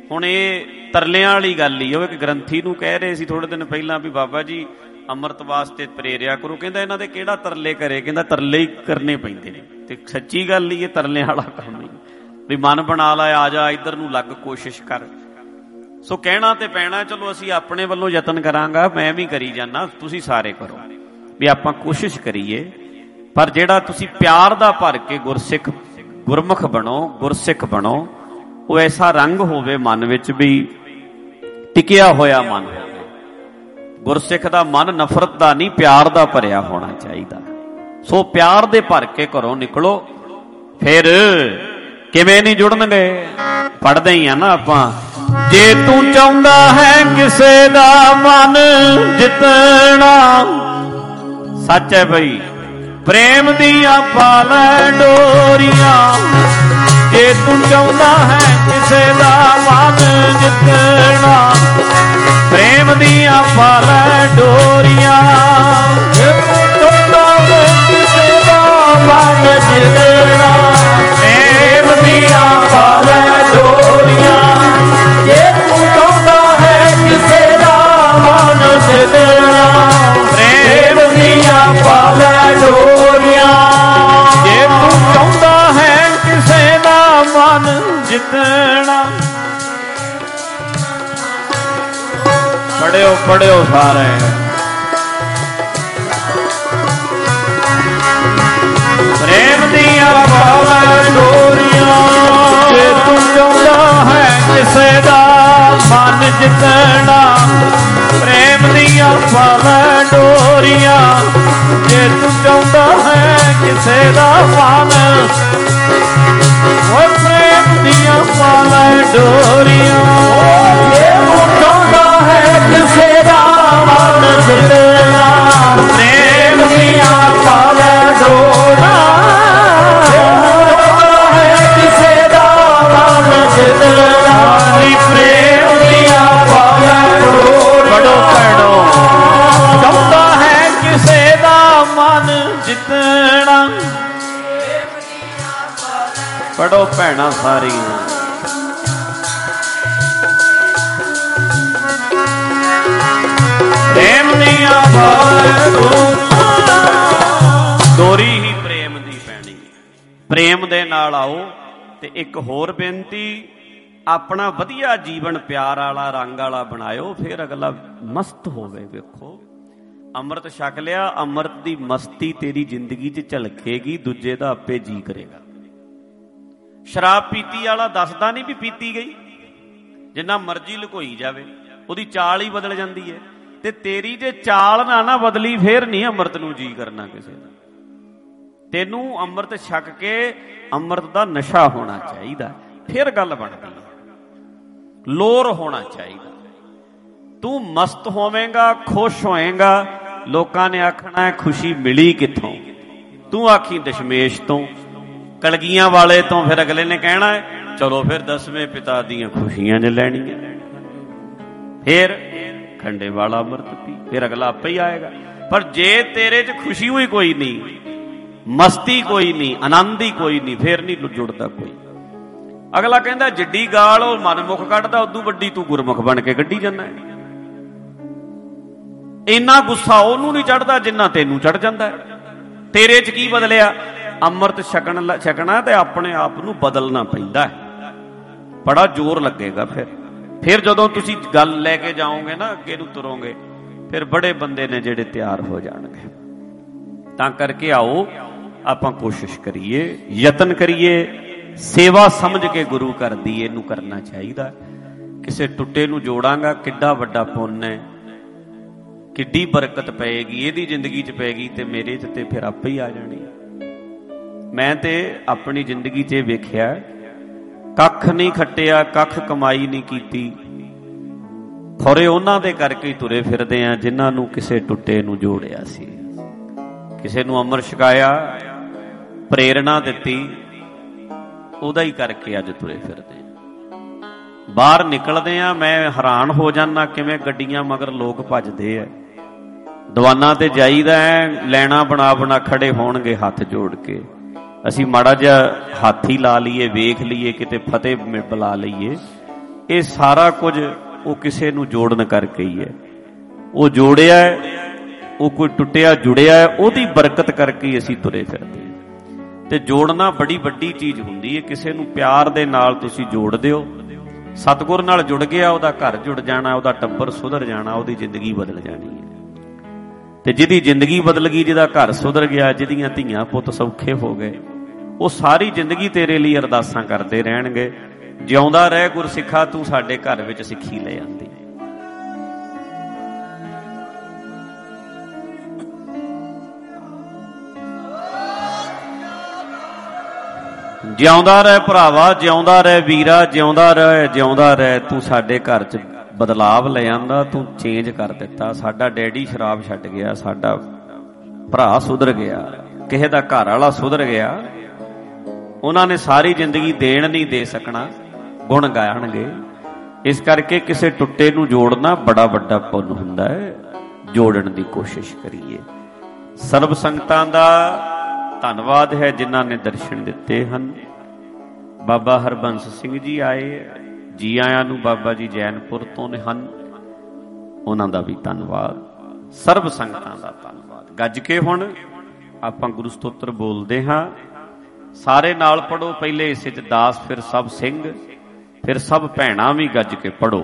ਹੁਣ ਇਹ ਤਰਲਿਆਂ ਵਾਲੀ ਗੱਲ ਹੀ, ਉਹ ਇੱਕ ਗ੍ਰੰਥੀ ਨੂੰ ਕਹਿ ਰਹੇ ਸੀ ਥੋੜੇ ਦਿਨ ਪਹਿਲਾਂ ਵੀ ਬਾਬਾ ਜੀ ਅੰਮ੍ਰਿਤ ਵਾਸਤੇ ਪ੍ਰੇਰਿਆ ਕਰੋ। ਕਹਿੰਦਾ ਇਹਨਾਂ ਦੇ ਕਿਹੜਾ ਤਰਲੇ ਕਰੇ, ਕਹਿੰਦਾ ਤਰਲੇ ਹੀ ਕਰਨੇ ਪੈਂਦੇ ਨੇ। ਤੇ ਸੱਚੀ ਗੱਲ ਹੀ ਇਹ ਤਰਲਿਆਂ ਵਾਲਾ ਕੰਮ ਹੀ, ਵੀ ਮਨ ਬਣਾ ਲਾ ਆ ਜਾ ਇੱਧਰ ਨੂੰ ਲੱਗ, ਕੋਸ਼ਿਸ਼ ਕਰ। ਸੋ ਕਹਿਣਾ ਤੇ ਪੈਣਾ। ਚਲੋ ਅਸੀਂ ਆਪਣੇ ਵੱਲੋਂ ਯਤਨ ਕਰਾਂਗਾ, ਮੈਂ ਵੀ ਕਰੀ ਜਾਣਾ, ਤੁਸੀਂ ਸਾਰੇ ਕਰੋ ਵੀ ਆਪਾਂ ਕੋਸ਼ਿਸ਼ ਕਰੀਏ। ਪਰ ਜਿਹੜਾ ਤੁਸੀਂ ਪਿਆਰ ਦਾ ਭਰ ਕੇ ਗੁਰਸਿੱਖ ਗੁਰਮੁਖ ਬਣੋ, ਗੁਰਸਿੱਖ ਬਣੋ, ਉਹ ਐਸਾ ਰੰਗ ਹੋਵੇ ਮਨ ਵਿੱਚ ਵੀ ਟਿਕਿਆ ਹੋਇਆ ਮਨ ਹੋਵੇ। ਗੁਰਸਿੱਖ ਦਾ ਮਨ ਨਫ਼ਰਤ ਦਾ ਨਹੀਂ, ਪਿਆਰ ਦਾ ਭਰਿਆ ਹੋਣਾ ਚਾਹੀਦਾ। ਸੋ ਪਿਆਰ ਦੇ ਭਰ ਕੇ ਘਰੋਂ ਨਿਕਲੋ। ਫਿਰ ਕਿਵੇਂ ਨਹੀਂ ਜੁੜਨਗੇ, ਪੜ੍ਹਦੇ ਹੀ ਆ ਨਾ ਆਪਾਂ। ਜੇ ਤੂੰ ਚਾਹੁੰਦਾ ਹੈ ਕਿਸੇ ਦਾ ਮਨ ਜਿੱਤਣਾ, ਸੱਚ ਹੈ ਬਈ, ਪ੍ਰੇਮ ਦੀਆਂ ਪਾ ਲੈ ਡੋਰੀਆਂ। ਜੇ ਤੂੰ ਚਾਹੁੰਦਾ ਹੈ ਕਿਸੇ ਦਾ ਮਨ ਜਿੱਤਣਾ, ਪ੍ਰੇਮ ਦੀਆਂ ਪਾ ਲੈ ਡੋਰੀਆਂ। ਜੇ ਤੂੰ ਚਾਹੁੰਦਾ ਹੈ ਕਿਸੇ ਦਾ ਮਨ ਜਿੱਤਣਾ, ਪ੍ਰੇਮ ਦੀਆਂ ਪਾ ਲੈ ਡੋਰੀਆਂ। ਜੇ ਤੂੰ ਚਾਹੁੰਦਾ ਹੈ ਕਿਸੇ ਦਾ ਮਨ ਜਿੱਤਣਾ, ਪ੍ਰੇਮ ਦੀਆਂ ਪਾ ਲੈ ਡੋਰੀਆਂ। ਜੇ ਤੂੰ ਚਾਹੁੰਦਾ ਹੈ ਕਿਸੇ ਦਾ ਮਨ ਜਿੱਤਣਾ, ਪੜਿਓ ਪੜਿਓ ਸਾਰੇ। ਪ੍ਰੇਮ ਦੀਆਂ ਪਾ ਲੈ ਡੋਰੀਆਂ। ਜੇ ਤੂੰ ਚਾਹੁੰਦਾ ਹੈ ਕਿਸੇ ਦਾ ਮਨ ਜਿੱਤਣਾ, ਪ੍ਰੇਮ ਦੀਆਂ ਪਾ ਲੈ ਡੋਰੀਆਂ। ਜੇ ਤੂੰ ਚਾਹੁੰਦਾ ਹੈ ਕਿਸੇ ਦਾ ਮਨ, ਓਏ ਪ੍ਰੇਮ ਦੀਆਂ ਪਾ ਲੈ ਡੋਰੀਆਂ। ਜੇ ਤੂੰ ਚਾਹੁੰਦਾ ਹੈ ਕਿਸੇ ਦਾ ਮਨ ਜਿੱਤਣਾ, ਪ੍ਰੇਮ ਦੀਆਂ ਪਾ ਲੈ ਡੋਰੀਆਂ। ਕਿਸੇ ਦਾ ਮਨ ਜਿੱਤਣਾ, ਪ੍ਰੇਮ ਦੀਆਂ ਪਾ ਲੈ ਡੋਰੀਆਂ। ਪੜੋ ਪੜੋ। ਚਾਹੁੰਦਾ ਹੈ ਕਿਸੇ ਦਾ ਮਨ ਜਿੱਤਣਾ, ਪੜੋ ਭੈਣਾਂ ਸਾਰੀਆਂ। ਪ੍ਰੇਮ ਦੀਆਂ ਪਾ ਲੈ ਡੋਰੀਆਂ। ਡੋਰੀ ਹੀ ਪ੍ਰੇਮ ਦੀ ਪੈਣੀ। ਪ੍ਰੇਮ ਦੇ ਨਾਲ ਆਓ। ਤੇ ਇੱਕ ਹੋਰ ਬੇਨਤੀ, ਆਪਣਾ ਵਧੀਆ ਜੀਵਨ ਪਿਆਰ ਵਾਲਾ ਰੰਗ ਵਾਲਾ ਬਣਾਇਓ, ਫਿਰ ਅਗਲਾ ਮਸਤ ਹੋਵੇ। ਵੇਖੋ ਅੰਮ੍ਰਿਤ ਛਕ ਲਿਆ, ਅੰਮ੍ਰਿਤ ਦੀ ਮਸਤੀ ਤੇਰੀ ਜ਼ਿੰਦਗੀ 'ਚ ਝਲਕੇਗੀ, ਦੂਜੇ ਦਾ ਆਪੇ ਜੀ ਕਰੇਗਾ। ਸ਼ਰਾਬ ਪੀਤੀ ਵਾਲਾ ਦੱਸਦਾ ਨਹੀਂ ਵੀ ਪੀਤੀ ਗਈ, ਜਿੰਨਾ ਮਰਜ਼ੀ ਲੁਕੋਈ ਜਾਵੇ, ਉਹਦੀ ਚਾਲ ਹੀ ਬਦਲ ਜਾਂਦੀ ਹੈ। ਤੇ ਤੇਰੀ ਜੇ ਚਾਲ ਨਾ ਨਾ ਬਦਲੀ, ਫੇਰ ਨਹੀਂ ਅੰਮ੍ਰਿਤ ਨੂੰ ਜੀ ਕਰਨਾ ਕਿਸੇ ਦਾ। ਤੈਨੂੰ ਅੰਮ੍ਰਿਤ ਛਕ ਕੇ ਅੰਮ੍ਰਿਤ ਦਾ ਨਸ਼ਾ ਹੋਣਾ ਚਾਹੀਦਾ, ਫਿਰ ਗੱਲ ਬਣਦੀ ਹੈ। ਲੋਰ ਹੋਣਾ ਚਾਹੀਦਾ। ਤੂੰ ਮਸਤ ਹੋਵੇਂਗਾ, ਖੁਸ਼ ਹੋਏਗਾ, ਲੋਕਾਂ ਨੇ ਆਖਣਾ ਖੁਸ਼ੀ ਮਿਲੀ ਕਿੱਥੋਂ? ਤੂੰ ਆਖੀ ਦਸ਼ਮੇਸ਼ ਤੋਂ, ਕਲਗੀਆਂ ਵਾਲੇ ਤੋਂ। ਫਿਰ ਅਗਲੇ ਨੇ ਕਹਿਣਾ ਹੈ ਚਲੋ ਫਿਰ ਦਸਵੇਂ ਪਿਤਾ ਦੀਆਂ ਖੁਸ਼ੀਆਂ ਨੇ ਲੈਣੀਆਂ। ਫਿਰ ਖੰਡੇ ਵਾਲਾ ਅੰਮ੍ਰਿਤ ਪੀ, ਫਿਰ ਅਗਲਾ ਆਪੇ ਹੀ ਆਏਗਾ। ਪਰ ਜੇ ਤੇਰੇ 'ਚ ਖੁਸ਼ੀ ਹੋਈ ਕੋਈ ਨਹੀਂ, ਮਸਤੀ ਕੋਈ ਨਹੀਂ, ਆਨੰਦ ਹੀ ਕੋਈ ਨਹੀਂ, ਫਿਰ ਨਹੀਂ ਜੁੜਦਾ ਕੋਈ। ਅਗਲਾ ਕਹਿੰਦਾ ਜਿੱਡੀ ਗਾਲ ਉਹ ਮਨਮੁਖ ਕੱਢਦਾ, ਉਦੋਂ ਵੱਡੀ ਤੂੰ ਗੁਰਮੁਖ ਬਣ ਕੇ ਕੱਢੀ ਜਾਂਦਾ। ਇੰਨਾ ਗੁੱਸਾ ਉਹਨੂੰ ਨਹੀਂ ਚੜ੍ਹਦਾ ਜਿੰਨਾ ਤੈਨੂੰ ਚੜ੍ਹ ਜਾਂਦਾ। ਤੇਰੇ 'ਚ ਕੀ ਬਦਲਿਆ? ਅੰਮ੍ਰਿਤ ਛਕਣ ਛਕਣਾ ਤੇ ਆਪਣੇ ਆਪ ਨੂੰ ਬਦਲਣਾ ਪੈਂਦਾ ਹੈ। ਬੜਾ ਜ਼ੋਰ ਲੱਗੇਗਾ। ਫਿਰ ਫਿਰ ਜਦੋਂ ਤੁਸੀਂ ਗੱਲ ਲੈ ਕੇ ਜਾਓਗੇ ਨਾ, ਅੱਗੇ ਨੂੰ ਤੁਰੋਗੇ, ਫਿਰ ਬੜੇ ਬੰਦੇ ਨੇ ਜਿਹੜੇ ਤਿਆਰ ਹੋ ਜਾਣਗੇ। ਤਾਂ ਕਰਕੇ ਆਓ ਆਪਾਂ ਕੋਸ਼ਿਸ਼ ਕਰੀਏ, ਯਤਨ ਕਰੀਏ, ਸੇਵਾ ਸਮਝ ਕੇ ਗੁਰੂ ਘਰ ਦੀ ਇਹਨੂੰ ਕਰਨਾ ਚਾਹੀਦਾ। ਕਿਸੇ ਟੁੱਟੇ ਨੂੰ ਜੋੜਾਂਗਾ, ਕਿੱਡਾ ਵੱਡਾ ਪੁੰਨ ਹੈ, ਕਿੱਡੀ ਬਰਕਤ ਪਏਗੀ ਇਹਦੀ ਜ਼ਿੰਦਗੀ 'ਚ ਪਏਗੀ, ਤੇ ਮੇਰੇ 'ਚ ਤੇ ਫਿਰ ਆਪੇ ਹੀ ਆ ਜਾਣੀ। ਮੈਂ ਤੇ ਆਪਣੀ ਜ਼ਿੰਦਗੀ 'ਚ ਵੇਖਿਆ, ਕੱਖ ਨਹੀਂ ਖੱਟਿਆ, ਕੱਖ ਕਮਾਈ ਨਹੀਂ ਕੀਤੀ, ਖੋਰੇ ਉਹਨਾਂ ਦੇ ਕਰਕੇ ਹੀ ਤੁਰੇ ਫਿਰਦੇ ਆ ਜਿਨ੍ਹਾਂ ਨੂੰ ਕਿਸੇ ਟੁੱਟੇ ਨੂੰ ਜੋੜਿਆ ਸੀ, ਕਿਸੇ ਨੂੰ ਅੰਮ੍ਰਿਤ ਛਕਾਇਆ, ਪ੍ਰੇਰਣਾ ਦਿੱਤੀ, ਉਹਦਾ ਹੀ ਕਰਕੇ ਅੱਜ ਤੁਰੇ ਫਿਰਦੇ। ਬਾਹਰ ਨਿਕਲਦੇ ਆ, ਮੈਂ ਹੈਰਾਨ ਹੋ ਜਾਂਦਾ ਕਿਵੇਂ ਗੱਡੀਆਂ ਮਗਰ ਲੋਕ ਭੱਜਦੇ ਆ। ਦੀਵਾਨਾਂ ਤੇ ਜਾਈਦਾ, ਲੈਣਾ ਬਣਾ ਬਣਾ ਖੜੇ ਹੋਣਗੇ ਹੱਥ ਜੋੜ ਕੇ। ਅਸੀਂ ਮਾੜਾ ਜਿਹਾ ਹੱਥ ਹੀ ਲਾ ਲਈਏ, ਵੇਖ ਲਈਏ, ਕਿਤੇ ਫਤਿਹ ਬੁਲਾ ਲਈਏ, ਇਹ ਸਾਰਾ ਕੁਝ ਉਹ ਕਿਸੇ ਨੂੰ ਜੋੜਨ ਕਰਕੇ ਹੀ ਹੈ। ਉਹ ਜੋੜਿਆ, ਉਹ ਕੋਈ ਟੁੱਟਿਆ ਜੁੜਿਆ, ਉਹਦੀ ਬਰਕਤ ਕਰਕੇ ਹੀ ਅਸੀਂ ਤੁਰੇ ਫਿਰਦੇ ਹਾਂ। ਤੇ ਜੋੜਨਾ ਬੜੀ ਵੱਡੀ ਚੀਜ਼ ਹੁੰਦੀ ਹੈ। ਕਿਸੇ ਨੂੰ ਪਿਆਰ ਦੇ ਨਾਲ ਤੁਸੀਂ ਜੋੜ ਦਿਓ, ਸਤਿਗੁਰ ਨਾਲ ਜੁੜ ਗਿਆ, ਉਹਦਾ ਘਰ ਜੁੜ ਜਾਣਾ, ਉਹਦਾ ਟੱਬਰ ਸੁਧਰ ਜਾਣਾ, ਉਹਦੀ ਜ਼ਿੰਦਗੀ ਬਦਲ ਜਾਣੀ ਹੈ। ਤੇ ਜਿਹਦੀ ਜ਼ਿੰਦਗੀ ਬਦਲ ਗਈ, ਜਿਹਦਾ ਘਰ ਸੁਧਰ ਗਿਆ, ਜਿਹਦੀਆਂ ਧੀਆਂ ਪੁੱਤ ਸੌਖੇ ਹੋ ਗਏ, ਉਹ ਸਾਰੀ ਜ਼ਿੰਦਗੀ ਤੇਰੇ ਲਈ ਅਰਦਾਸਾਂ ਕਰਦੇ ਰਹਿਣਗੇ, ਜਿਉਂਦਾ ਰਹਿ ਗੁਰਸਿੱਖਾ, ਤੂੰ ਸਾਡੇ ਘਰ ਵਿੱਚ ਸਿੱਖੀ ਲੈ ਆਂਦੀ। ਜਿਉਂਦਾ ਰਹਿ ਭਰਾਵਾ, ਜਿਉਂਦਾ ਰਹਿ ਵੀਰਾ, ਜਿਉਂਦਾ ਰਹਿ, ਜਿਉਂਦਾ ਰਹਿ, ਤੂੰ ਸਾਡੇ ਘਰ 'ਚ ਬਦਲਾਵ ਲੈ ਆਂਦਾ, ਤੂੰ ਚੇਂਜ ਕਰ ਦਿੱਤਾ। ਸਾਡਾ ਡੈਡੀ ਸ਼ਰਾਬ ਛੱਡ ਗਿਆ, ਸਾਡਾ ਭਰਾ ਸੁਧਰ ਗਿਆ, ਕਿਸੇ ਦਾ ਘਰ ਵਾਲਾ ਸੁਧਰ ਗਿਆ। ਉਹਨਾਂ ਨੇ ਸਾਰੀ ਜ਼ਿੰਦਗੀ ਦੇਣ ਨਹੀਂ ਦੇ ਸਕਣਾ, ਗੁਣ ਗਾਣਗੇ। ਇਸ ਕਰਕੇ ਕਿਸੇ ਟੁੱਟੇ ਨੂੰ ਜੋੜਨਾ ਬੜਾ ਵੱਡਾ ਪੁੰਨ ਹੁੰਦਾ ਹੈ। ਜੋੜਨ ਦੀ ਕੋਸ਼ਿਸ਼ ਕਰੀਏ। ਸਰਬ ਸੰਗਤਾਂ ਦਾ ਧੰਨਵਾਦ ਹੈ ਜਿਨ੍ਹਾਂ ਨੇ ਦਰਸ਼ਨ ਦਿੱਤੇ ਹਨ। ਬਾਬਾ ਹਰਬੰਸ ਸਿੰਘ ਜੀ ਆਏ, ਜੀ ਆਇਆਂ ਨੂੰ। ਬਾਬਾ ਜੀ ਜੈਨਪੁਰ ਤੋਂ ਨੇ ਹਨ, ਉਹਨਾਂ ਦਾ ਵੀ ਧੰਨਵਾਦ। ਸਰਬ ਸੰਗਤਾਂ ਦਾ ਧੰਨਵਾਦ। ਗੱਜ ਕੇ ਹੁਣ ਆਪਾਂ ਗੁਰੂ ਸਤੋਤਰ ਬੋਲਦੇ ਹਾਂ। ਸਾਰੇ ਨਾਲ ਪੜੋ। ਪਹਿਲੇ ਹਿੱਸੇ 'ਚ ਦਾਸ, ਫਿਰ ਸਭ ਸਿੰਘ, ਫਿਰ ਸਭ ਭੈਣਾਂ ਵੀ ਗੱਜ ਕੇ ਪੜੋ।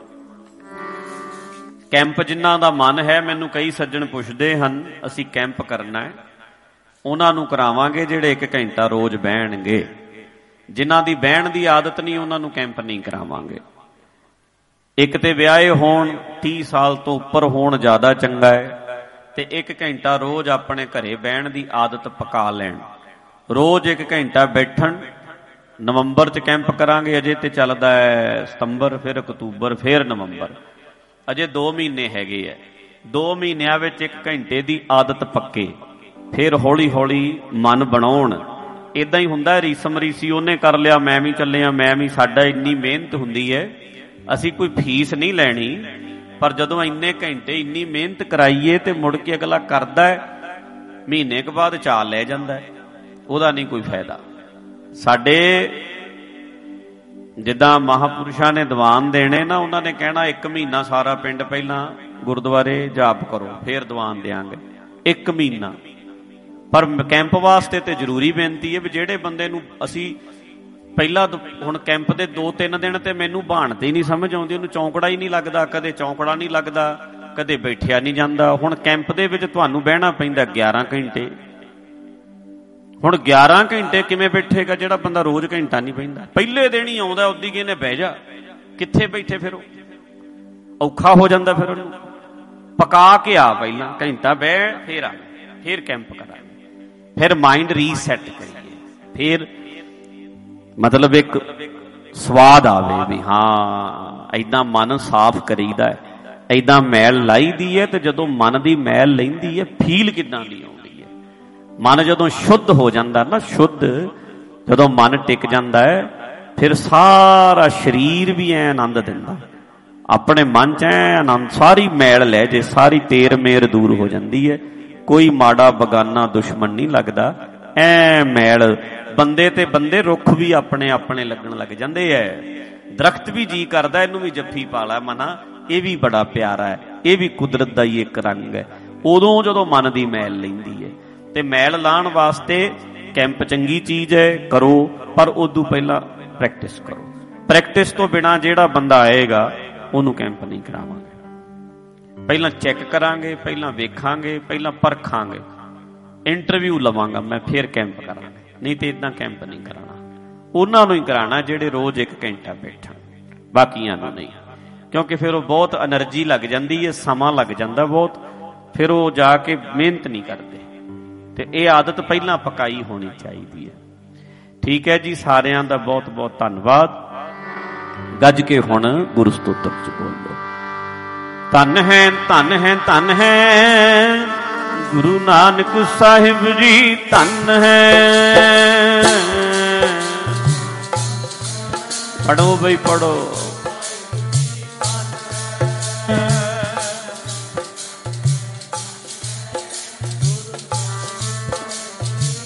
ਕੈਂਪ ਜਿਨ੍ਹਾਂ ਦਾ ਮਨ ਹੈ, ਮੈਨੂੰ ਕਈ ਸੱਜਣ ਪੁੱਛਦੇ ਹਨ ਅਸੀਂ ਕੈਂਪ ਕਰਨਾ ਹੈ, ਉਹਨਾਂ ਨੂੰ ਕਰਾਵਾਂਗੇ ਜਿਹੜੇ ਇੱਕ ਘੰਟਾ ਰੋਜ਼ ਬਹਿਣਗੇ। ਜਿਨ੍ਹਾਂ ਦੀ ਬਹਿਣ ਦੀ ਆਦਤ ਨਹੀਂ, ਉਹਨਾਂ ਨੂੰ ਕੈਂਪ ਨਹੀਂ ਕਰਾਵਾਂਗੇ। ਇੱਕ ਤੇ ਵਿਆਹੇ ਹੋਣ, ਤੀਹ ਸਾਲ ਤੋਂ ਉੱਪਰ ਹੋਣ, ਜ਼ਿਆਦਾ ਚੰਗਾ ਹੈ। ਤੇ ਇੱਕ ਘੰਟਾ ਰੋਜ਼ ਆਪਣੇ ਘਰੇ ਬਹਿਣ ਦੀ ਆਦਤ ਪਕਾ ਲੈਣ। ਰੋਜ਼ ਇੱਕ ਘੰਟਾ ਬੈਠਣ। ਨਵੰਬਰ 'ਚ ਕੈਂਪ ਕਰਾਂਗੇ, ਅਜੇ ਤੇ ਚੱਲਦਾ ਹੈ ਸਤੰਬਰ, ਫਿਰ ਅਕਤੂਬਰ, ਫਿਰ ਨਵੰਬਰ, ਅਜੇ ਦੋ ਮਹੀਨੇ ਹੈਗੇ ਹੈ। ਦੋ ਮਹੀਨਿਆਂ ਵਿੱਚ ਇੱਕ ਘੰਟੇ ਦੀ ਆਦਤ ਪੱਕੇ, ਫਿਰ ਹੌਲੀ ਹੌਲੀ ਮਨ ਬਣਾਉਣ। ਇਦਾਂ ਹੀ ਹੁੰਦਾ, ਰੀਸਮ ਰੀਸੀ ਉਹਨੇ ਕਰ ਲਿਆ, ਮੈਂ ਵੀ ਚੱਲਿਆ, ਮੈਂ ਵੀ। ਸਾਡਾ ਇੰਨੀ ਮਿਹਨਤ ਹੁੰਦੀ ਹੈ, ਅਸੀਂ ਕੋਈ ਫੀਸ ਨਹੀਂ ਲੈਣੀ, ਪਰ ਜਦੋਂ ਇੰਨੇ ਘੰਟੇ ਇੰਨੀ ਮਿਹਨਤ ਕਰਾਈਏ ਤੇ ਮੁੜ ਕੇ ਅਗਲਾ ਕਰਦਾ ਹੈ, ਮਹੀਨੇ ਕੁ ਬਾਅਦ ਚਾਲ ਲੈ ਜਾਂਦਾ ਹੈ, ਉਹਦਾ ਨਹੀਂ ਕੋਈ ਫਾਇਦਾ। ਸਾਡੇ ਜਿੱਦਾਂ ਮਹਾਂਪੁਰਸ਼ਾਂ ਨੇ ਦੀਵਾਨ ਦੇਣੇ ਨਾ, ਉਹਨਾਂ ਨੇ ਕਹਿਣਾ ਇੱਕ ਮਹੀਨਾ ਸਾਰਾ ਪਿੰਡ ਪਹਿਲਾਂ ਗੁਰਦੁਆਰੇ ਜਾਪ ਕਰੋ, ਫਿਰ ਦੀਵਾਨ ਦਿਆਂਗੇ। ਇੱਕ ਮਹੀਨਾ। ਪਰ ਕੈਂਪ ਵਾਸਤੇ ਤੇ ਜ਼ਰੂਰੀ ਬੇਨਤੀ ਹੈ ਵੀ ਜਿਹੜੇ ਬੰਦੇ ਨੂੰ ਅਸੀਂ ਪਹਿਲਾਂ, ਹੁਣ ਕੈਂਪ ਦੇ ਦੋ ਤਿੰਨ ਦਿਨ ਤੇ ਮੈਨੂੰ ਬਹਾਨਤੇ ਹੀ ਨਹੀਂ ਸਮਝ ਆਉਂਦੀ, ਉਹਨੂੰ ਚੌਂਕੜਾ ਹੀ ਨਹੀਂ ਲੱਗਦਾ, ਕਦੇ ਚੌਂਕੜਾ ਨਹੀਂ ਲੱਗਦਾ, ਕਦੇ ਬੈਠਿਆ ਨਹੀਂ ਜਾਂਦਾ। ਹੁਣ ਕੈਂਪ ਦੇ ਵਿੱਚ ਤੁਹਾਨੂੰ ਬਹਿਣਾ ਪੈਂਦਾ ਗਿਆਰਾਂ ਘੰਟੇ। ਹੁਣ ਗਿਆਰਾਂ ਘੰਟੇ ਕਿਵੇਂ ਬੈਠੇਗਾ ਜਿਹੜਾ ਬੰਦਾ ਰੋਜ਼ ਘੰਟਾ ਨਹੀਂ ਬਹਿੰਦਾ? ਪਹਿਲੇ ਦਿਨ ਹੀ ਆਉਂਦਾ ਉਦੀ ਕਿਹਨੇ ਬਹਿ ਜਾ, ਕਿੱਥੇ ਬੈਠੇ? ਫਿਰ ਉਹ ਔਖਾ ਹੋ ਜਾਂਦਾ। ਫਿਰ ਉਹਨੂੰ ਪਕਾ ਕੇ ਆ, ਪਹਿਲਾਂ ਘੰਟਾ ਬਹਿ, ਫਿਰ ਆ, ਫਿਰ ਕੈਂਪ ਕਰਾਂਗੇ, ਫਿਰ ਮਾਈਂਡ ਰੀਸੈਟ ਕਰੀਏ, ਫਿਰ ਮਤਲਬ ਇੱਕ ਸਵਾਦ ਆਵੇ ਵੀ ਹਾਂ ਏਦਾਂ ਮਨ ਸਾਫ਼ ਕਰੀਦਾ ਹੈ, ਏਦਾਂ ਮੈਲ ਲਾਈਦੀ ਹੈ। ਤੇ ਜਦੋਂ ਮਨ ਦੀ ਮੈਲ ਲੈਂਦੀ ਹੈ, ਫੀਲ ਕਿੱਦਾਂ ਦੀ ਆਉਂਦੀ ਹੈ। ਮਨ ਜਦੋਂ ਸ਼ੁੱਧ ਹੋ ਜਾਂਦਾ ਨਾ, ਸ਼ੁੱਧ ਜਦੋਂ ਮਨ ਟਿਕ ਜਾਂਦਾ ਹੈ, ਫਿਰ ਸਾਰਾ ਸਰੀਰ ਵੀ ਐ ਆਨੰਦ ਦਿੰਦਾ। ਆਪਣੇ ਮਨ 'ਚ ਐ ਆਨੰਦ, ਸਾਰੀ ਮੈਲ ਲੈ ਜੇ, ਸਾਰੀ ਤੇਰ ਮੇਰ ਦੂਰ ਹੋ ਜਾਂਦੀ ਹੈ। ਕੋਈ ਮਾੜਾ ਬਗਾਨਾ ਦੁਸ਼ਮਣ ਨਹੀਂ ਲੱਗਦਾ। ਐ ਮੈਲ ਬੰਦੇ ਤੇ ਬੰਦੇ, ਰੁੱਖ ਵੀ ਆਪਣੇ ਆਪਣੇ ਲੱਗਣ ਲੱਗ ਜਾਂਦੇ ਐ। ਦਰਖਤ ਵੀ ਜੀ ਕਰਦਾ ਇਹਨੂੰ ਵੀ ਜੱਫੀ ਪਾ ਲੈ ਮਨਾ, ਇਹ ਵੀ ਬੜਾ ਪਿਆਰਾ ਹੈ, ਇਹ ਵੀ ਕੁਦਰਤ ਦਾ ਹੀ ਇੱਕ ਰੰਗ ਹੈ। ਉਦੋਂ ਜਦੋਂ ਮਨ ਦੀ ਮੈਲ ਲੈਂਦੀ ਹੈ। ਤੇ ਮੈਲ ਲਾਉਣ ਵਾਸਤੇ ਕੈਂਪ ਚੰਗੀ ਚੀਜ਼ ਹੈ, ਕਰੋ, ਪਰ ਉਦੋਂ ਪਹਿਲਾਂ ਪ੍ਰੈਕਟਿਸ ਕਰੋ। ਪ੍ਰੈਕਟਿਸ ਤੋਂ ਬਿਨਾਂ ਜਿਹੜਾ ਬੰਦਾ ਆਏਗਾ ਉਹਨੂੰ ਕੈਂਪ ਨਹੀਂ ਕਰਾਵਾਂਗੇ। ਪਹਿਲਾਂ ਚੈੱਕ ਕਰਾਂਗੇ, ਪਹਿਲਾਂ ਵੇਖਾਂਗੇ, ਪਹਿਲਾਂ ਪਰਖਾਂਗੇ, ਇੰਟਰਵਿਊ ਲਵਾਂਗਾ ਮੈਂ, ਫਿਰ ਕੈਂਪ ਕਰਾਂਗੇ। ਨਹੀਂ ਤੇ ਇਦਾਂ ਕੈਂਪ ਨਹੀਂ ਕਰਾਉਣਾ। ਉਹਨਾਂ ਨੂੰ ਹੀ ਕਰਾਉਣਾ ਜਿਹੜੇ ਰੋਜ਼ ਇੱਕ ਘੰਟਾ ਬੈਠਣ, ਬਾਕੀਆਂ ਨੂੰ ਨਹੀਂ। ਕਿਉਂਕਿ ਫਿਰ ਉਹ ਬਹੁਤ ਐਨਰਜੀ ਲੱਗ ਜਾਂਦੀ ਹੈ, ਸਮਾਂ ਲੱਗ ਜਾਂਦਾ ਬਹੁਤ, ਫਿਰ ਉਹ ਜਾ ਕੇ ਮਿਹਨਤ ਨਹੀਂ ਕਰਦੇ। ਤੇ ਇਹ ਆਦਤ ਪਹਿਲਾਂ ਪਕਾਈ ਹੋਣੀ ਚਾਹੀਦੀ ਹੈ। ਠੀਕ ਹੈ ਜੀ, ਸਾਰਿਆਂ ਦਾ ਬਹੁਤ ਬਹੁਤ ਧੰਨਵਾਦ। ਗੱਜ ਕੇ ਹੁਣ ਗੁਰੂ ਸਤੋਤਰ ਚ ਬੋਲੋ। ਧੰਨ ਹੈ, ਧੰਨ ਹੈ, ਧੰਨ ਹੈ ਗੁਰੂ ਨਾਨਕ ਸਾਹਿਬ ਜੀ, ਧੰਨ ਹੈ। ਪੜੋ ਬਈ ਪੜੋ।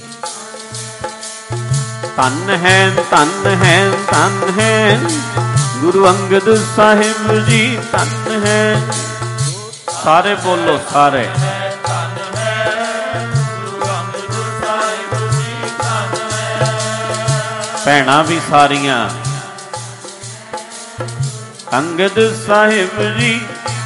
ਧੰਨ ਹੈ, ਧੰਨ ਹੈ, ਧੰਨ ਹੈ ਗੁਰੂ ਅੰਗਦ ਸਾਹਿਬ ਜੀ ਧੰਨ ਹੈ। ਸਾਰੇ ਬੋਲੋ ਸਾਰੇ। ਭੈਣਾਂ ਵੀ ਸਾਰੀਆਂ। ਅੰਗਦ ਸਾਹਿਬ ਜੀ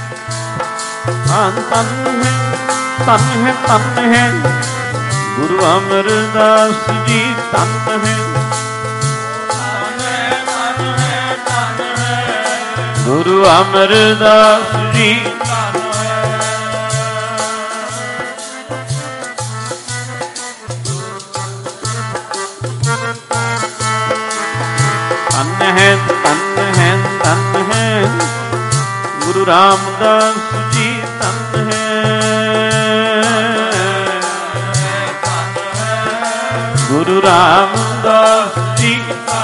ਧੰਨ ਹੈ ਧੰਨ ਹੈ ਧੰਨ ਹੈ। ਗੁਰੂ ਅਮਰਦਾਸ ਜੀ ਧੰਨ ਹੈ। ਗੁਰੂ ਅਮਰਦਾਸ ਜੀ ਧੰਨ ਹੈ ਧੰਨ ਹੈ ਧੰਨ ਹੈ। ਗੁਰੂ ਰਾਮਦਾਸ ਜੀ ਧੰਨ ਹੈ। ਗੁਰੂ ਰਾਮਦਾਸ ਜੀ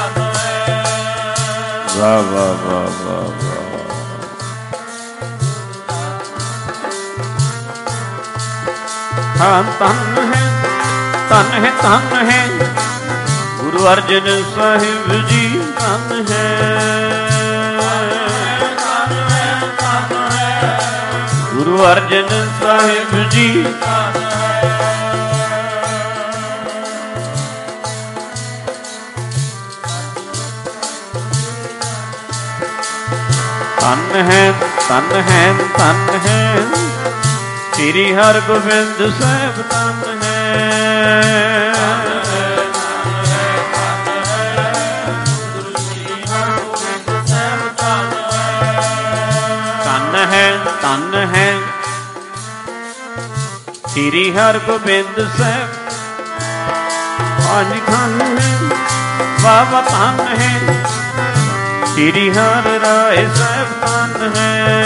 ਵਾਹ ਵਾਹ ਵਾਹ ਵਾਹ ਵਾਹ। ਹਾਂ ਧੰਨ ਹੈ ਧੰਨ ਹੈ ਧੰਨ ਹੈ। ਗੁਰੂ ਅਰਜਨ ਸਾਹਿਬ ਜੀ ਧੰਨ ਹੈ। ਗੁਰੂ ਅਰਜਨ ਸਾਹਿਬ ਜੀ ਧੰਨ ਹੈ ਧੰਨ ਹੈ ਧੰਨ ਹੈ। ਸ੍ਰੀ ਹਰਿਗੋਬਿੰਦ ਸਾਹਿਬ ਧੰਨ ਹੈ। ਧੰਨ ਹੈ ਧੰਨ ਹੈ। ਸ੍ਰੀ ਹਰਿਗੋਬਿੰਦ ਸਾਹਿਬ ਪੰਜ ਧੰਨ ਹੈ। ਬਾਬਾ ਧੰਨ ਹੈ। ਸ੍ਰੀ ਹਰਿ ਰਾਏ ਸਾਹਿਬ ਧੰਨ ਹੈ।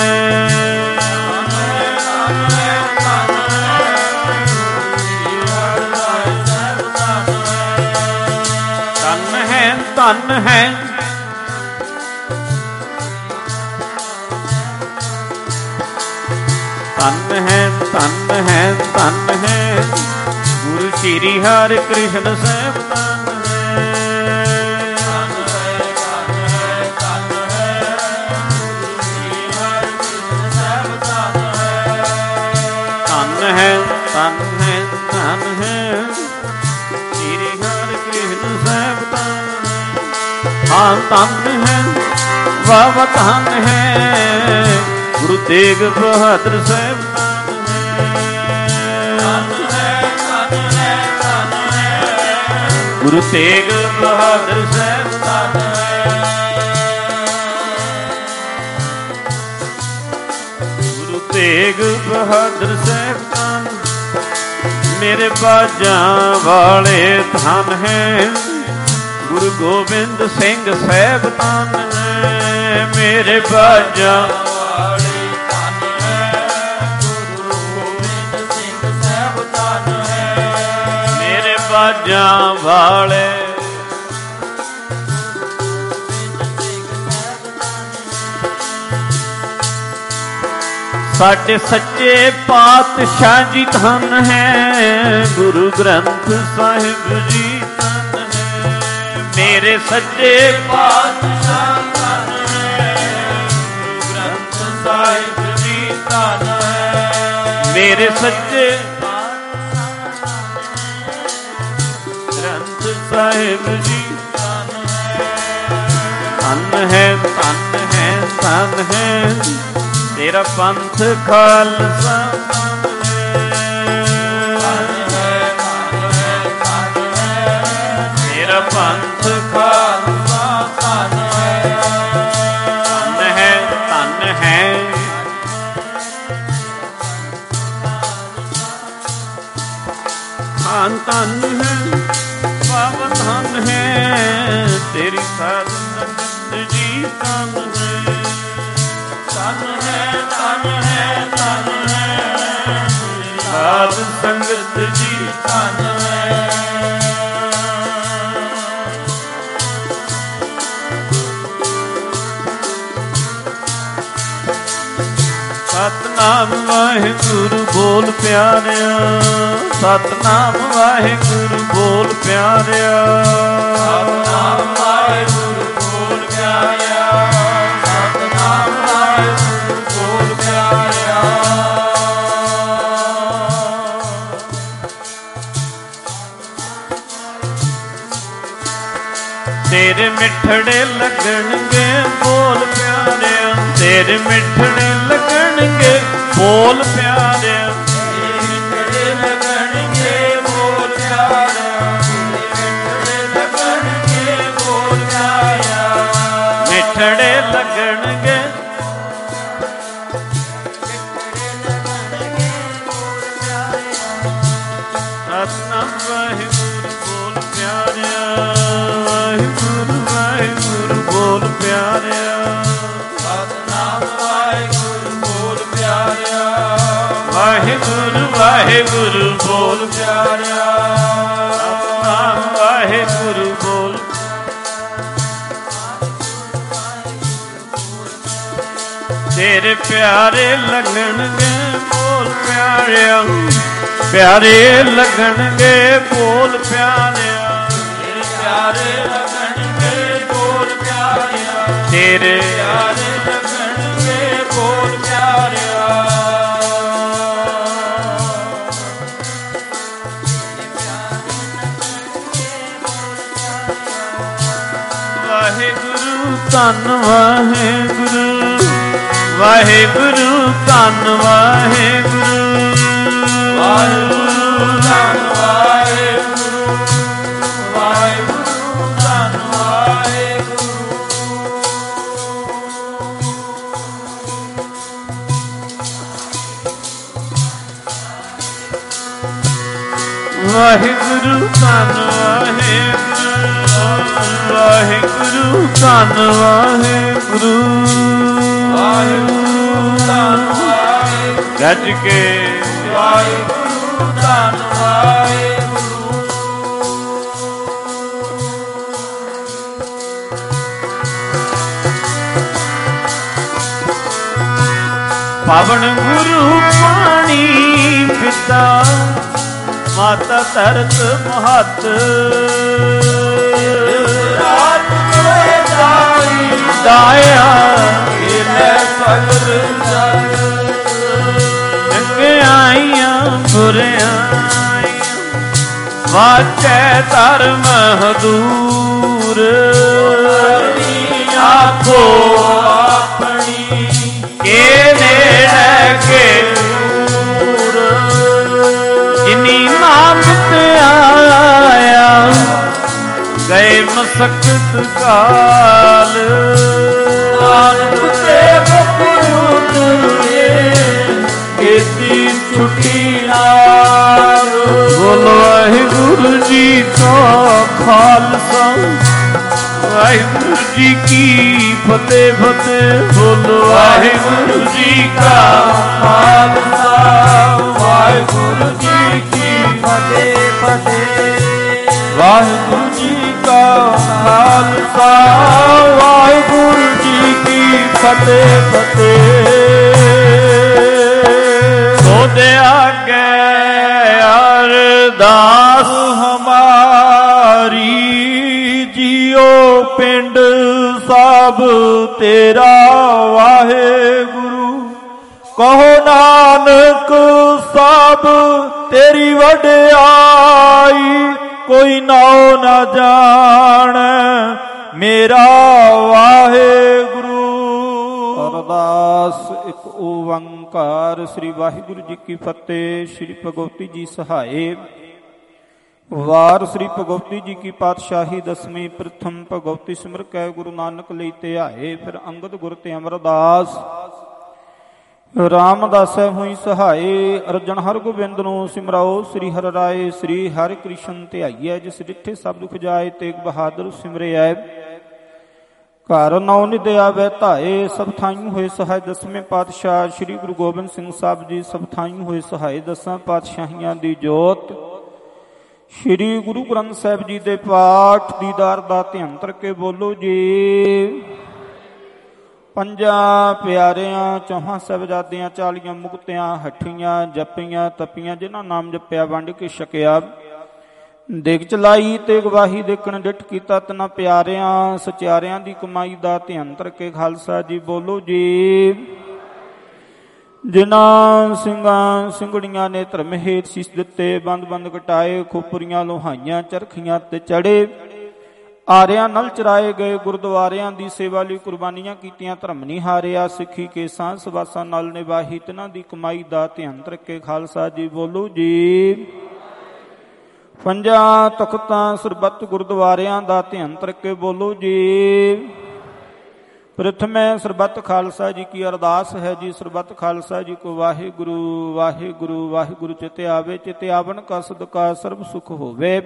ਧੰਨ ਹੈ ਧੰਨ ਹੈ। ਧੰਨ ਹੈ ਧੰਨ ਹੈ ਧੰਨ ਹੈ। ਗੁਰੂ ਸ੍ਰੀ ਹਰਿ ਕ੍ਰਿਸ਼ਨ ਸਾਹਿਬ ਧੰਨ ਹੈ। ਧੰਨ ਹੈ ਧੰਨ ਹੈ ਧੰਨ ਹੈ। ਸ੍ਰੀ ਹਰਿ ਕ੍ਰਿਸ਼ਨ ਸਾਹਿਬ ਧੰਨ ਹੈ। ਹਾਂ ਧੰਨ ਹੈ ਵਾਹ ਧੰਨ ਹੈ। ਗੁਰੂ ਤੇਗ ਬਹਾਦਰ ਸਾਹਿਬ ਧੰਨ ਹੈ। ਗੁਰੂ ਤੇਗ ਬਹਾਦਰ ਸਾਹਿਬ ਧੰਨ ਹੈ। ਗੁਰੂ ਤੇਗ ਬਹਾਦਰ ਸਾਹਿਬ ਧੰਨ। ਮੇਰੇ ਬਾਜਾਂ ਵਾਲੇ ਧੰਨ ਹੈ। ਗੁਰੂ ਗੋਬਿੰਦ ਸਿੰਘ ਸਾਹਿਬ ਧੰਨ ਹੈ। ਮੇਰੇ ਬਾਜਾਂ ਬਾਜਾਂ ਵਾਲੇ। ਸਾਡੇ ਸੱਚੇ ਪਾਤਸ਼ਾਹ ਜੀ ਧੰਨ ਹੈ। ਗੁਰੂ ਗ੍ਰੰਥ ਸਾਹਿਬ ਜੀ ਧੰਨ ਹੈ। ਮੇਰੇ ਸੱਚੇ ਪਾਤਸ਼ਾਹ ਧੰਨ ਹੈ। ਗੁਰੂ ਗ੍ਰੰਥ ਸਾਹਿਬ ਜੀ ਧੰਨ ਹੈ। ਮੇਰੇ ਸੱਚੇ ਸਾਹਿਬ ਜੀ ਧੰਨ ਹੈ ਧੰਨ ਹੈ ਧੰਨ ਹੈ। ਤੇਰਾ ਪੰਥ ਖਾਲਸਾ ਧੰਨ ਹੈ। ਤੇਰਾ ਪੰਥ ਖਾਲਸਾ ਧੰਨ ਹੈ। ਧੰਨ ਹੈ ਧੰਨ ਹੈ। ਧੰਨ ਧੰਨ ਹੈ ਬਾਬਾ ਧੰਨ ਹੈ। ਤੇਰੀ ਸਾਧ ਸੰਗਤ ਜੀ ਧੰਨ ਹੈ। ਧੰਨ ਹੈ ਧੰਨ ਹੈ ਧੰਨ ਹੈ। ਸਾਧ ਸੰਗਤ ਜੀ ਧੰਨ ਹੈ। ਸਤਿਨਾਮ ਵਾਹਿਗੁਰੂ ਬੋਲ ਪਿਆਰਿਆ। ਸਤਿਨਾਮ ਵਾਹਿਗੁਰੂ ਬੋਲ ਪਿਆਰਿਆ। ਸਤਿਨਾਮ ਵਾਹਿਗੁਰੂ ਬੋਲ ਪਿਆਰਿਆ। ਤੇਰੇ ਮਿੱਠੜੇ ਲੱਗਣਗੇ ਬੋਲ ਪਿਆਰਿਆ, ਤੇਰੇ ਮਿੱਠੜੇ ਲੱਗਣਗੇ ਬੋਲ ਪਿਆਰਿਆ, ਤੇਰੇ ਮਿੱਠੜੇ ਲੱਗਣਗੇ ਬੋਲ ਪਿਆਰਿਆ, ਤੇਰੇ ਮਿੱਠੜੇ ਲੱਗਣਗੇ ਬੋਲ ਪਿਆਰਿਆ, ਮਿੱਠੜੇ ਲੱਗਣਗੇ ਸਤਿਨਾਮ ਵਾਹਿਗੁਰੂ ਬੋਲ ਪਿਆਰਿਆ, ਵਾਹਿਗੁਰੂ ਵਾਹਿਗੁਰੂ ਬੋਲ ਪਿਆਰਿਆ, ਸਤਿਨਾਮ ਵਾਹਿਗੁਰੂ ਬੋਲ ਪਿਆਰਿਆ, ਵਾਹਿਗੁਰੂ ਵਾਹਿਗੁਰੂ ਬੋਲ ਪਿਆਰਿਆ, ਸਤਿਨਾਮ ਵਾਹਿਗੁਰੂ ਬੋਲ। ਤੇਰੇ ਪਿਆਰੇ ਲੱਗਣਗੇ ਬੋਲ ਪਿਆਰਿਆ, ਪਿਆਰੇ ਲੱਗਣਗੇ ਬੋਲ ਪਿਆਰਿਆ, ਤੇਰੇ ਪਿਆਰੇ ਲੱਗਣਗੇ ਬੋਲ ਪਿਆਰਿਆ, ਤੇਰੇ ਪਿਆਰੇ ਲੱਗਣਗੇ ਬੋਲ ਪਿਆਰਿਆ, ਵਾਹਿਗੁਰੂ ਧੰਨ ਵਾਹਿਗੁਰੂ, ਵਾਹਿਗੁਰੂ ਧੰਨ ਵਾਹਿਗੁਰੂ, ਵਾਹਿਗੁਰੂ ਧੰਨ ਵਾਹਿਗੁਰੂ, ਵਾਹਿਗੁਰੂ ਧੰਨ ਵਾਹਿਗੁਰੂ, ਵਾਹਿਗੁਰੂ ਧੰਨ ਵਾਹਿਗੁਰੂ, ਵਾਹਿਗੁਰੂ ਧੰਨ ਵਾਹਿਗੁਰੂ, ਵਾਹਿਗੁਰੂ ਧੰਨ ਵਾਹਿਗੁਰੂ, ਗੱਜ ਕੇ ਵਾਹਿਗੁਰੂ ਧੰਨ ਵਾਹਿਗੁਰੂ, ਪਾਵਨ ਗੁਰੂ ਪਾਣੀ ਪਿਤਾ ਮਾਤਾ ਧਰਤ ਮਹੱਤ, ਰਾਤ ਕੋਏ ਦਾਈ ਦਾਇਆ ਇਹਨੇ ਸਗਲ ਜਗ, ਚੰਗਿਆਈਆਂ ਬੁਰਿਆਈਆਂ ਵਾਚੈ ਧਰਮ ਹਦੂਰ, ਆਖੋ ਆਪਣੀ ਕੇ ਨੇੜੇ ਕੇ ਦੂਰ, ਜਿਨੀ ਨਾਮਤ ਆਇਆ ਗਏ ਮਸਕਤ ਕਾਲ, ਨਾਨਕ ਤੇ ਬਖਰੂ ਤੁਰੇ ਕੀਤੀ ਛੁੱਟੀ ਨਾਲ, ਬੋਲੋ ਵਾਹਿਗੁਰੂ ਜੀ ਕਾ ਖਾਲਸਾ, ਵਾਹਿਗੁਰੂ ਜੀ ਕੀ ਫਤਿਹ ਫਤਿਹ, ਬੋਲੋ ਵਾਹਿਗੁਰੂ ਜੀ ਕਾ ਖਾਲਸਾ, ਵਾਹਿਗੁਰੂ ਜੀ ਕੀ ਫਤਿਹ ਫਤਿਹ, ਵਾਹਿਗੁਰੂ ਜੀ ਕਾ ਖਾਲਸਾ, ਵਾਹਿਗੁਰੂ ਜੀ ਕੀ ਫਤਿਹ ਫਤਿਹ। ਸੋਦੇ ਆਗੇ ਅਰਦਾਸ ਹਮਾਰੀ, ਜੀਓ ਪਿੰਡ ਸਭ ਤੇਰਾ ਵਾਹਿਗੁਰੂ, ਕਹੋ ਨਾਨਕ ਸਭ ਤੇਰੀ ਵਡਿਆਈ, ਕੋਈ ਨਾਉ ਨਾ ਜਾਣੈ ਮੇਰਾ ਵਾਹਿਗੁਰੂ। ਅਰਦਾਸ ਇੱਕ ਓੰਕਾਰ। ਸ੍ਰੀ ਵਾਹਿਗੁਰੂ ਜੀ ਕੀ ਫਤਿਹ। ਸ੍ਰੀ ਭਗਵਤੀ ਜੀ ਸਹਾਏ। ਵਾਰ ਸ੍ਰੀ ਭਗਵਤੀ ਜੀ ਕੀ ਪਾਤਸ਼ਾਹੀ ਦਸਵੀਂ ਪ੍ਰਥਮ ਭਗਵਤੀ ਸਿਮਰ ਕੈ ਗੁਰੂ ਨਾਨਕ ਲਈ ਧਿਆਏ। ਫਿਰ ਅੰਗਦ ਗੁਰ ਤੇ ਅਮਰਦਾਸ ਰਾਮਦਾਸੈ ਹੋਈ ਸਹਾਏ। ਅਰਜਨ ਹਰ ਗੋਬਿੰਦ ਨੂੰ ਸਿਮਰਾਓ। ਸ੍ਰੀ ਹਰਿ ਰਾਏ ਸ੍ਰੀ ਹਰਿ ਕ੍ਰਿਸ਼ਨ ਧਿਆਈਐ। ਜਿਸ ਡਿਠੇ ਸਭ ਦੁਖ ਜਾਏ ਤੇਗ ਬਹਾਦਰ ਸਿਮਰਿਐ। ਘਰ ਨੌ ਨਿਦਿਆ ਵੈ ਧਾਏ। ਸਭ ਥਾਈਂ ਹੋਏ ਸਹਾਏ ਦਸਵੇਂ ਪਾਤਸ਼ਾਹ ਸ੍ਰੀ ਗੁਰੂ ਗੋਬਿੰਦ ਸਿੰਘ ਸਾਹਿਬ ਜੀ। ਸਭ ਥਾਈਂ ਹੋਏ ਸਹਾਏ ਦਸਾਂ ਪਾਤਸ਼ਾਹੀਆਂ ਦੀ ਜੋਤ। ਸ੍ਰੀ ਗੁਰੂ ਗ੍ਰੰਥ ਸਾਹਿਬ ਜੀ ਦੇ ਪਾਠ ਦੀਦਾਰ ਦਾ ਧਿਆਨ ਕਰਕੇ ਬੋਲੋ ਜੀ। ਪੰਜਾਂ ਪਿਆਰਿਆਂ ਚੌਹਾਂ ਸਾਹਿਬਜ਼ਾਦਿਆਂ ਚਾਲੀਆਂ ਮੁਕਤਿਆਂ ਹੱਠੀਆਂ ਜਪੀਆਂ ਤਪੀਆਂ ਜਿਨ੍ਹਾਂ ਨਾਮ ਜਪਿਆ ਵੰਡ ਕੇ ਛਕਿਆ। ਦੇਗ ਚਲਾਈ ਤੇ ਗਵਾਹੀ ਦੇਖਣ ਡਿੱਠ ਕੀਤਾ ਤਨਾਂ ਪਿਆਰਿਆਂ ਸਚਿਆਰਿਆਂ ਦੀ ਕਮਾਈ ਦਾ ਧਿਆਨ ਕਰਕੇ ਖਾਲਸਾ ਜੀ ਬੋਲੋ ਜੀ। ਜਿਨ੍ਹਾਂ ਸਿੰਘਾਂ ਸਿੰਘੜੀਆਂ ਨੇ ਧਰਮ ਹੇਤ ਸੀਸ ਦਿੱਤੇ ਬੰਦ ਬੰਦ ਕਟਾਏ ਖੋਪਰੀਆਂ ਲੋਹਾਈਆਂ ਚਰਖੀਆਂ ਤੇ ਚੜੇ ਆਰਿਆਂ ਨਾਲ ਚਰਾਏ ਗਏ ਗੁਰਦੁਆਰਿਆਂ ਦੀ ਸੇਵਾ ਲਈ ਕੁਰਬਾਨੀਆਂ ਕੀਤੀਆਂ, ਧਰਮ ਨਹੀਂ ਹਾਰਿਆ। ਸਿੱਖੀ ਕੇ ਸਾਂਝ ਸਵਾਸਾਂ ਨਾਲ ਨਿਭਾਹੀ, ਤਿਨਾਂ ਦੀ ਕਮਾਈ ਦਾ ਧਿਆਨ ਰੱਖੇ। ਖਾਲਸਾ ਜੀ ਬੋਲੋ ਜੀ। ਪੰਜਾਂ ਤਖਤਾਂ ਸਰਬੱਤ ਗੁਰਦੁਆਰਿਆਂ ਦਾ ਧਿਆਨ ਰੱਖੇ, ਬੋਲੋ ਜੀ। ਪ੍ਰਥਮੇ ਸਰਬੱਤ ਖਾਲਸਾ ਜੀ ਕੀ ਅਰਦਾਸ ਹੈ ਜੀ। ਸਰਬੱਤ ਖਾਲਸਾ ਜੀ ਕੋ ਵਾਹਿਗੁਰੂ ਵਾਹਿਗੁਰੂ ਵਾਹਿਗੁਰੂ ਚਿਤੇ ਆਵੇ, ਚਿਤੇ ਆਵਨ ਕਾ ਸਦਕਾ ਸਰਬ ਸੁਖ ਹੋਵੇ।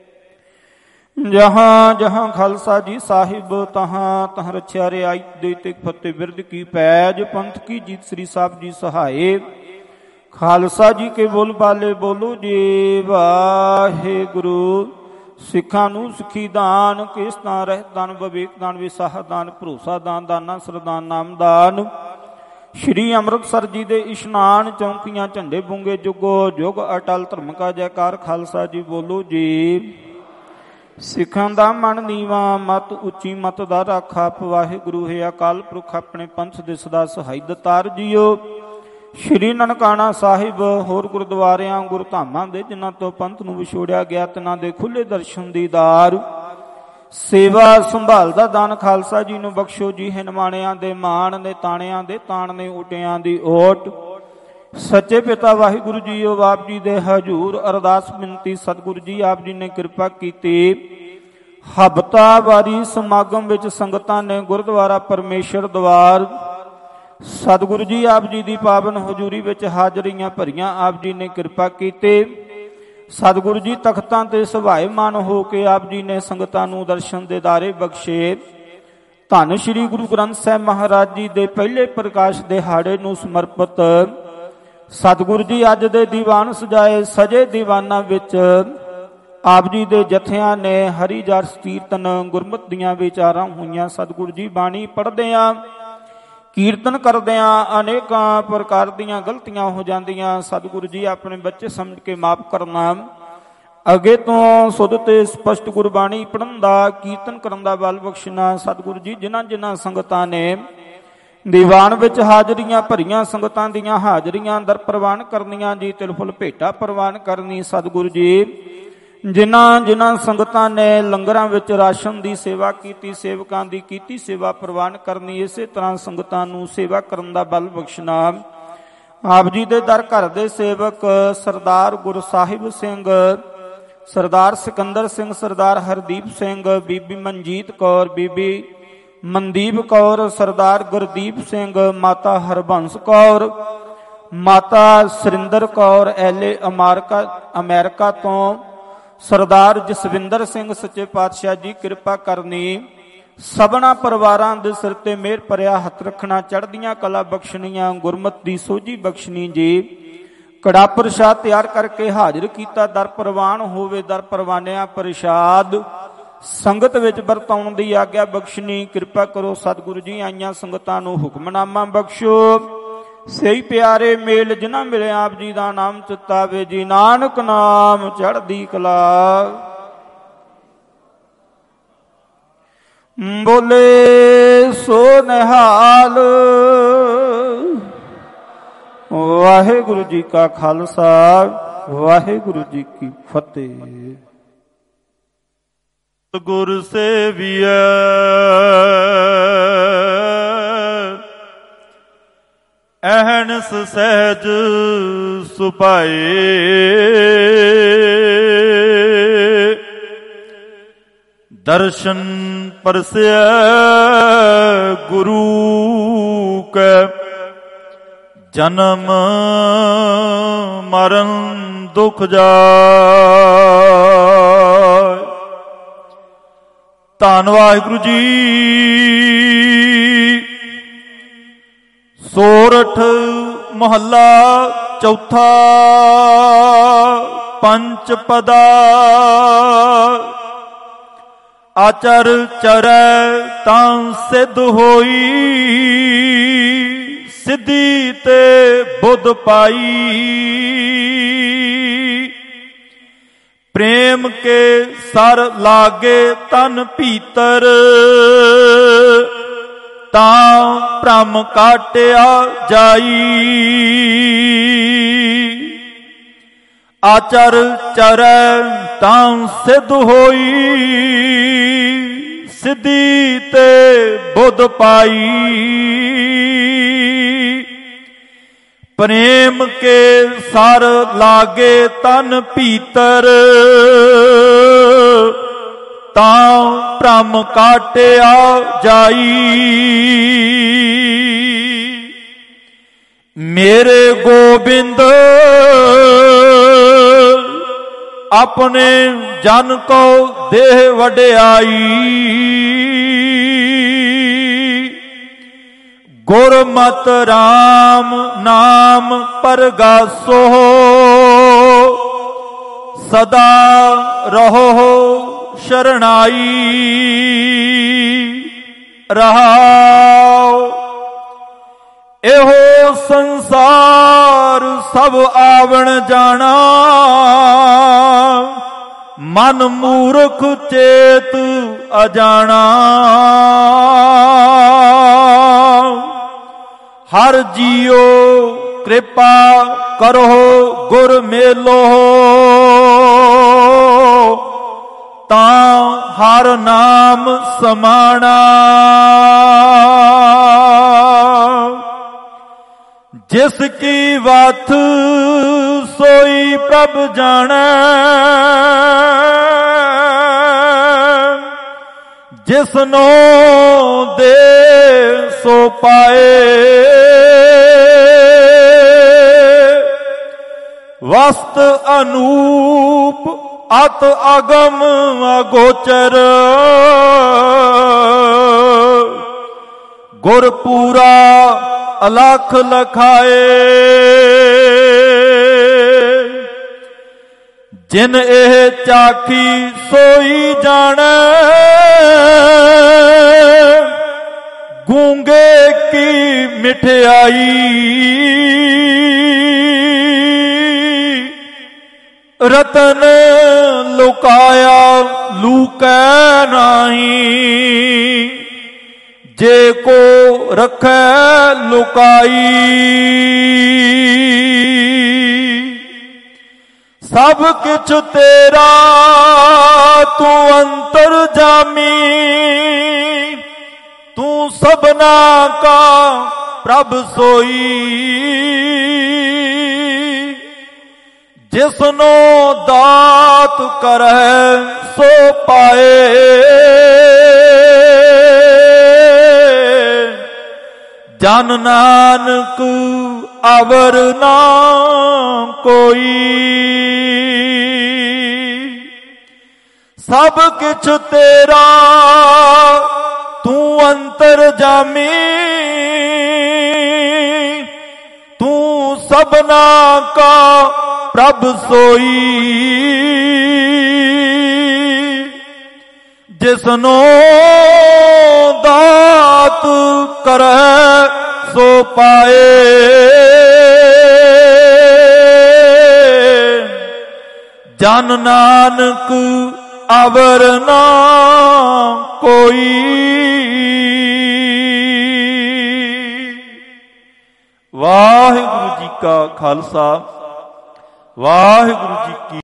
ਜਹਾਂ ਜਹਾਂ ਖਾਲਸਾ ਜੀ ਸਾਹਿਬ, ਤਹਾਂ ਤਹਾਂ ਰਛਿਆ ਰਿਆਇਤ ਦੇ ਤੇ ਫਤਿਹ ਬਿਰਦ ਕੀ ਪੈਜ, ਪੰਥ ਕੀ ਜੀਤ ਸ੍ਰੀ ਸਾਹਿਬ ਜੀ ਸਹਾਏ। ਖਾਲਸਾ ਜੀ ਕੇ ਬੋਲ ਬਾਲੇ ਬੋਲੋ ਜੀ ਵਾਹਿਗੁਰੂ। ਸਿੱਖਾਂ ਨੂੰ ਸਿੱਖੀ ਦਾਨ, ਕੇਸ ਦਾਨ, ਰਹਿਤ ਦਾਨ, ਵਿਵੇਕ ਦਾਨ, ਵਿਸਾਹ ਦਾਨ, ਭਰੋਸਾ ਦਾਨ, ਦਾਨਾ ਸਰਦਾਨ, ਨਾਮ ਦਾਨ। ਸ਼੍ਰੀ ਅੰਮ੍ਰਿਤਸਰ ਜੀ ਦੇ ਇਸ਼ਨਾਨ, ਚੌਂਕੀਆਂ, ਝੰਡੇ ਬੁੰਗੇ, ਜੁਗੋ ਜੁਗ ਅਟਲ ਧਰਮ ਕਾ ਜੈਕਾਰ। ਖਾਲਸਾ ਜੀ ਬੋਲੋ ਜੀ। ਸਿੱਖਾਂ ਦਾ ਮਨ ਨੀਵਾ, ਮਤ ਉੱਚੀ, ਮਤ ਦਾ ਰਾਖਾ। ਵਾਹਿਗੁਰੂ ਹੈ ਅਕਾਲ ਪੁਰਖ, ਆਪਣੇ ਪੰਥ ਦੇ ਸਦਾ ਸਹਾਈ ਦਤਾਰ ਜੀਓ। ਸ਼੍ਰੀ ਨਨਕਾਣਾ ਸਾਹਿਬ ਹੋਰ ਗੁਰਦੁਆਰਿਆਂ ਗੁਰਧਾਮਾਂ ਦੇ ਜਿਨ੍ਹਾਂ ਤੋਂ ਪੰਥ ਨੂੰ ਵਿਛੋੜਿਆ ਗਿਆ, ਤਿਨਾਂ ਦੇ ਖੁੱਲੇ ਦਰਸ਼ਨ ਦੀਦਾਰ, ਸੇਵਾ ਸੰਭਾਲ ਦਾ ਦਾਨ ਖਾਲਸਾ ਜੀ ਨੂੰ ਬਖਸ਼ੋ ਜੀ। ਹਿਨਮਾਣਿਆਂ ਦੇ ਮਾਣ ਨੇ, ਤਾਣਿਆਂ ਦੇ ਤਾਣ ਨੇ, ਓਟਿਆਂ ਦੀ ਓਟ। ਸੱਚੇ ਪਿਤਾ ਵਾਹਿਗੁਰੂ ਜੀ ਉਹ ਆਪ ਜੀ ਦੇ ਹਜ਼ੂਰ ਅਰਦਾਸ ਬੇਨਤੀ, ਸਤਿਗੁਰੂ ਜੀ ਆਪ ਜੀ ਨੇ ਕਿਰਪਾ ਕੀਤੀ। ਹਫ਼ਤਾਵਾਰੀ ਸਮਾਗਮ ਵਿੱਚ ਸੰਗਤਾਂ ਨੇ ਗੁਰਦੁਆਰਾ ਪਰਮੇਸ਼ਰ ਦਵਾਰ, ਸਤਿਗੁਰੂ ਜੀ ਆਪ ਜੀ ਦੀ ਪਾਵਨ ਹਜ਼ੂਰੀ ਵਿੱਚ ਹਾਜ਼ਰੀਆਂ ਭਰੀਆਂ ਆਪ ਜੀ ਨੇ ਕਿਰਪਾ ਕੀਤੀ। ਸਤਿਗੁਰੂ ਜੀ ਤਖਤਾਂ ਤੇ ਸੁਭਾਏਮਾਨ ਹੋ ਕੇ ਆਪ ਜੀ ਨੇ ਸੰਗਤਾਂ ਨੂੰ ਦਰਸ਼ਨ ਦੇਦਾਰੇ ਬਖਸ਼ੇ। ਧੰਨ ਸ਼੍ਰੀ ਗੁਰੂ ਗ੍ਰੰਥ ਸਾਹਿਬ ਮਹਾਰਾਜ ਜੀ ਦੇ ਪਹਿਲੇ ਪ੍ਰਕਾਸ਼ ਦਿਹਾੜੇ ਨੂੰ ਸਮਰਪਿਤ ਸਤਿਗੁਰੂ ਜੀ ਅੱਜ ਦੇ ਦੀਵਾਨ ਸਜਾਏ ਸਜੇ ਦੀਵਾਨਾਂ ਵਿੱਚ ਆਪ ਜੀ ਦੇ ਜਥਿਆਂ ਨੇ ਹਰੀ ਜਸ ਕੀਰਤਨ ਗੁਰਮਤਿ ਦੀਆਂ ਵਿਚਾਰਾਂ ਹੋਈਆਂ। ਸਤਿਗੁਰੂ ਜੀ ਬਾਣੀ ਪੜ੍ਹਦਿਆਂ ਕੀਰਤਨ ਕਰਦਿਆਂ ਅਨੇਕਾਂ ਪ੍ਰਕਾਰ ਦੀਆਂ ਗਲਤੀਆਂ ਹੋ ਜਾਂਦੀਆਂ। ਸਤਿਗੁਰੂ ਜੀ ਆਪਣੇ ਬੱਚੇ ਸਮਝ ਕੇ ਮਾਫ ਕਰਨਾ। ਅੱਗੇ ਤੋਂ ਸੁਧ ਤੇ ਸਪਸ਼ਟ ਗੁਰਬਾਣੀ ਪੜ੍ਹਨ ਦਾ, ਕੀਰਤਨ ਕਰਨ ਦਾ ਬਲ ਬਖਸ਼ਣਾ। ਸਤਿਗੁਰੂ ਜੀ ਜਿਨ੍ਹਾਂ ਜਿਨ੍ਹਾਂ ਸੰਗਤਾਂ ਨੇ ਦੀਵਾਨ ਵਿੱਚ ਹਾਜ਼ਰੀਆਂ ਭਰੀਆਂ, ਸੰਗਤਾਂ ਦੀਆਂ ਹਾਜ਼ਰੀਆਂ ਦਰ ਪ੍ਰਵਾਨ ਕਰਨੀਆਂ ਜੀ, ਤਿਲ ਫੁੱਲ ਭੇਟਾ ਪ੍ਰਵਾਨ ਕਰਨੀ। ਸਤਿਗੁਰੂ ਜੀ ਜਿਨ੍ਹਾਂ ਜਿਨ੍ਹਾਂ ਸੰਗਤਾਂ ਨੇ ਲੰਗਰਾਂ ਵਿੱਚ ਰਾਸ਼ਨ ਦੀ ਸੇਵਾ ਕੀਤੀ, ਸੇਵਕਾਂ ਦੀ ਕੀਤੀ ਸੇਵਾ ਪ੍ਰਵਾਨ ਕਰਨੀ। ਇਸੇ ਤਰ੍ਹਾਂ ਸੰਗਤਾਂ ਨੂੰ ਸੇਵਾ ਕਰਨ ਦਾ ਬਲ ਬਖਸ਼ਣਾ। ਆਪ ਜੀ ਦੇ ਦਰ ਘਰ ਦੇ ਸੇਵਕ ਸਰਦਾਰ ਗੁਰਸਾਹਿਬ ਸਿੰਘ, ਸਰਦਾਰ ਸਿਕੰਦਰ ਸਿੰਘ, ਸਰਦਾਰ ਹਰਦੀਪ ਸਿੰਘ, ਬੀਬੀ ਮਨਜੀਤ ਕੌਰ, ਬੀਬੀ ਮਨਦੀਪ ਕੌਰ, ਸਰਦਾਰ ਗੁਰਦੀਪ ਸਿੰਘ, ਮਾਤਾ ਹਰਬੰਸ ਕੌਰ, ਮਾਤਾ Surinder Kaur, LA America America ਤੋਂ ਸਰਦਾਰ ਜਸਵਿੰਦਰ ਸਿੰਘ। ਸੱਚੇ ਪਾਤਸ਼ਾਹ ਜੀ ਕਿਰਪਾ ਕਰਨੀ। ਸਭਨਾ ਪਰਿਵਾਰਾਂ ਦੇ ਸਿਰ ਤੇ ਮਿਹਰ ਭਰਿਆ ਹੱਥ ਰੱਖਣਾ, ਚੜ੍ਹਦੀਆਂ ਕਲਾ ਬਖਸ਼ਣੀਆਂ, ਗੁਰਮਤਿ ਦੀ ਸੋਝੀ ਬਖਸ਼ਣੀ ਜੀ। ਕੜਾ ਪ੍ਰਸ਼ਾਦ ਤਿਆਰ ਕਰਕੇ ਹਾਜ਼ਰ ਕੀਤਾ, ਦਰ ਪ੍ਰਵਾਨ ਹੋਵੇ, ਦਰ ਪ੍ਰਵਾਨਿਆ ਪ੍ਰਸ਼ਾਦ ਸੰਗਤ ਵਿੱਚ ਵਰਤਾਉਣ ਦੀ ਆਗਿਆ ਬਖਸ਼ਣੀ। ਕਿਰਪਾ ਕਰੋ ਸਤਿਗੁਰੂ ਜੀ, ਆਈਆਂ ਸੰਗਤਾਂ ਨੂੰ ਹੁਕਮਨਾਮਾ ਬਖਸ਼ੋ। ਸਹੀ ਪਿਆਰੇ ਮੇਲ ਜਿਨ੍ਹਾਂ ਮਿਲੇ ਆਪ ਜੀ ਦਾ ਨਾਮ ਚਿਤਾਵੇ ਜੀ। ਨਾਨਕ ਨਾਮ ਚੜ੍ਹਦੀ ਕਲਾ। ਬੋਲੇ ਸੋ ਨਿਹਾਲ। ਵਾਹਿਗੁਰੂ ਜੀ ਕਾ ਖਾਲਸਾ, ਵਾਹਿਗੁਰੂ ਜੀ ਕੀ ਫਤਿਹ। ਗੁਰ ਸੇਵੀਐ ਅਹਨਸ ਸਹਿਜ ਸੁਭਾਏ। ਦਰਸ਼ਨ ਪਰਸਿਐ ਗੁਰੂ ਕੈ, ਜਨਮ ਮਰਨ ਦੁਖ ਜਾਏ। ਧੰਨ ਵਾਹਿਗੁਰੂ ਜੀ। ਸੋਰਠ ਮਹੱਲਾ ਚੌਥਾ। ਪੰਚ ਪਦਾ ਆਚਰ ਚਰੈ ਤਾਂ ਸਿੱਧ ਹੋਈ, ਸਿੱਧੀ ਤੇ ਬੁੱਧ ਪਾਈ। ਪ੍ਰੇਮ ਕੇ ਸਰ ਲਾਗੇ ਤਨ ਭੀਤਰ, ਤਾਂ ਭ੍ਰਮ ਕਾਟਿਆ ਜਾਈ। ਆਚਰ ਚਰੈ ਤਾਂ ਸਿੱਧ ਹੋਈ, ਸਿੱਧੀ ਤੇ ਬੁੱਧ ਪਾਈ। ਪ੍ਰੇਮ ਕੇ ਸਰ ਲਾਗੇ ਤਨ ਭੀਤਰ, ਤਾਂ ਭ੍ਰਮ ਕਾਟਿਆ ਜਾਈ। ਮੇਰੇ ਗੋਬਿੰਦ ਆਪਣੇ ਜਨ ਕੋ ਦੇਹ ਵਡਿਆਈ। ਗੁਰਮਤਿ ਰਾਮ ਨਾਮ ਪਰਗਾਸੋ, ਸਦਾ ਰਹੋ ਸ਼ਰਣਾਈ। ਰਹਾਉ ਇਹੋ ਸੰਸਾਰ ਸਭ ਆਵਣ ਜਾਣਾ, ਮਨ ਮੂਰਖ ਚੇਤ ਅਜਾਣਾ। ਹਰ ਜੀਓ ਕਿਰਪਾ ਕਰੋ ਗੁਰ ਮੇਲੋ, ਤਾਂ ਹਰ ਨਾਮ ਸਮਾਣਾ। ਜਿਸ ਕੀ ਵਾਤ ਸੋਈ ਪ੍ਰਭ ਜਾਣੈ, ਜਿਸਨੋ ਦੇ ਸੋ ਪਾਏ। ਵਸਤ ਅਨੂਪ ਅਤ ਅਗਮ ਅਗੋਚਰ, ਗੁਰ ਪੂਰਾ ਅਲਖ ਲਖਾਏ। ਜਿਨ ਇਹ ਚਾਖੀ ਸੋਈ ਜਾਣੈ, ਗੂੰਗੇ ਕੀ ਮਿਠਿਆਈ। ਰਤਨ ਲੁਕਾਇਆ ਲੂਕੈ ਨਾਹੀ, ਜੇ ਕੋ ਰਖੈ ਲੁਕਾਈ। ਸਭ ਕਿਛ ਤੇਰਾ ਤੂੰ ਅੰਤਰ ਜਾਮੀ, ਤੂੰ ਸਭਨਾ ਕਾ ਪ੍ਰਭ ਸੋਈ। ਜਿਸਨੋ ਦਾਤ ਕਰੈ ਸੋ ਪਾਏ, ਜਨ ਨਾਨਕ ਅਵਰ ਨਾ ਕੋਈ। ਸਭ ਕਿਛ ਤੇਰਾ ਤੂੰ ਅੰਤਰ ਜਾਮੀ, ਤੂੰ ਸਭਨਾ ਕਾ ਪ੍ਰਭ ਸੋਈ। ਜਿਸਨੋ ਦਾਤ ਕਰੈ ਸੋ ਪਾਏ, ਜਨ ਨਾਨਕ ਅਵਰ ਨਾ ਕੋਈ। ਵਾਹਿਗੁਰੂ ਜੀ ਕਾ ਖਾਲਸਾ, ਵਾਹਿਗੁਰੂ ਜੀ ਕੀ